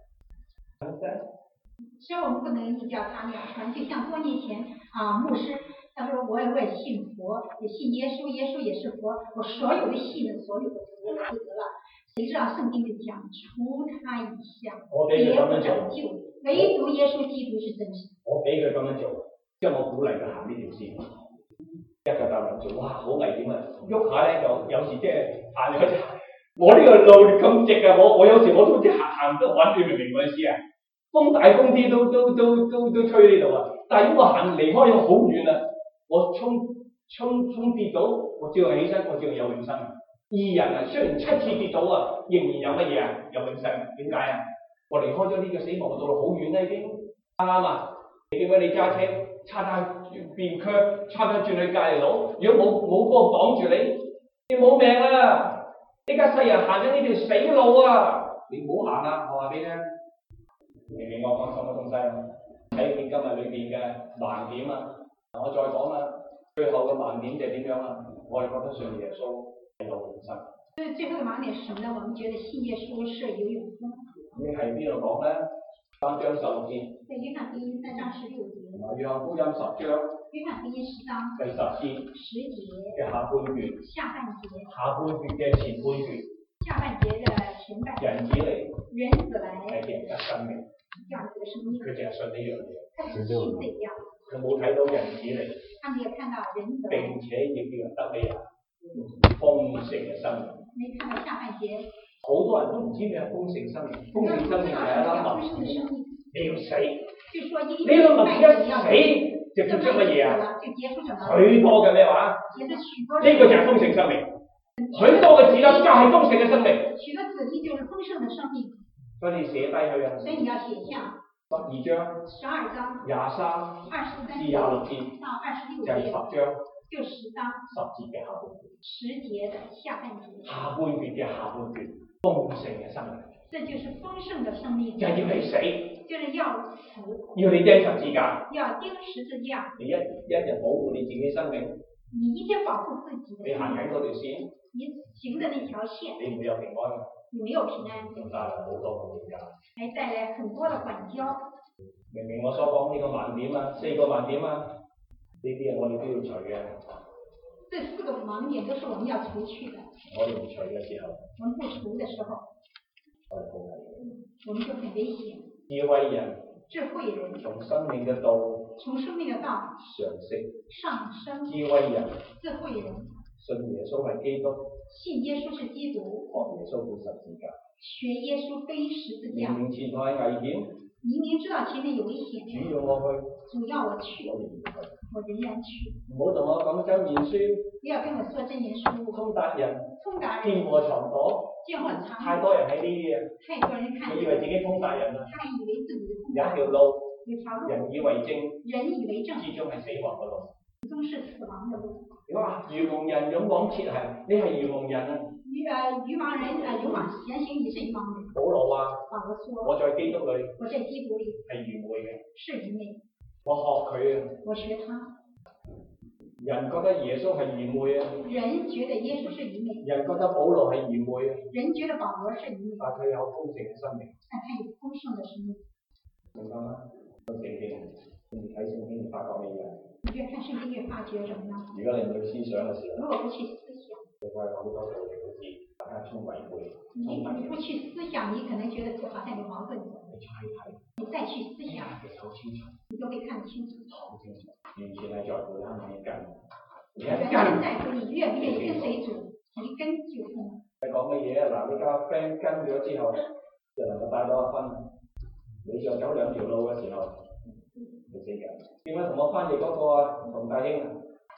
所以我们不能一教他两传，就像多年前啊，牧师他说我也我也信佛，也信耶稣，耶稣也是佛，我所有的信的所有的佛都得了。谁知道聖經就講除他以下，別無拯救，唯獨耶穌基督是真神。 我俾佢咁樣做，即係我鼓勵佢行呢條線，一腳踏兩做，哇，好危險啊！喐下咧就有時即係行咗隻，我呢個路咁直啊，我我有時我都即係行行唔得穩，你明唔明我意思啊？風大風啲都都都都都吹呢度啊！但係如果我行離開咗好遠啊，我衝衝衝跌到，我照樣起身，我照樣有永生。義人啊，雖然七次跌倒啊，仍然有乜嘢啊？有永生。點解啊？我離開咗呢個死亡嘅道路好遠啦，已經啱啱啊？你點解你揸車叉下變卻，叉下轉去隔離路？如果冇冇嗰個擋住你，你冇命啦！呢家世人行緊呢條死路啊！你唔好行啦，我話俾你聽。明明我講什麼東西啊？睇見今日裏邊嘅盲點啊！我再講啦，最後嘅盲點就係點樣啊？我哋覺得信耶穌。 所以最後的盲點是什麼呢？我們覺得信耶穌是有永生。 你係邊度講咧？三章十六節。 在約翰福音三章十六節。 同埋約翰福音十章。 約翰福音十章。 第十節。 十節嘅下半段。 下半節。 下半段嘅前半段。 下半節嘅前半。 人子嚟。 人子嚟。係人嘅生命。 讓你嘅生命。 佢淨係信呢樣嘢。 他只信這樣。 佢冇睇到人子嚟。 他沒有看到人子。 並且亦叫人得咩啊？豐盛嘅生命。 你看到下半節， 好多人都唔知咩係豐盛生命。豐盛生命係一粒麥子，你要死。呢粒麥子一死就結出乜嘢啊？許多嘅咩話？呢個就係豐盛生命。許多嘅子粒就係豐盛嘅生命。 許多子粒就是豐盛嘅生命。 所以你寫低佢啊。 所以你要寫下。 十二章。 十二章。廿三。 二十三。 至廿六節。 到二十六節。 就係十章。 就十章十節嘅下半段， 十節的下半節， 下半段嘅下半段，豐盛嘅生命， 這就是豐盛嘅生命， 就係要你死， 就是要死， 要你釘十字架， 要釘十字架， 你一一日保護你自己生命， 你一天保護自己， 你行緊嗰條線， 你行的那條線， 你唔會有平安， 你沒有平安， 仲帶來好多嘅管教， 還帶來很多嘅管教。 明明我所講呢個盲點啊，四個盲點啊，呢啲嘢我哋都要除嘅。 這四個盲點都是我們要除去的。 我哋唔除嘅時候， 我們不除的時候， 我哋好危險。 我們就很危險。 智慧人， 智慧人， 從生命嘅道， 從生命嘅道上升， 上升。 智慧人， 智慧人， 信耶穌係基督， 信耶穌是基督， 學耶穌背十字架， 學耶穌背十字架。 明明前頭係危險， 明明知道前面有危險， 主要我去， 主要我去， 我仍然去， 我仍然去。 唔好同我講真言書， 不要跟我說真言書。 通達人， 通達人， 見過藏躲， 見過藏躲， 太多人喺呢啲嘢， 太多人看， 你以為自己通達人啊？ 他以為自己通有一達， 條路， 有條路， 人以為正， 人以為正， 始終係死亡嘅路。 始終是死亡嘅路。 你話愚蒙人勇往前行，你係愚蒙人啊！ 愚誒愚盲人誒勇往前行，你是愚盲人。 保羅啊， 保羅說， 我在基督裏， 我在基督裏係愚昧嘅， 是愚昧。 我學佢啊。 我學他。 人覺得耶穌係愚昧啊。 人覺得耶穌是愚昧。 人覺得保羅係愚昧啊。 人覺得保羅是愚昧。 但佢有豐盛嘅生命。 但他有豐盛嘅生命。 明白嗎？聖經，你睇聖經你發覺乜嘢？ 你越看聖經越發覺什麼呢？ 如果你唔去思想嘅時候， 如果不去思想， 你會好多道理好似大家衝違背。 你你不去思想，你可能覺得好像有矛盾。 你再睇， 你再去思想， 好清楚， 你就會看得清楚。 好清楚，完全係在乎他那一根。 完全在乎你願不願意跟隨主，一根就通。 你講乜嘢啊？嗱，你家 friend 跟咗之後，就能夠帶多一分。你再走兩條路嘅時候，你死緊。點解同我翻譯嗰個啊？同大兄啊，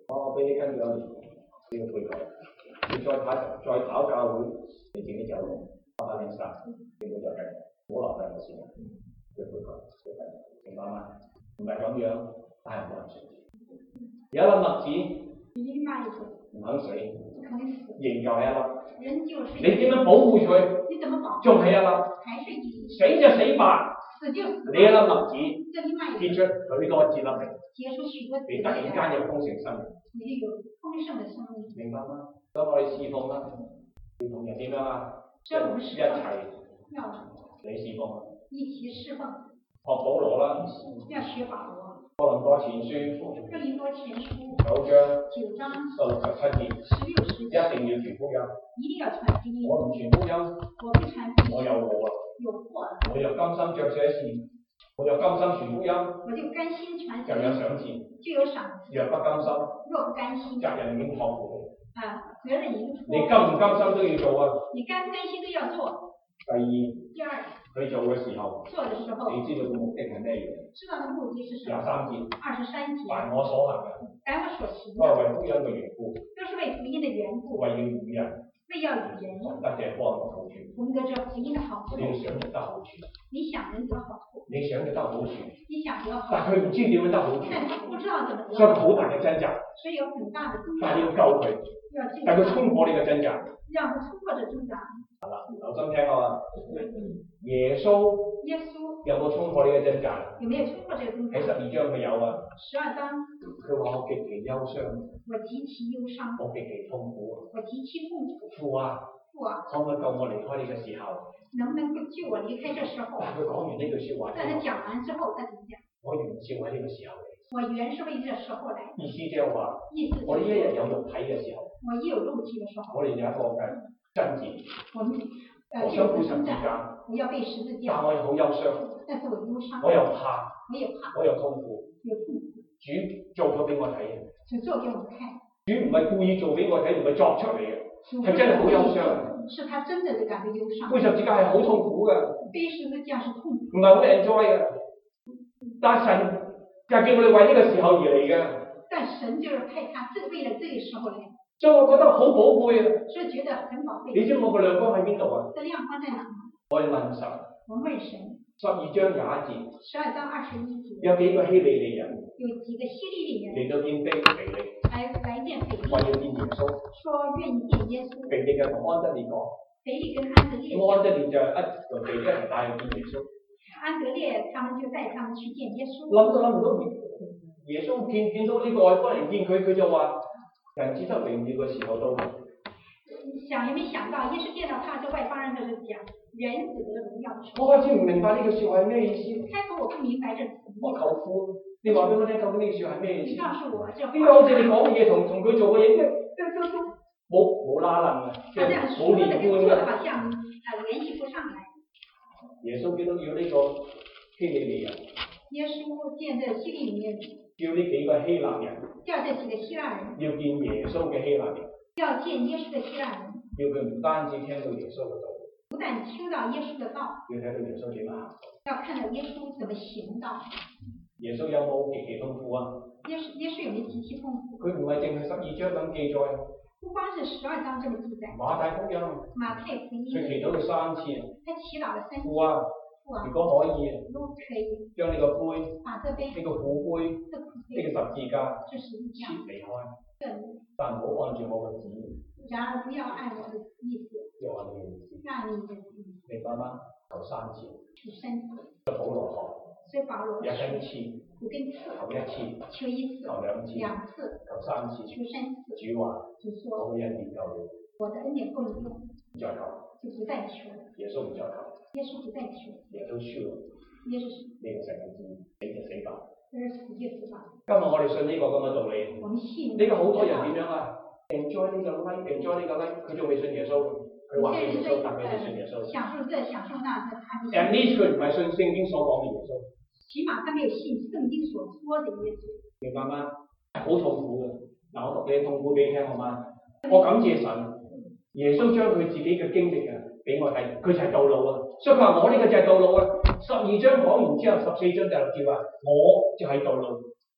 我俾你跟住兩年，你要悔改，你再跑再跑教會，你自己走路，花花零散，你冇就計，唔好留低我先，要悔改，悔改，明白嗎？唔係咁樣，但係冇人信。有一粒麥子， 另外一个唔肯死， 不肯死， 仍舊係一粒。 人就是你點樣保護佢？ 你怎麼保護？ 仲係一粒， 還是一粒， 死就死吧。 死就死吧。 你一粒麥子這另外一結個出許多枝粒嚟， 結出許多子你突然間有豐盛生命， 你就有豐盛的生命。 明白嗎？所以我哋侍奉啦，侍奉人點樣啊？一所以我們一侍奉齊要你侍奉啊， 一起侍奉， 學保羅啦， 要學保羅。 哥林多前書哥林多前書九章九章十六十七節， 十六十一節， 定要傳福音。 一定要傳福音。 我唔傳福音， 我不傳福音， 我有禍啊！ 有禍了， 我又甘心着這事，我又甘心傳福音， 我就甘心傳又有福音， 賞賜。 就有賞賜。 若不甘心， 若不甘心， 責任已經託付啊，責任已經你，你託。 甘唔甘心都要做啊！ 你甘不甘心都要做。 第二， 第二， 去做嘅時候， 做的時候， 你知道個目的係咩嘢？ 知道的目的是什麼？ 廿三節， 二十三節， 凡我所行嘅， 凡我所行都係的， 為福音嘅緣故， 都是為福音的緣故， 為要與人為要與人同得這方嘅好處。 同得這福音的好處。 你要想得得好處， 你想人得好處， 你想得得好處， 你想得好但處， 佢唔知點樣得好處， 但他不知道怎麼得所以好處， 好大嘅掙扎。 所以有很大的掙但係你要扎， 救佢， 要救但佢他， 衝破呢個掙扎。 讓他突破這掙扎。 係啦，留心聽啊！耶穌耶穌有冇衝破呢個掙扎？ 有沒有突破這個掙扎？ 喺十二章佢有啊。 十二章， 佢話我極其憂傷， 我極其憂傷， 我極其痛苦啊！ 我極其痛苦。 父啊， 父啊， 可唔可以救我離開呢個時候？ 能不能夠救我離開這時候？ 但佢講完呢句説話之後， 在他講完之後，他怎麼講？ 我原召喺呢個時候嚟。 我原是為這時候來。 意思即係話， 意思我呢一就是日有肉體嘅時候， 我一有肉體的時候， 我哋有一個嘅爭戰， 我們呃我這想背十字個征戰， 架， 我要背十字但架， 我又好憂傷， 但是我憂傷， 我又怕， 我也怕， 我又痛苦。 有痛苦， 主做咗俾我睇嘅， 就做給我們看。 主唔係故意做俾我睇，唔係作出嚟嘅， 主係真係好憂傷。 是他真的感到憂傷。 背十字架係好痛苦嘅， 背十字架是痛苦， 唔係好 enjoy 嘅。但神就係叫我哋為呢個時候而嚟嘅， 但神就是派他，是為了這個時候來， 所以我覺得好寶貝啊！ 所以覺得很寶貝。 你知我個亮光喺邊度啊？ 這亮光在哪？ 我哋問神， 我問神。 十二章廿一節， 十二章二十一節， 有幾個希利尼人有幾個希利尼人嚟到見腓腓力， 來來見腓力， 為要見耶穌。 說願意見耶穌。 腓力嘅同安德烈講， 腓力跟安德烈， 咁安德烈就一同腓力一齊帶去見耶穌。 安德烈他們就帶他們去見耶穌。 諗都諗唔到，耶穌見見到呢個外邦人見佢，佢就話：人只得榮耀嘅時候到。 想也沒想到，耶穌見到他這外邦人的時候講，人子的榮耀的時候。 我開始唔明白呢句説話係咩意思。 開頭我不明白這個。 我求父，你話俾我聽，究竟呢句説話係咩意思？ 你告訴我，這話。 呢個好似你講嘅嘢同同佢做嘅嘢，即係都都冇冇拉楞嘅，即係冇連貫嘅。 好像呃聯繫不上來。 耶穌基督要呢個希利尼人。 耶穌見這希利尼人。 叫呢幾個希臘人。 叫這幾個希臘人。 要見耶穌嘅希臘人。 要見耶穌嘅希臘人。 要佢唔單止聽到耶穌嘅道。 不但聽到耶穌嘅道。 要睇到耶穌點行。 要看到耶穌怎麼行道。 耶穌有冇極其痛苦啊？ 耶穌耶穌有冇極其痛苦？ 佢唔係淨係十二章咁記載。 不光是十二章這麼記載。 馬太福音。 馬太福音。 佢祈禱咗三次。 他祈禱了三次。 父啊，如果可以。 如果可以。 將呢個杯。 把這杯。 呢個苦杯。呢個十字架。 這十字架。 撤離開。 對。 但唔好按照我嘅旨意。 然而不要按我的意思。 要按你嘅意思。 按你的意思。 明白嗎？求三次。 求三次。 保羅學。 所以保羅。 一根次。 五根刺， 求一次， 求一次， 求兩次， 兩次， 求三次， 求三次。 主話， 主說， 我嘅恩典夠你， 我的恩典夠你用， 唔再求， 就不再求。 耶穌唔再求， 耶穌不再求， 耶穌輸啦， 耶穌輸， 呢個世界知，死就死吧， 這是死就死吧。 今日我哋信呢個咁嘅道理， 我們信呢個好多人點樣啊 ？enjoy 呢個 like，enjoy 呢個 like，佢仲未信耶穌，佢話信耶穌，但佢未信耶穌。 享受這，享受那，他還沒信。 At least 佢唔係信聖經所講嘅耶穌。 起碼他沒有信聖經所說的耶穌。明白嗎？好痛苦嘅。嗱，我讀你痛苦俾你聽好嗎？我感謝神，耶穌將佢自己嘅經歷啊俾我睇，佢就係道路啊。所以佢話我呢個就係道路啊。十二章講完之後，十四章第六節話我就係道路，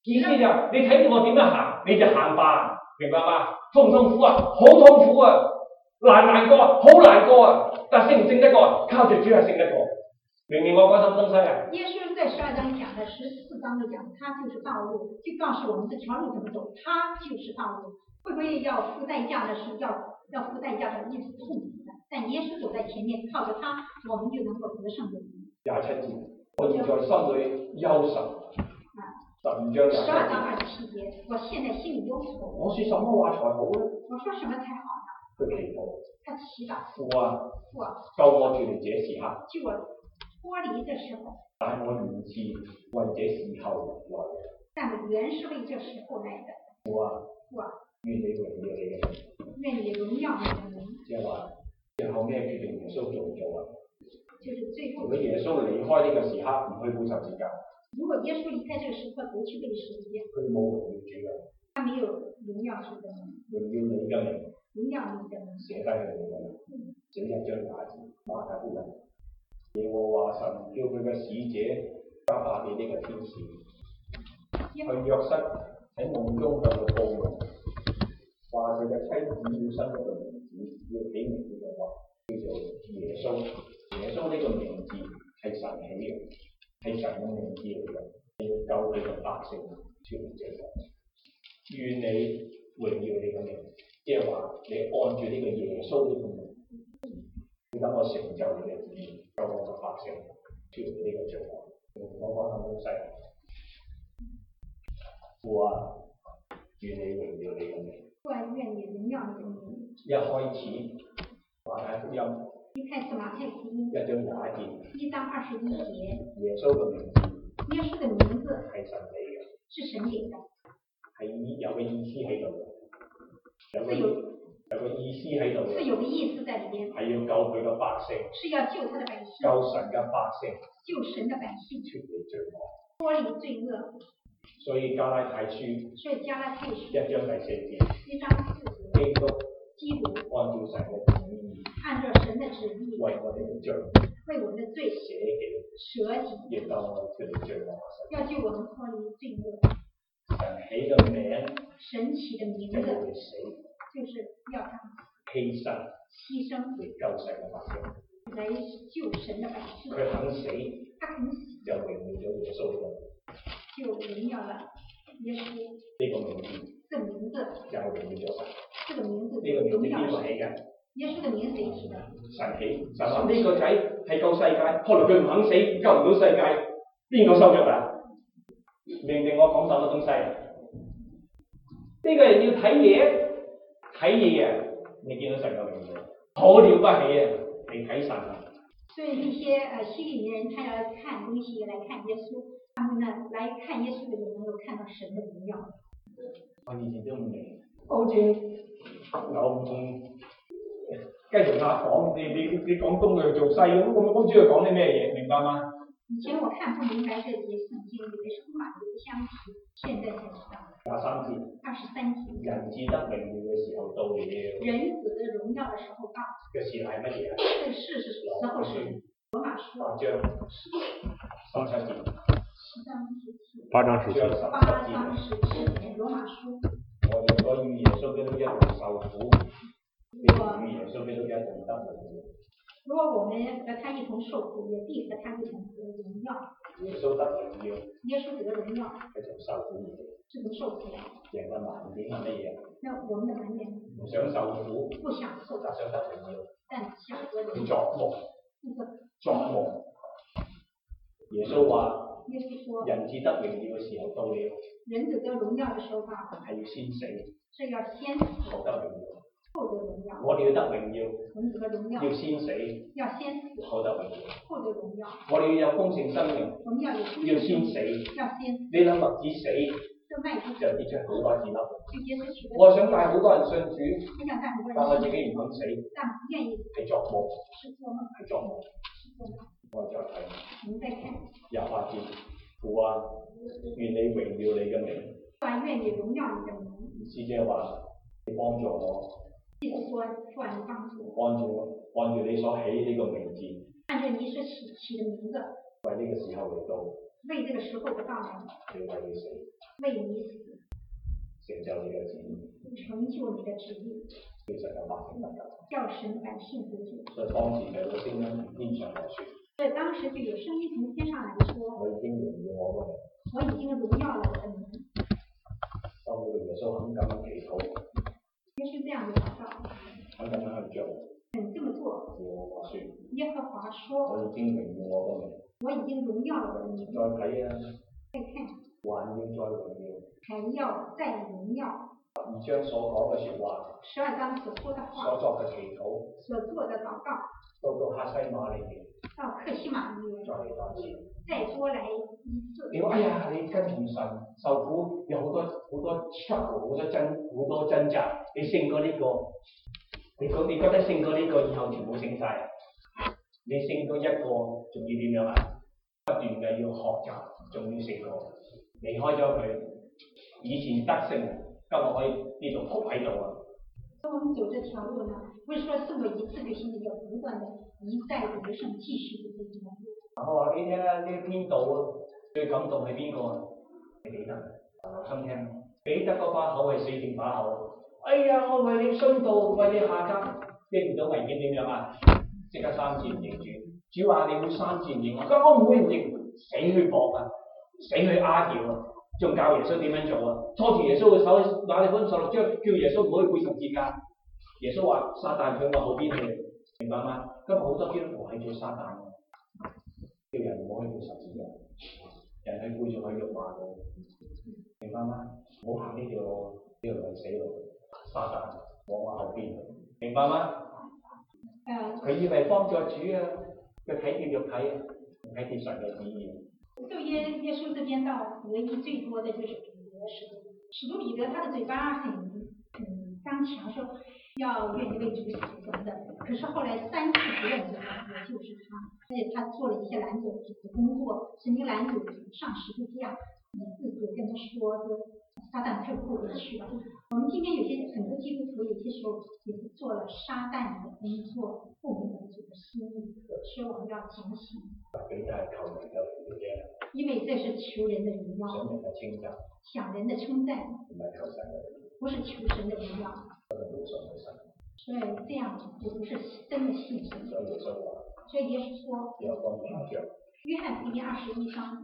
意思就係你睇住我點樣行，你就行吧，明白嗎？痛唔痛苦啊？好痛苦啊！難唔難過啊？好難過啊！但勝唔勝得過啊？靠住主係勝得過。明唔明我講什麼東西啊？ 耶穌在十二章講的十四章的講，他就是道路，就告訴我們這條路怎麼走，他就是道路。會不會要付代價的是要要付代價的，也是痛苦的。但耶穌走在前面，靠着他，我們就能夠得勝的。 廿七節，我現在心裏憂愁。十五章廿七節。十二章二十七節，我現在心裏憂愁。我說什麼話才好呢？ 我說什麼才好呢？ 佢祈禱。 他祈禱。 父啊， 父啊， 救我脫離這時刻。 救我脫離這時候。 但我原是為這時候來的。 但我原是為這時候來的。 父啊， 父啊， 願你榮耀你嘅名。 願你榮耀你嘅名。 即係話，最後咩決定耶穌做咗啊？ 就是最後。 如果耶穌離開呢個時刻唔去補十字架。 如果耶穌離開這個時刻不去背十字架。 佢冇榮耀主嘅。 他沒有榮耀主嘅名。 榮耀你嘅名。 榮耀你嘅名。 寫低佢嘅名。整一張假字，馬太福音。耶和華神叫佢嘅使者加百列呢個天使，去約瑟喺夢中向佢報夢，話佢嘅妻子要生一個兒子，要起名叫做話叫做耶穌。耶穌呢個名字係神起嘅，係神嘅名字嚟嘅，你要救佢嘅百姓脫離罪惡。願你榮耀你嘅名，即係話你按住呢個耶穌呢個名。你等我成就你嘅旨意，救我嘅百姓脫離呢個罪惡。我講下東西，父啊，願你榮耀你嘅名。 父啊，願你榮耀你嘅名。 一開始馬太福音， 一開始馬太福音， 一章廿一節， 一章二十一節， 耶穌嘅名字， 耶穌嘅名字係神俾嘅， 是神給的， 係有個意思喺度嘅，有個有。 有個意思喺度， 是有個意思在裏邊， 係要救佢嘅百姓， 是要救他的百姓， 救神嘅百姓， 救神的百姓脫離罪惡， 脫離罪惡。 所以加拉太書， 所以加拉太書一章第四節， 一章四節， 基督， 基督按照神嘅旨意， 按照神的旨意， 為我哋嘅罪， 為我們的罪捨己， 捨己， 亦救我哋脫離罪惡。 要救我們脫離罪惡。 神起嘅名， 神起的名字， 就係死， 就是要他犧牲， 犧牲嚟救世嘅百姓， 來救神的百姓。 佢肯死， 他肯死， 就榮耀咗耶穌呢個， 就榮耀了耶穌呢個名字， 這個名字就係榮耀咗神。 這個名字呢個名字榮耀邊個起神。 嘅？ 耶穌的名誰起的？ 神起，神話呢個仔係救世界，後來佢唔肯死，救唔到世界，邊個收咗啊？明唔明我講什麼東西？呢個人要睇嘢，睇嘢啊！你見到神嘅名字，好了不起啊！你睇神啊！ 所以一些呃希利尼人，他要看東西來看耶穌，他們呢來看耶穌的人能夠看到神的榮耀。 我以前都唔明，好似牛同雞同鴨講，你你你講東佢做西咁，我唔知佢講啲咩嘢，明白嗎？ 以前我看不明白這些聖經，以為是馬牛不相提，現在才知道。 廿三節， 二十三節， 人至得榮耀嘅時候到了。 人子的榮耀的時候到。 嘅事係乜嘢啊？ 這事是時候是羅馬書八章十七節。 十章十七。 八章十七。 八章十七節羅馬書。 我如果與耶穌基督一同受苦，你與耶穌基督一同得榮耀。 如果我們和他一同受苦，也必和他一同得榮耀。 耶穌得榮耀。 耶穌得榮耀。 係從受苦而嚟。是從受苦嚟。人嘅盲點係乜嘢？ 那我們的盲點。 唔想受苦。 不想受。 但想得榮耀。 但想得榮耀。 作夢。作夢。耶穌話： 耶穌說， 人至得榮耀嘅時候到了。 人子得榮耀嘅時候到。 係要先死。 是要先死。 後得榮耀。 後得榮耀。 我哋要得榮耀。 我們得榮耀。 要先死。 要先死。 後得榮耀。 後得榮耀。 我哋要有豐盛生命。 我們要有豐盛。 要先死。 要先死。 你諗麥子死， 就麥子就跌出好多子粒。 我想帶好多人信主，但我自己唔肯死。 但不願意。 係作夢。 是做夢。 係作夢。 是做夢。 我再睇。 我們再看。 廿八節，父啊，願你榮耀你嘅名。 父啊，願你榮耀你嘅名。 意思即係話，你幫助我。 意思說，父啊，你幫助我。 按照按照你所起呢個名字。 按照你所起起的名字。 為呢個時候嚟到。 为這個時候的到來， 要為你死， 為你死， 成就你嘅旨意， 成就你的旨意， 叫神嘅百姓得救， 叫神百姓得救。 所以當時有個聲音從天上來說， 所以當時就有聲音從天上來說， 我已經榮耀我個名， 我已經榮耀了我的名。 當我哋耶穌肯咁樣祈禱， 耶穌這樣的禱告， 肯咁樣去做， 肯這麼做。 耶和華說， 耶和華說， 我已經榮耀我個名。 我已經榮耀了我的名。 再睇啊， 再看， 還要再榮耀， 還要再榮耀。 十二章所講嘅説話， 十二章所說的話， 所作嘅祈禱， 所做的禱告， 到到客西馬尼園， 到客西馬尼園， 再嚟多次， 再多來一次。 你話哎呀，你跟住神受苦，有好多好多 struggle，好多掙好多掙扎，你勝過呢、這個，你講你覺得勝過呢、這個，以後全部勝晒。你勝過一個，仲要點樣啊？不斷嘅要學習，仲要勝過，離開咗佢，以前得勝，今日可以呢度伏喺度啊！ 所以我們走這條路呢，不是說勝過一次就行，要不斷的一再得勝，繼續的這條路。 我話俾你聽啊，呢邊度最感動係邊個啊？你記得？留心聽，彼得嗰把口係四面把口。哎呀，我為你殉道，為你下監，遇唔到危險點樣啊？即刻三次唔認主，主話你會三次唔認我，佢話我唔會唔認，死去搏啊，死去拗啊，仲教耶穌點樣做啊？拖住耶穌嘅手，拿你本十六章，叫耶穌唔好去背十字架。耶穌話撒旦向我後邊去，明白嗎？今日好多基督徒係做撒旦，叫人唔好去背十字架，人去背仲喺辱罵佢，明白嗎？唔好行呢條路，呢條路係死路，撒旦往我後邊，明白嗎？佢、uh, 以為幫助主啊，佢睇見肉體啊，睇見神嘅旨意。 就耶耶穌這邊到得益最多的就是彼得使徒，使徒彼得他的嘴巴很很剛強，說要願意為主死什麼的，可是後來三次不認主，也就是他，而且他做了一些攔阻主的工作，曾經攔阻主上十字架，你自己跟他說說撒旦太過不去了。我們今天有些很多基督徒有些時候也是做了撒旦的工作，不明白主的心意，所以我們要警醒。因為這是求人的榮耀，想人的稱讚，不是求神的榮耀。所以這樣就不是真的信神。所以耶穌說，約翰福音二十一章。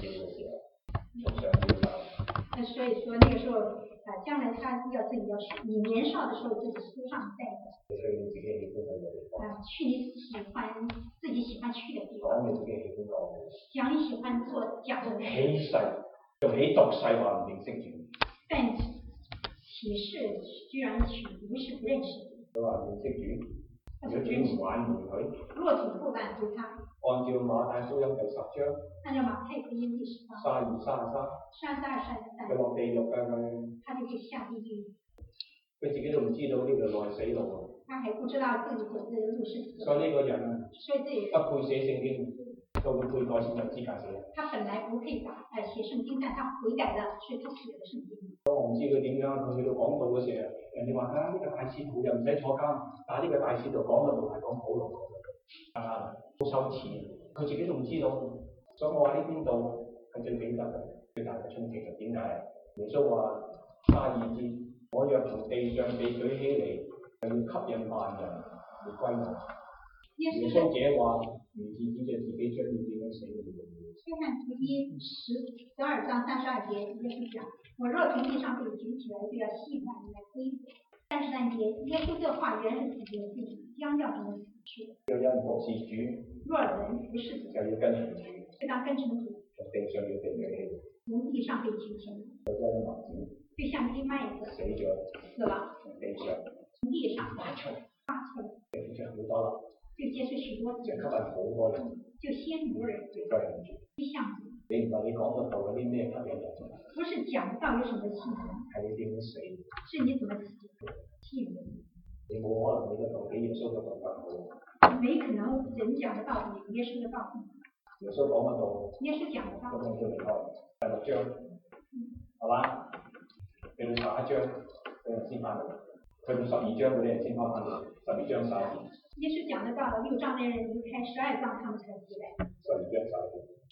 那所以說那個時候，啊，將來他要自己要你年少的時候自己書上帶的，啊，去你喜歡自己喜歡去的地方，講你喜歡做講的，起誓用起毒誓話唔認識主，但起誓居然起不是不認識主，佢話認識主，如果主唔挽回佢，若主不挽回他，按照馬太福音第十章，按照馬太福音第十章，三二三十三，三十二三十三，佢落地獄㗎佢，他就會下地獄，佢自己都唔知道呢條路係死路啊，他還不知道自己走這個路是死路，所以呢個人啊，所以這不配寫聖經，到佢悔改先有資格寫。他本來不配打誒寫聖經，但他悔改了，所以他寫了聖經。我唔知佢點樣，佢去到講道嘅時候，人哋話啊呢個大使徒又唔使坐監，但係呢個大使徒講嘅道係講普通話。啊，好羞恥，佢自己都唔知道，所以我話呢邊度係最彼得嘅最大嘅衝擊嘅。點解？耶穌話卅二節，我若從地上被舉起嚟，就要吸引萬人嚟歸我。耶穌這話，如是指着自己將要點樣死嘅。約翰福音十十二章三十二節，耶穌講：我若從地上被舉起來，就要吸引萬人來歸我。三十三節，耶穌這話原是指着自己將要怎麼死去。若有人服侍主，若有人服侍主，就要跟從主，就當跟從主。從地上要被舉起，從地上被舉起，就像麥子，就像一粒麥子死咗，死了，從地上，從地上拔出，拔出來，就像好多啦，就結出許多子，就吸引好多人，就吸引多人，就跟人住，就像你唔係你講嘅道有啲咩吸引人？不是講道有什麼吸引人，係你點樣死，是你怎麼死，吸引人。你冇可能你嘅道比耶穌嘅道更好。沒可能人講嘅道比耶穌嘅道更好。耶穌講嘅道，耶穌講嘅道，咁我就離開第六章，係嘛？去到十一章，佢哋先翻嚟；去到十二章，佢哋先翻翻嚟。十二章十二。耶穌講嘅道，六章那人離開，十二章他們才回來。十二章十二。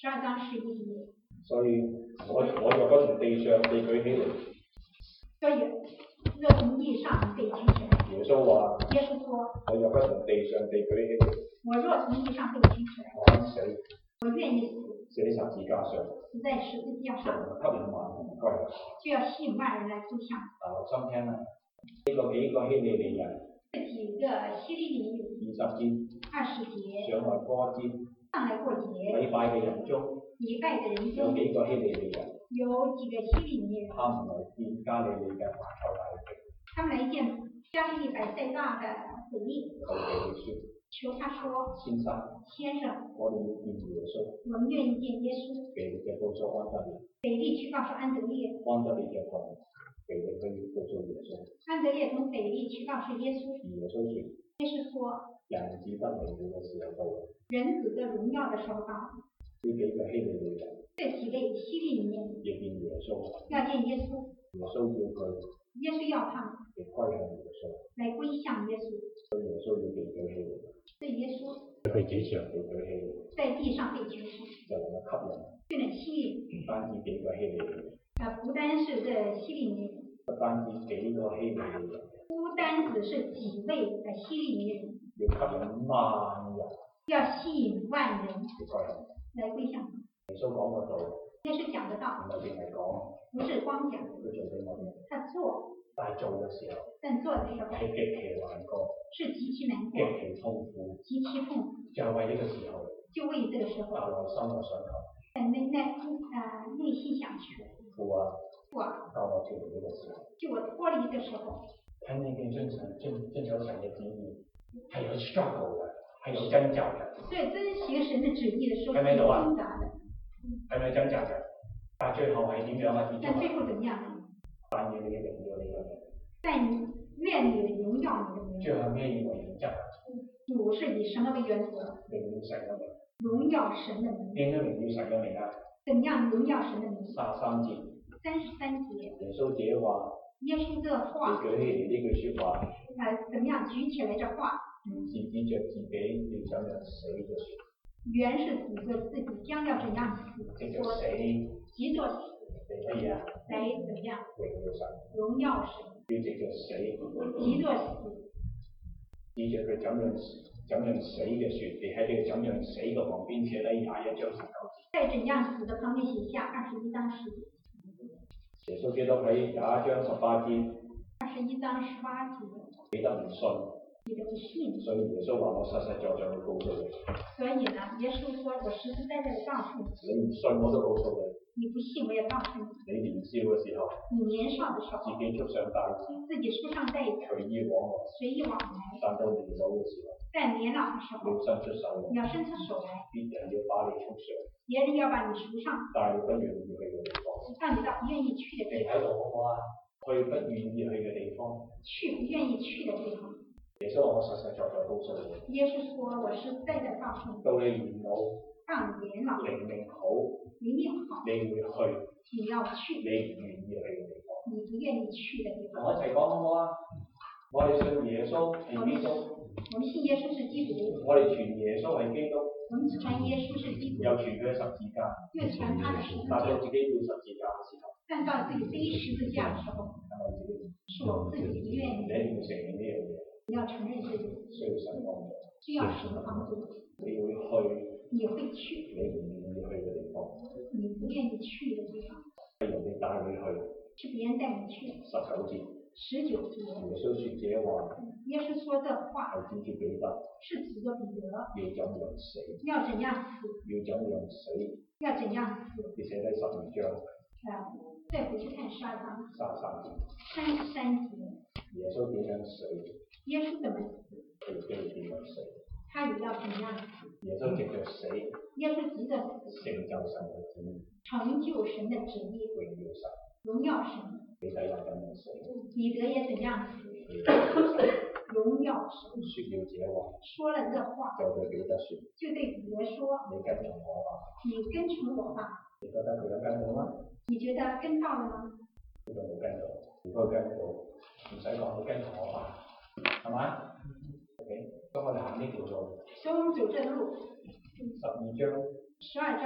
十二章十一节。 所以我我若不從地上被舉起嚟， 所以若從地上被舉起來， 耶穌話： 耶穌說， 我若不從地上被舉起嚟， 我若從地上被舉起來， 我肯死， 我願意死， 死喺十字架上， 死在十字架上， 吸引萬人歸來。 就要吸引萬人來歸向。 啊，留心聽啦，呢個幾個希利尼人， 這幾個希利尼人， 二十節， 二十節， 上來過節， 上來過節， 禮拜嘅人中， 禮拜嘅人有中， 幾個希利尼人， 有幾個希利尼人， 他們來見加利利嘅馬賽大地， 他們來見加利利百賽大的腓力， 求佢哋説： 求他說， 先生， 先生， 我哋要見耶穌。 我們願意見耶穌。 腓力嘅告訴安德烈， 腓力去告訴安德烈， 安德烈嘅同腓力去告訴耶穌。 安德烈從腓力去告訴耶穌。 而耶穌説： 耶穌說， 人子得榮耀嘅時候到了。 人子的榮耀的時候到了。 呢幾個希利尼人， 這幾位希利尼人要見耶穌， 要見耶穌， 耶穌要佢耶穌要他們亦歸向耶穌， 來歸向耶穌， 所以耶穌要被舉起嚟， 所以耶穌被舉起來， 被舉起嚟， 在地上被舉起， 就能夠吸引， 就能吸引。 唔單止幾個希利尼人， 啊，不單是這希利尼人， 不單止幾個希利尼人， 不單只是幾位的希利尼人， 要吸引萬人， 要吸引萬人去歸向。 來歸向。 耶穌講個道， 耶穌講的道， 唔係淨係講， 不是光講， 佢做俾我哋， 他做， 但係做嘅時候但做的時候係極其難過， 是極其難過， 極其痛苦， 極其痛苦， 就係為呢個時候， 就為這個時候， 但內心我想求， 在內內啊內心想求， 父啊， 父啊， 救我脱離呢個時候。 就我脫離的時候， 睇你嘅遵神遵遵守神嘅旨意，係有 struggle 嘅，係有掙扎嘅， 所以遵行神的旨意的時候係咪喺度啊掙扎的， 係咪掙扎嘅？但係最後係點樣啊？ 但最後怎麼樣呢？ 但願你嘅榮耀你嘅名， 但願你的榮耀你的名， 最後咩以為原則？ 主是以什麼為原則？ 榮耀神嘅名， 榮耀神的名， 點樣榮耀神嘅名啊？ 怎樣榮耀神的名？ 三三節， 三十三節， 耶穌自己話： 耶穌這你話， 舉起嚟呢句説話， 啊，怎麼樣舉起來這話？ 是指着自己要怎樣死嘅説， 原是指着自己將要怎樣死， 藉着死急着死嚟乜嘢啊？ 來怎麼樣榮耀神， 榮耀神， 要藉着死， 急着死， 指着佢怎樣怎樣死嘅説，你喺呢個怎樣死嘅旁邊寫低廿一章十九節。 在怎樣死的旁邊寫下二十一章十節。 耶穌基督喺廿一章十八節， 二十一章十八節， 彼得唔信， 彼得不信， 所以耶穌話：我實實在在會告訴你， 所以呢，耶穌說我實實在在地告訴你， 你唔信我都告訴你， 你不信我也告訴你， 你年少嘅時候， 你年少的時候自己束上帶子， 自己束上帶子， 隨意往來， 隨意往來， 但到年老嘅時候， 在年老的時候要伸出手來， 你要伸出手來， 別人要把你束上， 別人要把你束上， 但你不願意去嘅地方， 讓你到不願意去的地方， 你喺度好唔好啊？去不願意去嘅地方， 去不願意去的地方。 耶穌話：我實實在在告訴你， 耶穌說我實在在告訴你， 到你年老， 到你年老， 靈命好， 靈命好， 你會去你要去你唔願意去嘅地方。 你不願意去的地方。 同我一齊講好唔好啊？我哋信耶穌係基督， 我們信耶穌是基督， 我哋傳耶穌係基督， 我們傳耶穌是基督， 又傳佢嘅十字架， 又傳他的十字架， 但到自己背十字架嘅時候， 但到自己背十字架的時候， 係我自己， 是我自己不願意， 你一定要承認呢樣嘢， 你要承認自己需要神幫助， 需要神的幫助， 你會去你會去你唔願意去嘅地方， 你不願意去的地方， 係人哋帶你去。 是別人帶你去。 十九節， 十九節， 耶穌説這話耶穌說這話係指住彼得， 是指着彼得要怎樣死， 要怎樣死， 要怎樣死， 要怎樣死。 你寫低十二章啊，再回去看十二章三十三節， 三十三節， 耶穌點樣死， 耶穌怎麼死， 佢亦都要點樣死。 他也要怎樣死。 耶穌藉着死耶穌藉着死成就神嘅旨意， 成就神的旨意， 榮耀神。 榮耀神。 彼得又怎樣死？ 彼得也怎樣死？ 榮耀神。 榮耀神。 説了這話， 說了這話， 就對彼得説： 就對彼得說： 你跟從我吧。 你跟從我吧。 你覺得佢有跟到嗎？ 你覺得跟到了嗎？ 呢個冇跟到，如果跟到，唔使講，你跟從我吧，係嘛 ？OK，咁我哋行呢條路。 所以我們走這路。 十二章。 十二章。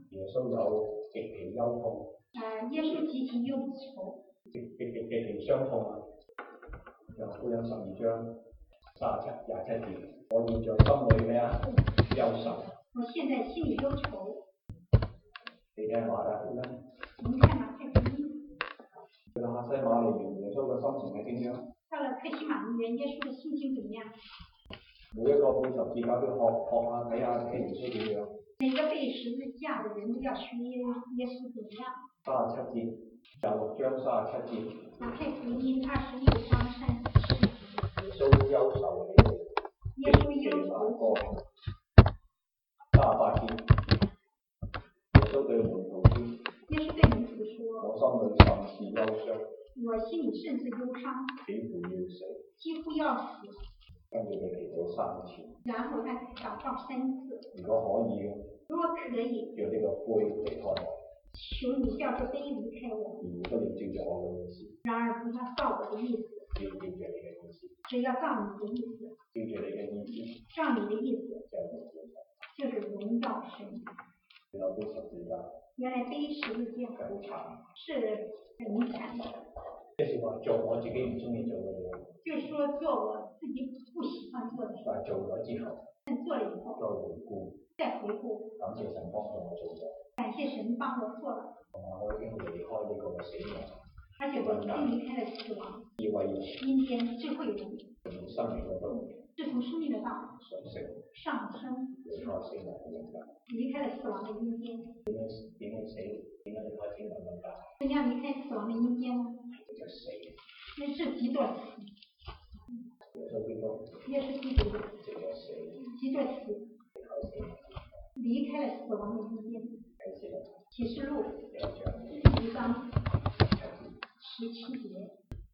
耶穌有極其憂痛， 呃，耶穌極其憂愁， 極極極極其傷痛啊！約翰福音十二章三十七廿七節，我現在心裏咩啊？憂愁。 我現在心裏憂愁。 你睇馬太福音， 我們看馬太福音。 去到客西馬尼園，耶穌嘅心情係點樣？ 到了客西馬尼園，耶穌嘅心情怎麼樣？ 每一個背十字架都學學下睇下睇耶穌點樣。 每個背十字架嘅人都要學耶耶穌怎麼樣。 三十七節，廿六章三十七節。 馬太福音二十六章三十七節。 耶穌憂愁起嚟。 耶穌憂愁。 三十八節，耶穌對門徒說： 耶穌對門徒說： 我心裏甚是憂傷。 我心裏甚是憂傷。 幾乎要死。 幾乎要死。 跟住佢祈禱三次。 然後他禱告三次。 如果可以， 如果可以， 叫呢個杯離開我。 求你叫這杯離開我。 而不要照着我嘅意思。 然而不要照我的意思。 要照着你嘅意思。 只要照你的意思。 照着你嘅意思。 照你的意思。 就是榮耀神。 原來背十字架。 原來背十字架。 係好慘。 是很慘的。 即係話做我自己唔中意做嘅嘢。 就是說做我自己不喜歡做的事。 但係做咗之後。 但做了以後。 再回顧。 再回顧。 感謝神幫助我做咗。 感謝神幫我做了。 同埋我已經離開呢個嘅死亡。 而且我已經離開了死亡。 智慧人。 陰間智慧人。 從生命嘅道路。 是從生命的道路。 上升。 上升。 離開死亡嘅陰間。 離開了死亡的陰間。 點樣點樣死？點樣離開死亡陰間？ 怎樣離開死亡的陰間呢？ 就死。 那是極多死。 耶穌基督。 耶穌基督。 極多死。 極多死。離開了死亡的陰間。啟示錄一章十七節。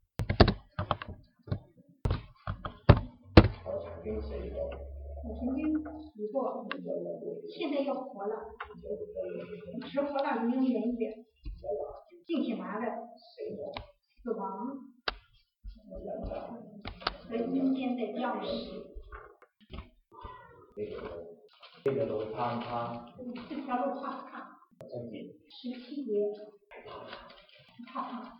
我曾經死過。 我曾經死過，現在又活了，只活到永永遠遠，並且拿着死亡和陰間的鑰匙。 這條路攀攀。 這條路怕不怕？十七節。怕怕。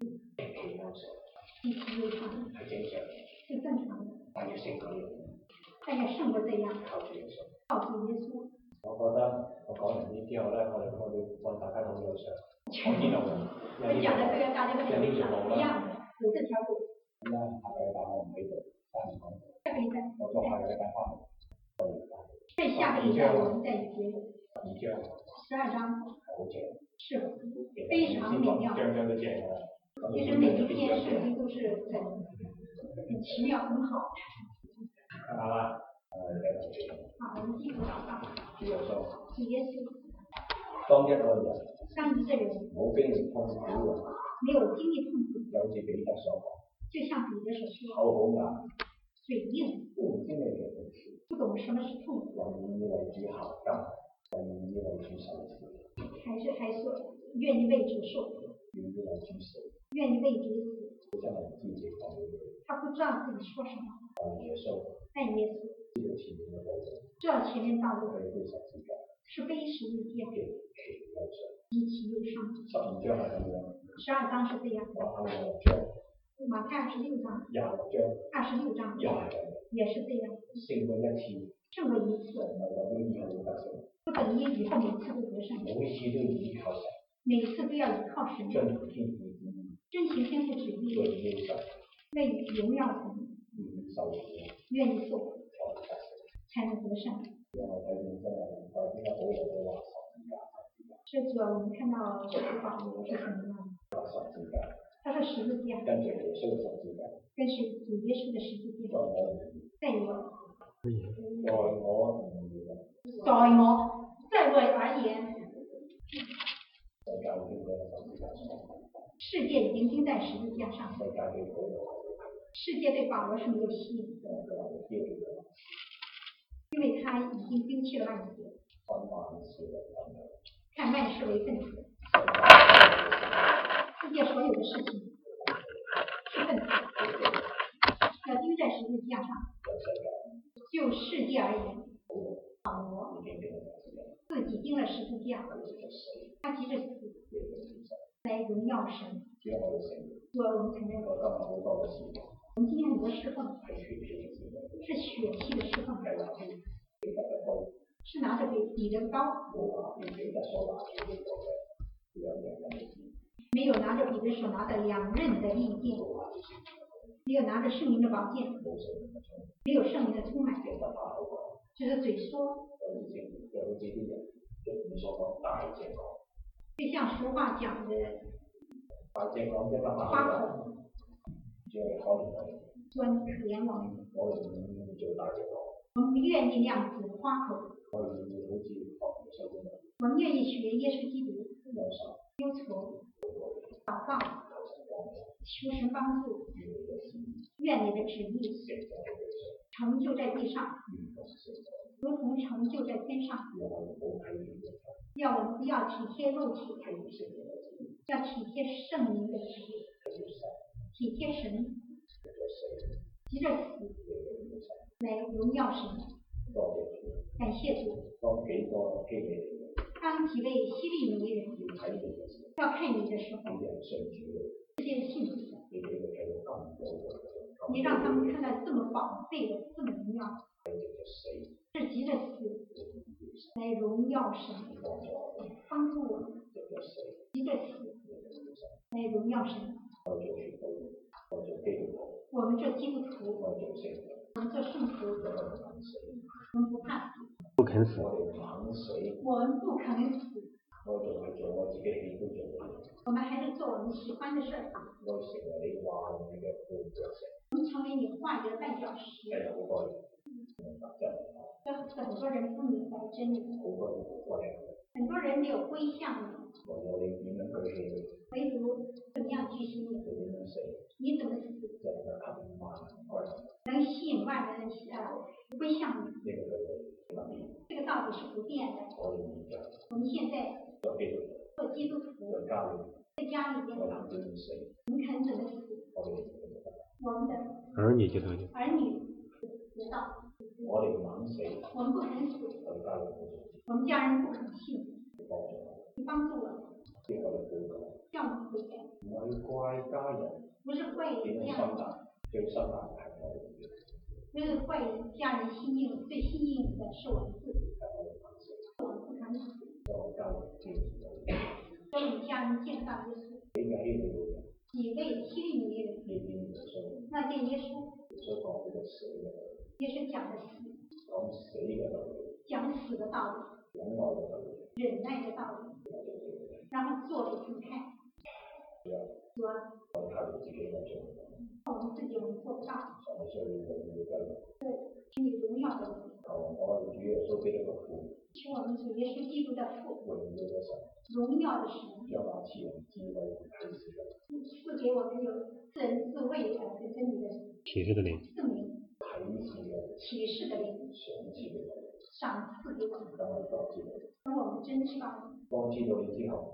極其憂傷。係正常。是正常的。但係勝過這樣。但係勝過這樣。靠住耶穌。靠住耶穌。我覺得我講完呢之後咧，我哋我哋幫大家好憂傷。我知道嘅。我講的這個大家都很憂傷。一樣的，有這條路。咁啊，下個禮拜我唔喺度，但係講。下個禮拜。我做下個禮拜翻嚟。在下個禮拜我們再結。十二章。十二章。好正。是非常美妙。章章都正啊。其實每一篇聖經都是很很奇妙，很好。好了。好，我們繼續禱告。主耶穌。主耶穌。當一個人。當一個人。冇經歷痛苦啊。沒有經歷痛苦。有似彼得所講。就像彼得所說。口好硬。嘴硬。不懂經歷嘅痛苦。不懂什麼是痛苦。願意為主效金，願意為主受苦。還是還說願意為主受苦。願意為主死。願意為主死。真係唔知自己講乜嘢。他不知道自己說什麼。愛耶穌。愛耶穌。知道前面道路。是背十字架。極其憂傷。十二章係咁樣。十二章是這樣。馬太二十六章。廿六章。二十六章。也是這樣。勝過一次。勝過一次。不等於以後每次都得勝。每次都依靠神。每次都要依靠神。遵行天父旨意。遵行天父旨意。為榮耀神。願意受苦。才能得勝。這主要我們看到這個保羅是什麼樣的？他說十字架。跟隨耶穌的十字架。跟隨主耶穌的十字架。在我。在我。在我。在我而言。世界已經釘在十字架上。世界對保羅是沒有吸引的。因為他已經丟棄了萬事。看萬事為糞土。世界所有的事情是糞土，要釘在十字架上。就世界而言，保羅自己釘了十字架。 他急着死来荣耀神。所以我们承认，我们今天很多侍奉是血气的侍奉，是拿着比彼得的刀，没有拿着彼得所拿的两刃的利剑，没有拿着圣灵的宝剑，没有圣灵的充满，只是嘴说，就像俗话讲的花口专可怜我们，我们愿意量子花口，我们愿意学耶稣基督，忧愁祷告，求神帮助，愿你的旨意成就在地上，如同成就在天上。要我们不要体贴肉体，要体贴圣灵的旨意，体贴神，急着死来荣耀神。感谢主。当几位希利尼人要看你的时候，世界的幸福，你让他们看到这么宝贝的、这么荣耀，是急着死来荣耀神，帮助我们，急着死来荣耀神。我们做基督徒，我们做圣徒，我们不怕死， 不肯死， 我们不可能死，我们还是做我们喜欢的事儿，我们成为你话语的绊脚石。这很多人不明白真理，很多人没有归向你，唯独怎么样举行你，你怎么死，能吸引万人呃归向你，这个道理是不变的。我们现在做基督徒，在家里边，你肯怎么死，我们的儿女就得救， 儿女得到。我们不肯死，我们家人不肯信，你帮助我们，叫我们悔改，不是怪人家人，不是怪人家人心硬，最心硬的是我们自己，我们不肯死，所以你家人见到耶稣，几位希利尼人，那见耶稣，耶稣讲的死，讲死的道理，忍耐的道理，让他做给他们看。主啊，我们自己我们做不到，对，请你荣耀的我们，请我们主耶稣基督的父，荣耀的神，赐给我们有自人自卫的对真理的启示的灵， 圣灵。启示的灵，赏赐给我们，等我们真知道你，多知道你以后，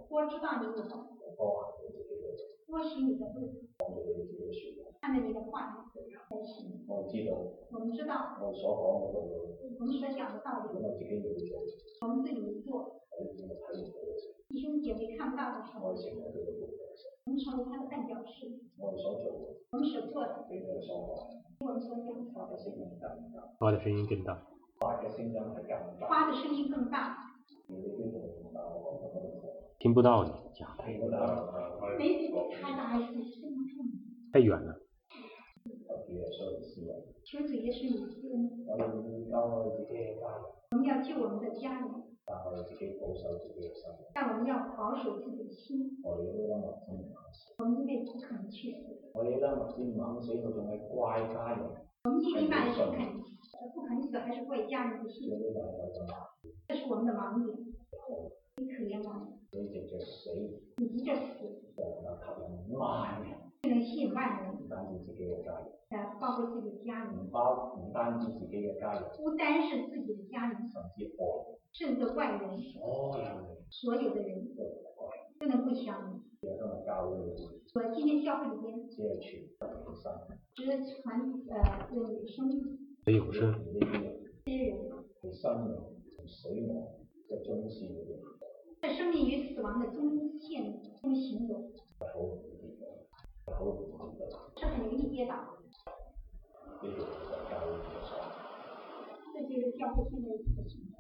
多行你的路，看着你的话来行。我们知道，我们所讲的道理，我们自己做，弟兄姐妹看不到的时候，我们成为他的绊脚石，我们所做的，我们所讲的， 花的声音更大， 花的声音更大， 听不到你讲的， 没太大还是声音重， 太远了。 求主耶稣你赐恩，我们要救我们的家人，但我们要保守自己的心，我们因为不可能去死，我们一定万人不肯不肯死，还是怪家人不信，这是我们的盲点，你可怜我们，你急着死，就能吸引万人，呃，包括自己的家人，不单是自己的家人，甚至外人，所有的人都能不想你。我今天教会里边只传呃有生命， 有生， 这些人在生命与死亡的中线中行走，是很容易跌倒。这就是教会现在的行动，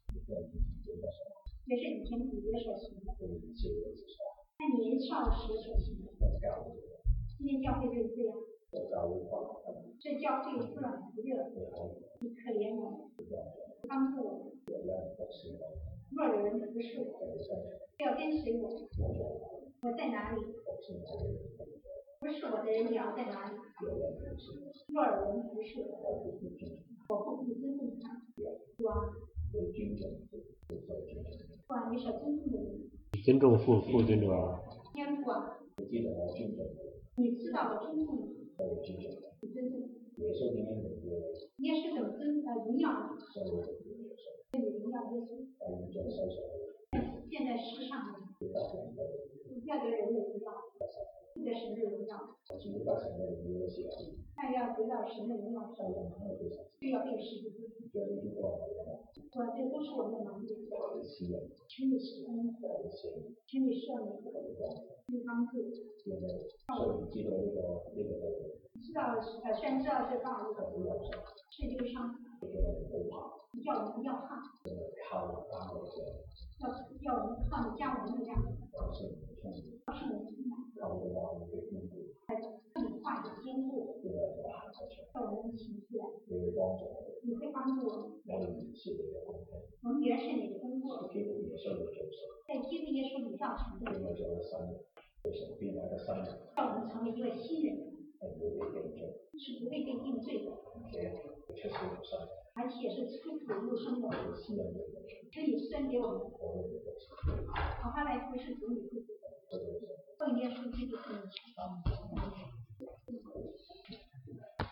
也是以前主耶所行的，他年少时所行的。今天教会就是这样，这教会不冷不热，你可怜我，帮助我，若有人服侍我，要跟随我，我在哪里？不是我的人也要在哪里？若有人服侍我，我不必尊重他。主啊，主啊，你所尊重的人， 尊重父，父尊重儿。 天父啊，你知道我尊重你，你尊重你。你也是怎么尊呃荣耀你？对你荣耀耶稣。现在世上要得人的荣耀，不得神的荣耀。但要得到神的荣耀，需要被十字架。我这都是我们的盲点，请你施恩，请你赦免，请你帮助，让我知道呃，虽然知道这道路是这个伤，叫我们不要怕，要要我们靠你加我们力量，要是我们充满，让你话语坚固，让我们的情绪来，你会帮助我们。我们原是你的工作，在基督耶稣里造成的，让我们成为一位新人，是不会被定罪的，而且是出土入生的，可以生给我们，好好来服侍主你自己，奉耶稣基督的名。